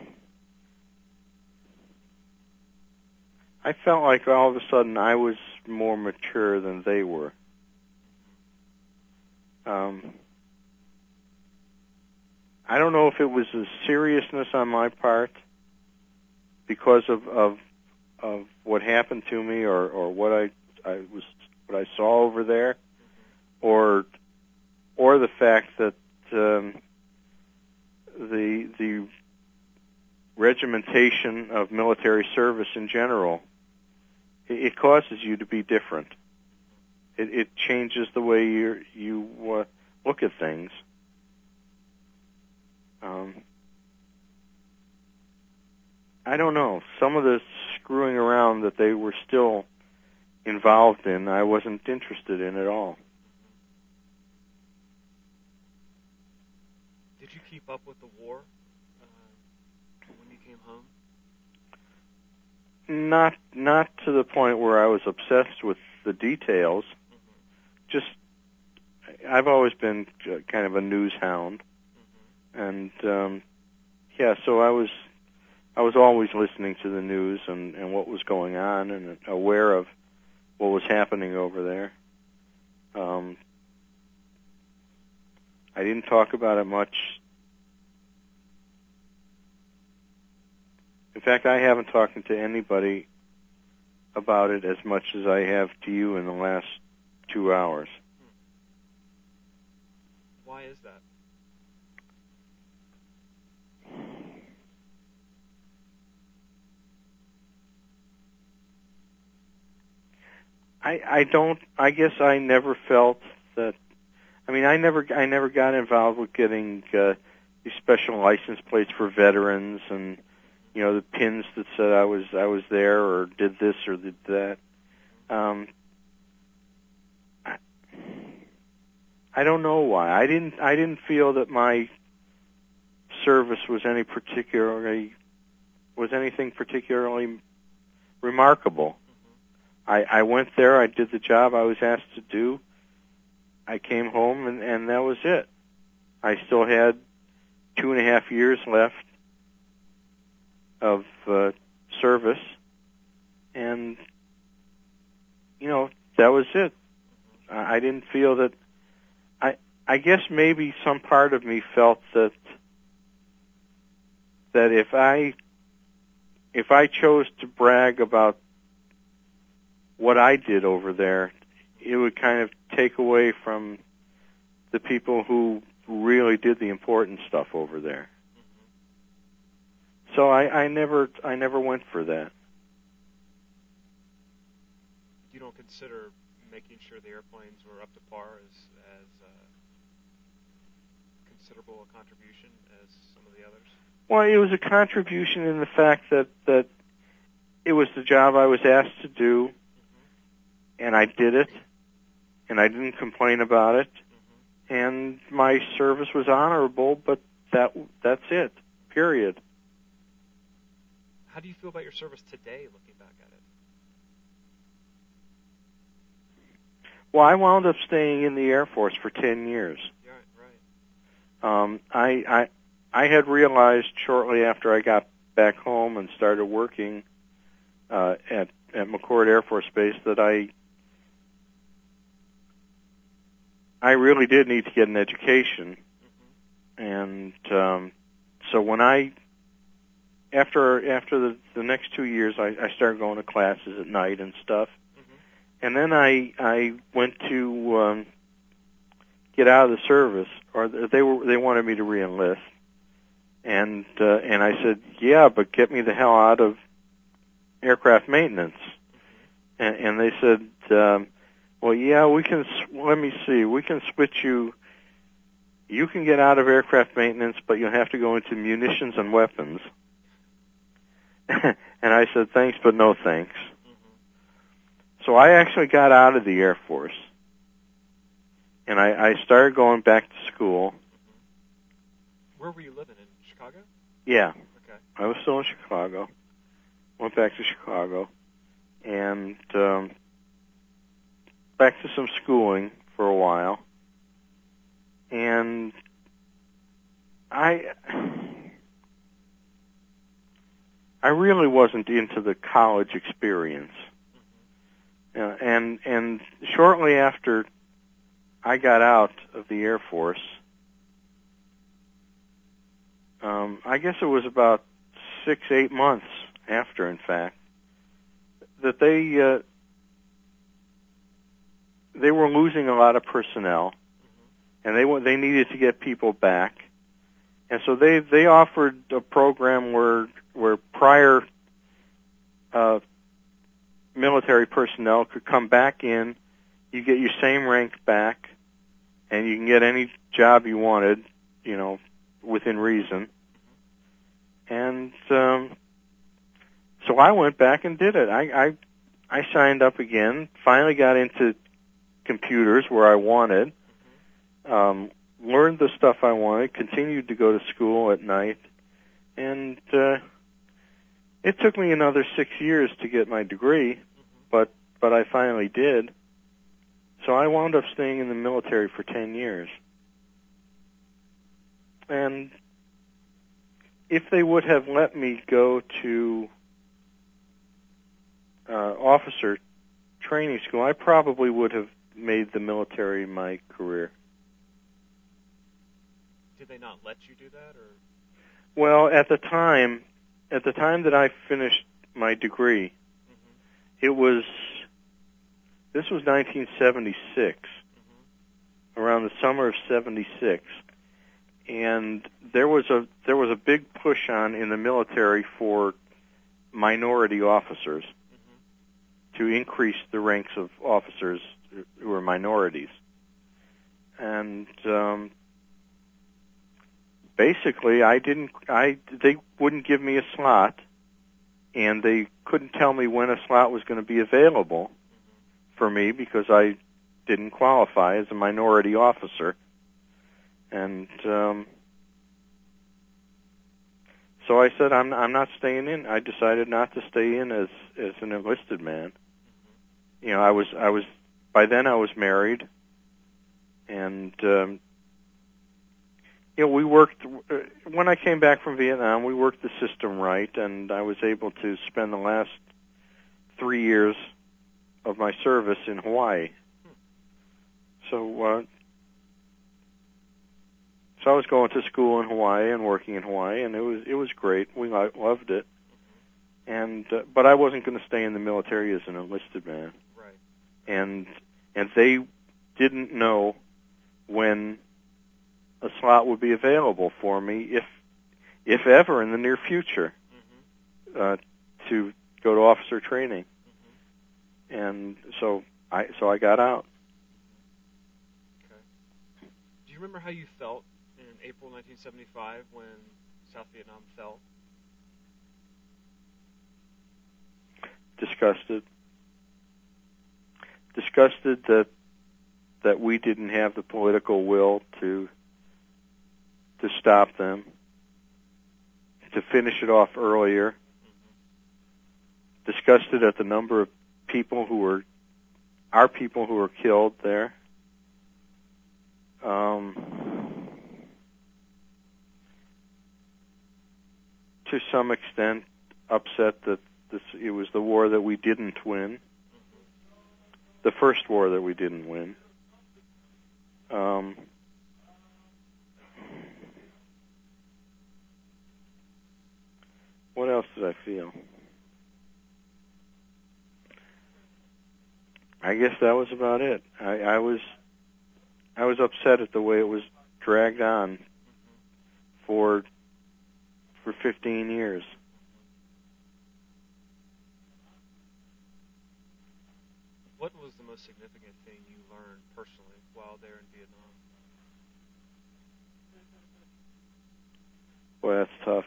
I felt like all of a sudden I was more mature than they were. Um, I don't know if it was a seriousness on my part because of of, of what happened to me or, or what I I was what I saw over there, or or the fact that um, the the regimentation of military service in general, it, it causes you to be different. It, it changes the way you you uh, look at things. Um, I don't know. Some of the screwing around that they were still involved in, I wasn't interested in at all. Did you keep up with the war uh, when you came home? Not not to the point where I was obsessed with the details. Mm-hmm. Just, I've always been kind of a news hound, mm-hmm. and um, yeah, so I was I was always listening to the news and, and what was going on and aware of what was happening over there. Um, I didn't talk about it much. In fact, I haven't talked to anybody about it as much as I have to you in the last two hours. Why is that? I, I don't. I guess I never felt that. I mean, I never. I never got involved with getting uh, these special license plates for veterans, and you know, the pins that said I was I was there or did this or did that. Um, I, I don't know why. I didn't. I didn't feel that my service was any particularly was anything particularly remarkable. I, I went there, I did the job I was asked to do, I came home, and, and that was it. I still had two and a half years left of uh, service, and, you know, that was it. I, I didn't feel that... I, I guess maybe some part of me felt that that if I if I chose to brag about what I did over there, it would kind of take away from the people who really did the important stuff over there. So I, I never I never went for that. You don't consider making sure the airplanes were up to par as as uh, considerable a contribution as some of the others? Well, it was a contribution in the fact that, that it was the job I was asked to do, mm-hmm. and I did it, and I didn't complain about it, mm-hmm. and my service was honorable, but that that's it, period. How do you feel about your service today, looking back at it? Well, I wound up staying in the Air Force for ten years. Yeah, right. Um, I, I, I had realized shortly after I got back home and started working uh, at, at McChord Air Force Base that I I really did need to get an education. Mm-hmm. And um, so when I, after after the, the next two years, I, I started going to classes at night and stuff. Mm-hmm. And then I I went to um, get out of the service, or they were they wanted me to reenlist. And uh, and I said, yeah, but get me the hell out of aircraft maintenance. And, and they said, um, well, yeah, we can. Let me see. We can switch you. You can get out of aircraft maintenance, but you'll have to go into munitions and weapons. And I said, thanks, but no thanks. Mm-hmm. So I actually got out of the Air Force, and I, I started going back to school. Where were you living, in Chicago? Yeah. Okay. I was still in Chicago. Went back to Chicago, and um, back to some schooling for a while. And I, I really wasn't into the college experience. Mm-hmm. uh, and and shortly after I got out of the Air Force, um, I guess it was about six, eight months after, in fact, that they uh, they were losing a lot of personnel. And they they needed to get people back, and so they they offered a program where where prior uh, military personnel could come back in, you get your same rank back, and you can get any job you wanted, you know, within reason. And um, so I went back and did it. I, I I signed up again. Finally got into computers where I wanted. Um, learned the stuff I wanted, continued to go to school at night, and uh, it took me another six years to get my degree, mm-hmm. but but I finally did. So I wound up staying in the military for ten years. And if they would have let me go to uh, officer training school, I probably would have made the military my career. Did they not let you do that, or? Well, at the time, at the time that I finished my degree, mm-hmm. it was, this was nineteen seventy-six, mm-hmm. around the summer of seventy-six, and there was a there was a big push on in the military for minority officers, mm-hmm. to increase the ranks of officers who were minorities, and um, basically, I didn't. I they wouldn't give me a slot, and they couldn't tell me when a slot was going to be available mm-hmm. for me because I didn't qualify as a minority officer, and um, so I said, "I'm I'm not staying in." I decided not to stay in as as an enlisted man. Mm-hmm. You know, I was I was by then I was married, and. Um, You know, we worked, uh, when I came back from Vietnam, we worked the system right, and I was able to spend the last three years of my service in Hawaii. So, uh, So I was going to school in Hawaii and working in Hawaii, and it was it was great. We lo- loved it. And uh, but I wasn't going to stay in the military as an enlisted man. Right. And and they didn't know when a slot would be available for me, if if ever in the near future, mm-hmm. uh, to go to officer training. Mm-hmm. And so I so I got out. Okay. Do you remember how you felt in April nineteen seventy-five when South Vietnam fell? Disgusted. Disgusted that that we didn't have the political will to to stop them, to finish it off earlier. Mm-hmm. Disgusted at the number of people who were, our people who were killed there. Um, to some extent, upset that this, it was the war that we didn't win, the first war that we didn't win. Um, what else did I feel? I guess that was about it. I, I was I was upset at the way it was dragged on for for fifteen years. What was the most significant thing you learned personally while there in Vietnam? Boy, that's tough.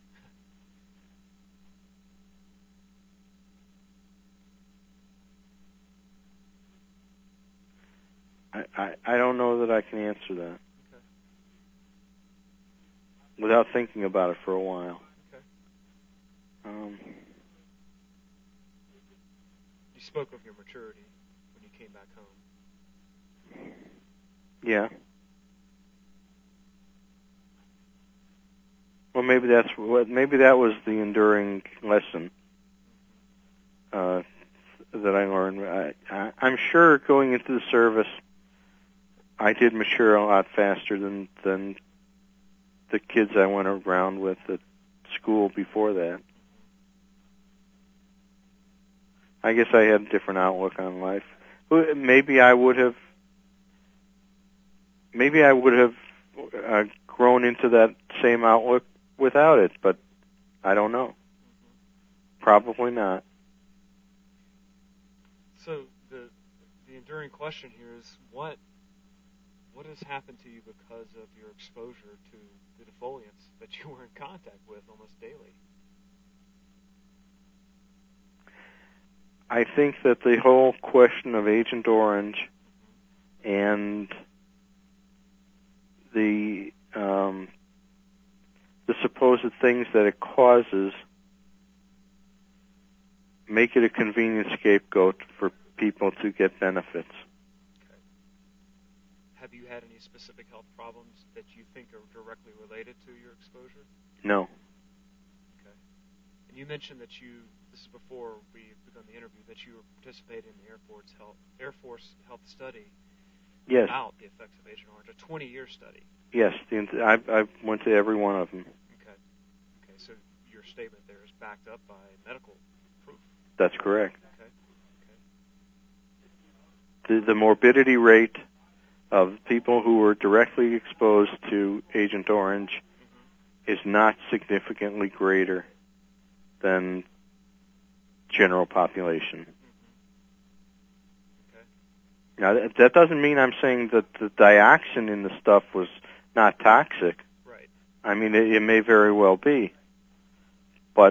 I, I, I don't know that I can answer that. Okay. Without thinking about it for a while. Okay. Um, you spoke of your maturity when you came back home. Yeah. Well, maybe that's what. Maybe that was the enduring lesson uh, that I learned. I, I, I'm sure going into the service, I did mature a lot faster than than the kids I went around with at school before that. I guess I had a different outlook on life. Maybe I would have. Maybe I would have uh, grown into that same outlook without it, but I don't know. Mm-hmm. Probably not. So the the enduring question here is what what has happened to you because of your exposure to the defoliants that you were in contact with almost daily? I think that the whole question of Agent Orange mm-hmm. and the um, the supposed things that it causes make it a convenient scapegoat for people to get benefits. Okay. Have you had any specific health problems that you think are directly related to your exposure? No. Okay. And you mentioned that you, this is before we begun the interview, that you were participating in the Air Force Health, Air Force Health Study. Yes. About the effects of Agent Orange, a twenty-year study. Yes, the, I, I went to every one of them. Okay. Okay, so your statement there is backed up by medical proof. That's correct. Okay. Okay. The, the morbidity rate of people who were directly exposed to Agent Orange mm-hmm. is not significantly greater than general population. Now, that doesn't mean I'm saying that the dioxin in the stuff was not toxic. Right. I mean, it, it may very well be. But,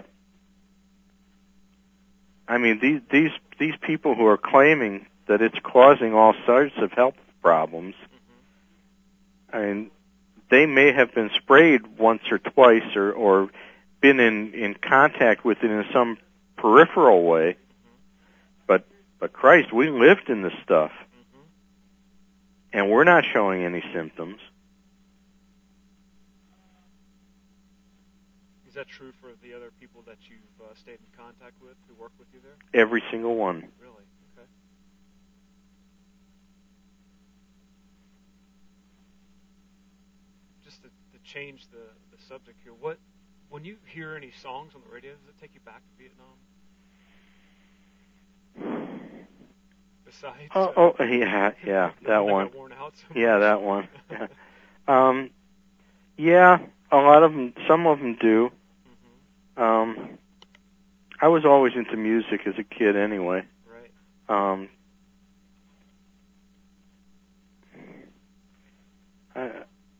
I mean, these, these, these people who are claiming that it's causing all sorts of health problems, mm-hmm. I mean, they may have been sprayed once or twice or, or been in, in contact with it in some peripheral way. Mm-hmm. But, but Christ, we lived in this stuff. And we're not showing any symptoms. Is that true for the other people that you've uh, stayed in contact with who work with you there? Every single one. Really? Okay. Just just to, to change the, the subject here, what when you hear any songs on the radio, does it take you back to Vietnam? Besides, oh, uh, oh yeah, yeah, that one. Worn out so yeah, much? that one. Yeah. um, yeah, a lot of them. Some of them do. Mm-hmm. Um, I was always into music as a kid, anyway. Right. Um, I,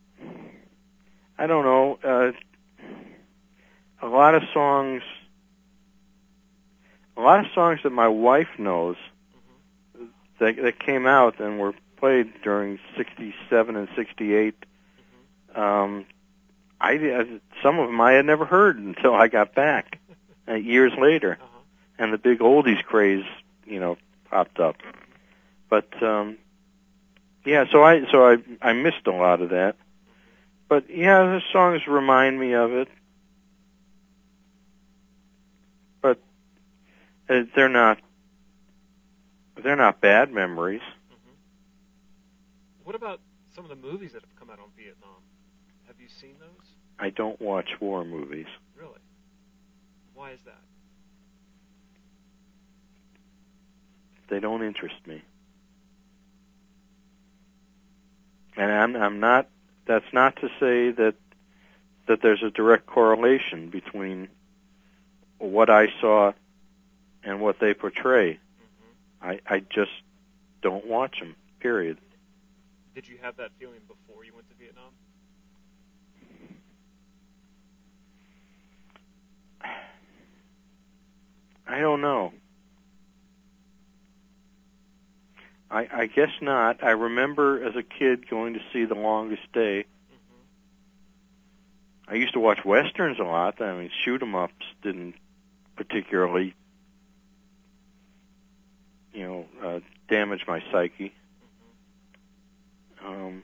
I don't know. Uh, a lot of songs, a lot of songs that my wife knows Mm-hmm. that that came out and were played during sixty-seven and sixty-eight. Mm-hmm. Um, I some of them I had never heard until I got back uh, years later, Uh-huh. and the big oldies craze, you know, popped up. But um, yeah, so I so I I missed a lot of that. But yeah, the songs remind me of it, but uh, they're not they're not bad memories. Mm-hmm. What about some of the movies that have come out on Vietnam? Have you seen those? I don't watch war movies. Really? Why is that? They don't interest me. And I'm, I'm not. That's not to say that that there's a direct correlation between what I saw and what they portray. Mm-hmm. I, I just don't watch them. Period. Did you have that feeling before you went to Vietnam? I don't know. I, I guess not. I remember as a kid going to see The Longest Day. Mm-hmm. I used to watch westerns a lot. I mean, shoot 'em ups didn't particularly, you know, uh, damage my psyche. Mm-hmm. Um,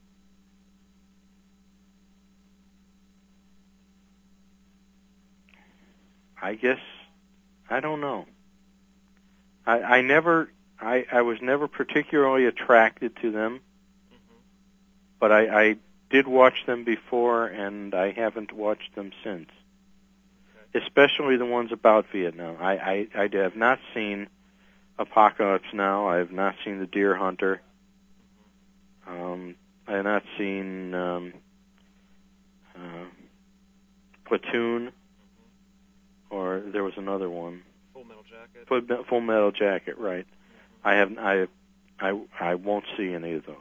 I guess I don't know. I, I never, I, I was never particularly attracted to them, Mm-hmm. but I, I did watch them before, and I haven't watched them since. Okay. Especially the ones about Vietnam. I, I, I have not seen Apocalypse Now. I have not seen The Deer Hunter. Um, I have not seen um, uh, Platoon, Mm-hmm. or there was another one. Full Metal Jacket. Full, Full Metal Jacket, right? Mm-hmm. I have, I, I, I won't see any of those.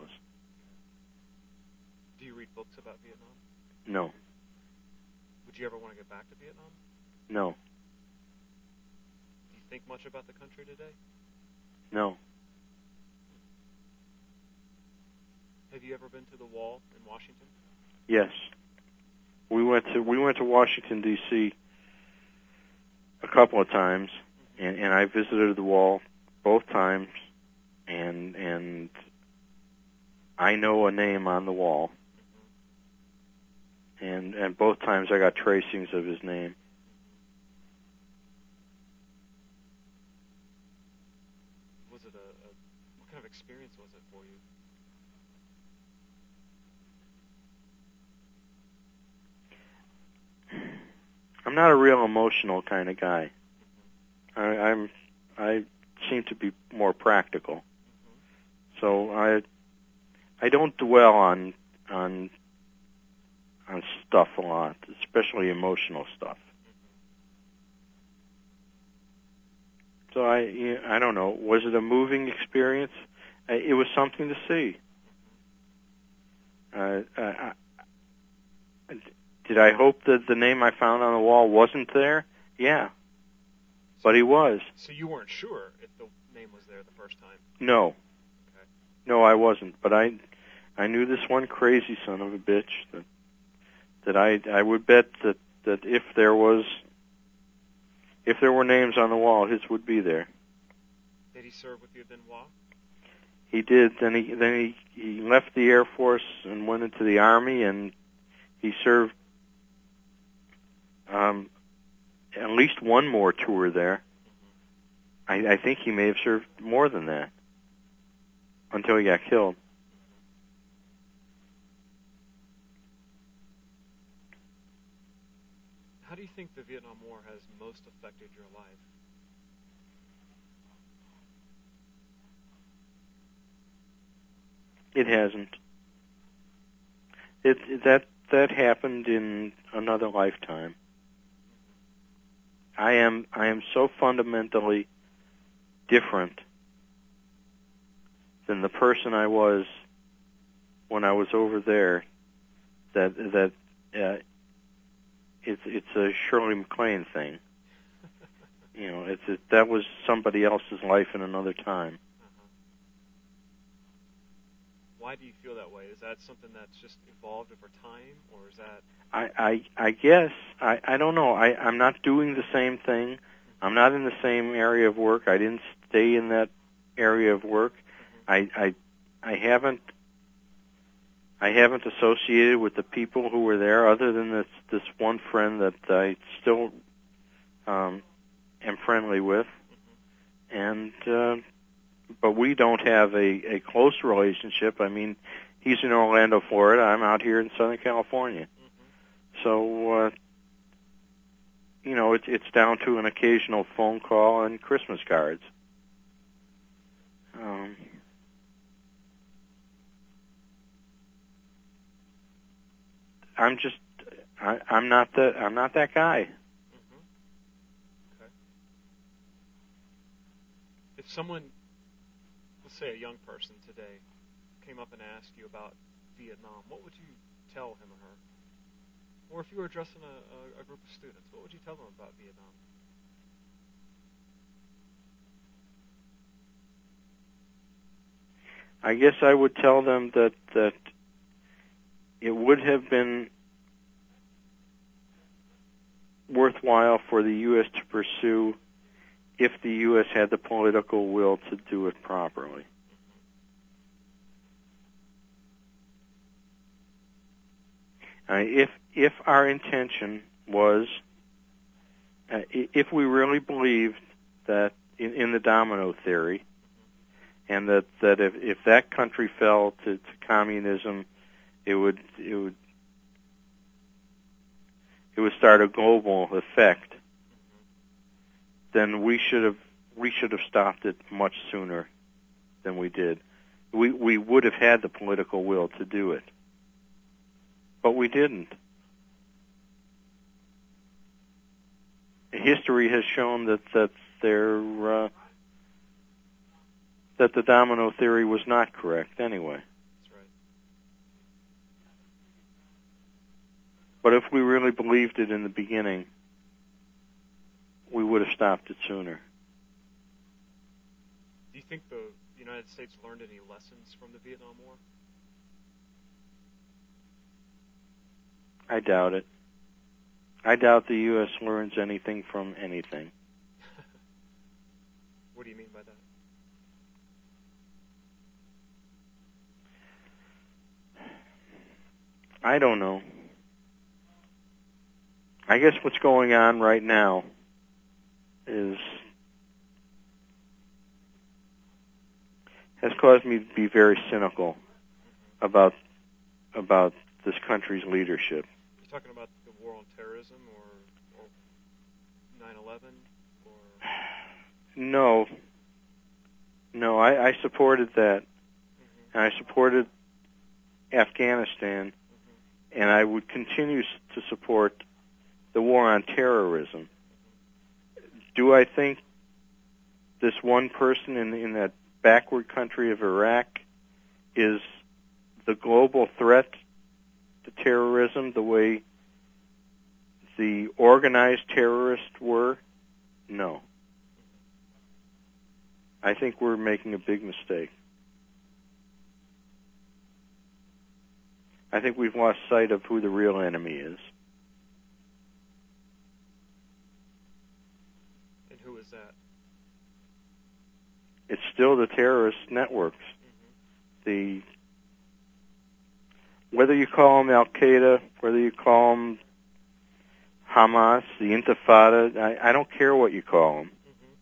Do you read books about Vietnam? No, Would you ever want to get back to Vietnam? no, Do you think much about the country today? no. Have you ever been to the Wall in Washington? Yes, we went to we went to Washington D C a couple of times, Mm-hmm. and, and I visited the Wall both times, and and I know a name on the wall, Mm-hmm. and and both times I got tracings of his name. Was it a, a what kind of experience was it for you? I'm not a real emotional kind of guy. I, I'm I seem to be more practical, Mm-hmm. so I I don't dwell on on on stuff a lot, especially emotional stuff. Mm-hmm. So I you know, I don't know. Was it a moving experience? Uh, It was something to see. Uh, I, I, did I hope that the name I found on the wall wasn't there? Yeah, but he was. So you weren't sure if the name was there the first time? No, Okay. no, I wasn't. But I, I knew this one crazy son of a bitch that that I I would bet that that if there was, if there were names on the wall, his would be there. Did he serve with you at Benoit? He did. Then he then he, he left the Air Force and went into the Army, and he served um, at least one more tour there. Mm-hmm. I, I think he may have served more than that until he got killed. do you think the Vietnam War has most affected your life? It hasn't. It that that happened in another lifetime. I am I am so fundamentally different than the person I was when I was over there that that uh, it's it's a Shirley MacLaine thing. You know, it's it, that was somebody else's life in another time. Uh-huh. Why do you feel that way? Is that something that's just evolved over time, or is that? I I, I guess I, I don't know. I I'm not doing the same thing. Mm-hmm. I'm not in the same area of work. I didn't stay in that area of work. Mm-hmm. I I I haven't. I haven't associated with the people who were there, other than this this one friend that I still um, am friendly with, mm-hmm. and uh, but we don't have a, a close relationship. I mean, he's in Orlando, Florida. I'm out here in Southern California, mm-hmm. so uh, you know it's it's down to an occasional phone call and Christmas cards. Um, I'm just, I, I'm not the, I'm not that guy. Mm-hmm. Okay. If someone, let's say a young person today, came up and asked you about Vietnam, what would you tell him or her? Or if you were addressing a, a, a group of students, what would you tell them about Vietnam? I guess I would tell them that that it would have been worthwhile for the U S to pursue if the U S had the political will to do it properly. Uh, if if our intention was, uh, if we really believed that in, in the domino theory, and that, that if, if that country fell to, to communism, it would it would it would start a global effect, then we should have we should have stopped it much sooner than we did. We we would have had the political will to do it, but we didn't. History has shown that that there uh, that the domino theory was not correct anyway. That's right. But if we really believed it in the beginning, we would have stopped it sooner. Do you think the United States learned any lessons from the Vietnam War? I doubt it. I doubt the U S learns anything from anything. What do you mean by that? I don't know. I guess what's going on right now is has caused me to be very cynical about about this country's leadership. You're talking about the war on terrorism or, or nine eleven? Or... No. No, I, I supported that. Mm-hmm. And I supported Afghanistan. Mm-hmm. And I would continue to support the war on terrorism. Mm-hmm. Do I think this one person in, in that backward country of Iraq is the global threat to terrorism the way the organized terrorists were? No. I think we're making a big mistake. I think we've lost sight of who the real enemy is. And who is that? It's still the terrorist networks. Mm-hmm. The whether you call them Al-Qaeda, whether you call them Hamas, the Intifada, I, I don't care what you call them. Mm-hmm.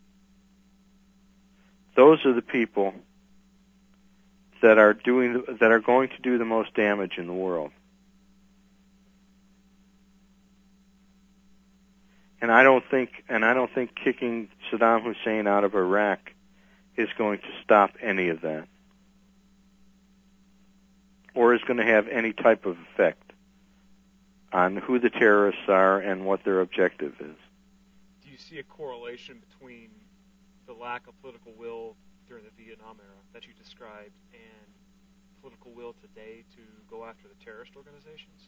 Those are the people that are doing that are going to do the most damage in the world. And I don't think, and I don't think kicking Saddam Hussein out of Iraq is going to stop any of that, or is going to have any type of effect on who the terrorists are and what their objective is. Do you see a correlation between the lack of political will during the Vietnam era that you described and political will today to go after the terrorist organizations?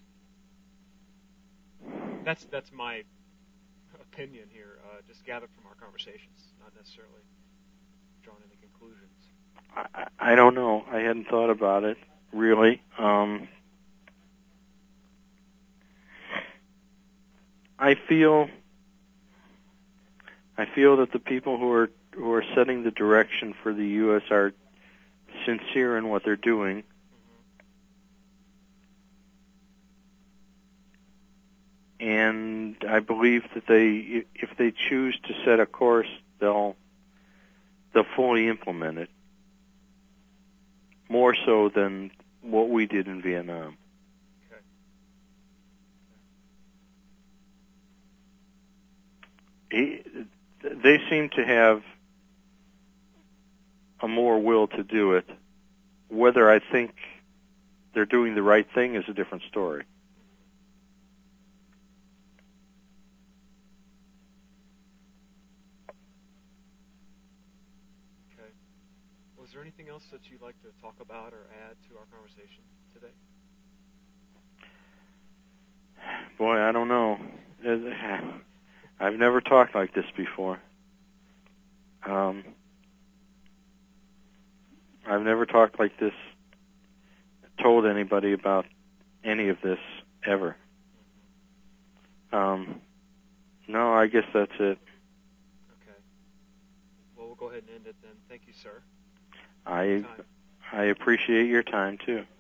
That's that's my opinion here, uh, just gathered from our conversations, not necessarily drawn any conclusions. I, I don't know. I hadn't thought about it, really. Um, I feel I feel that the people who are who are setting the direction for the U S are sincere in what they're doing. And I believe that they, if they choose to set a course, they'll they'll fully implement it. More so than what we did in Vietnam. Okay. He, they seem to have a more will to do it. Whether I think they're doing the right thing is a different story. Is there anything else that you'd like to talk about or add to our conversation today? Boy, I don't know. I've never talked like this before. Um, I've never talked like this, told anybody about any of this ever. Um, no, I guess that's it. Okay. Well, we'll go ahead and end it then. Thank you, sir. I I appreciate your time, too.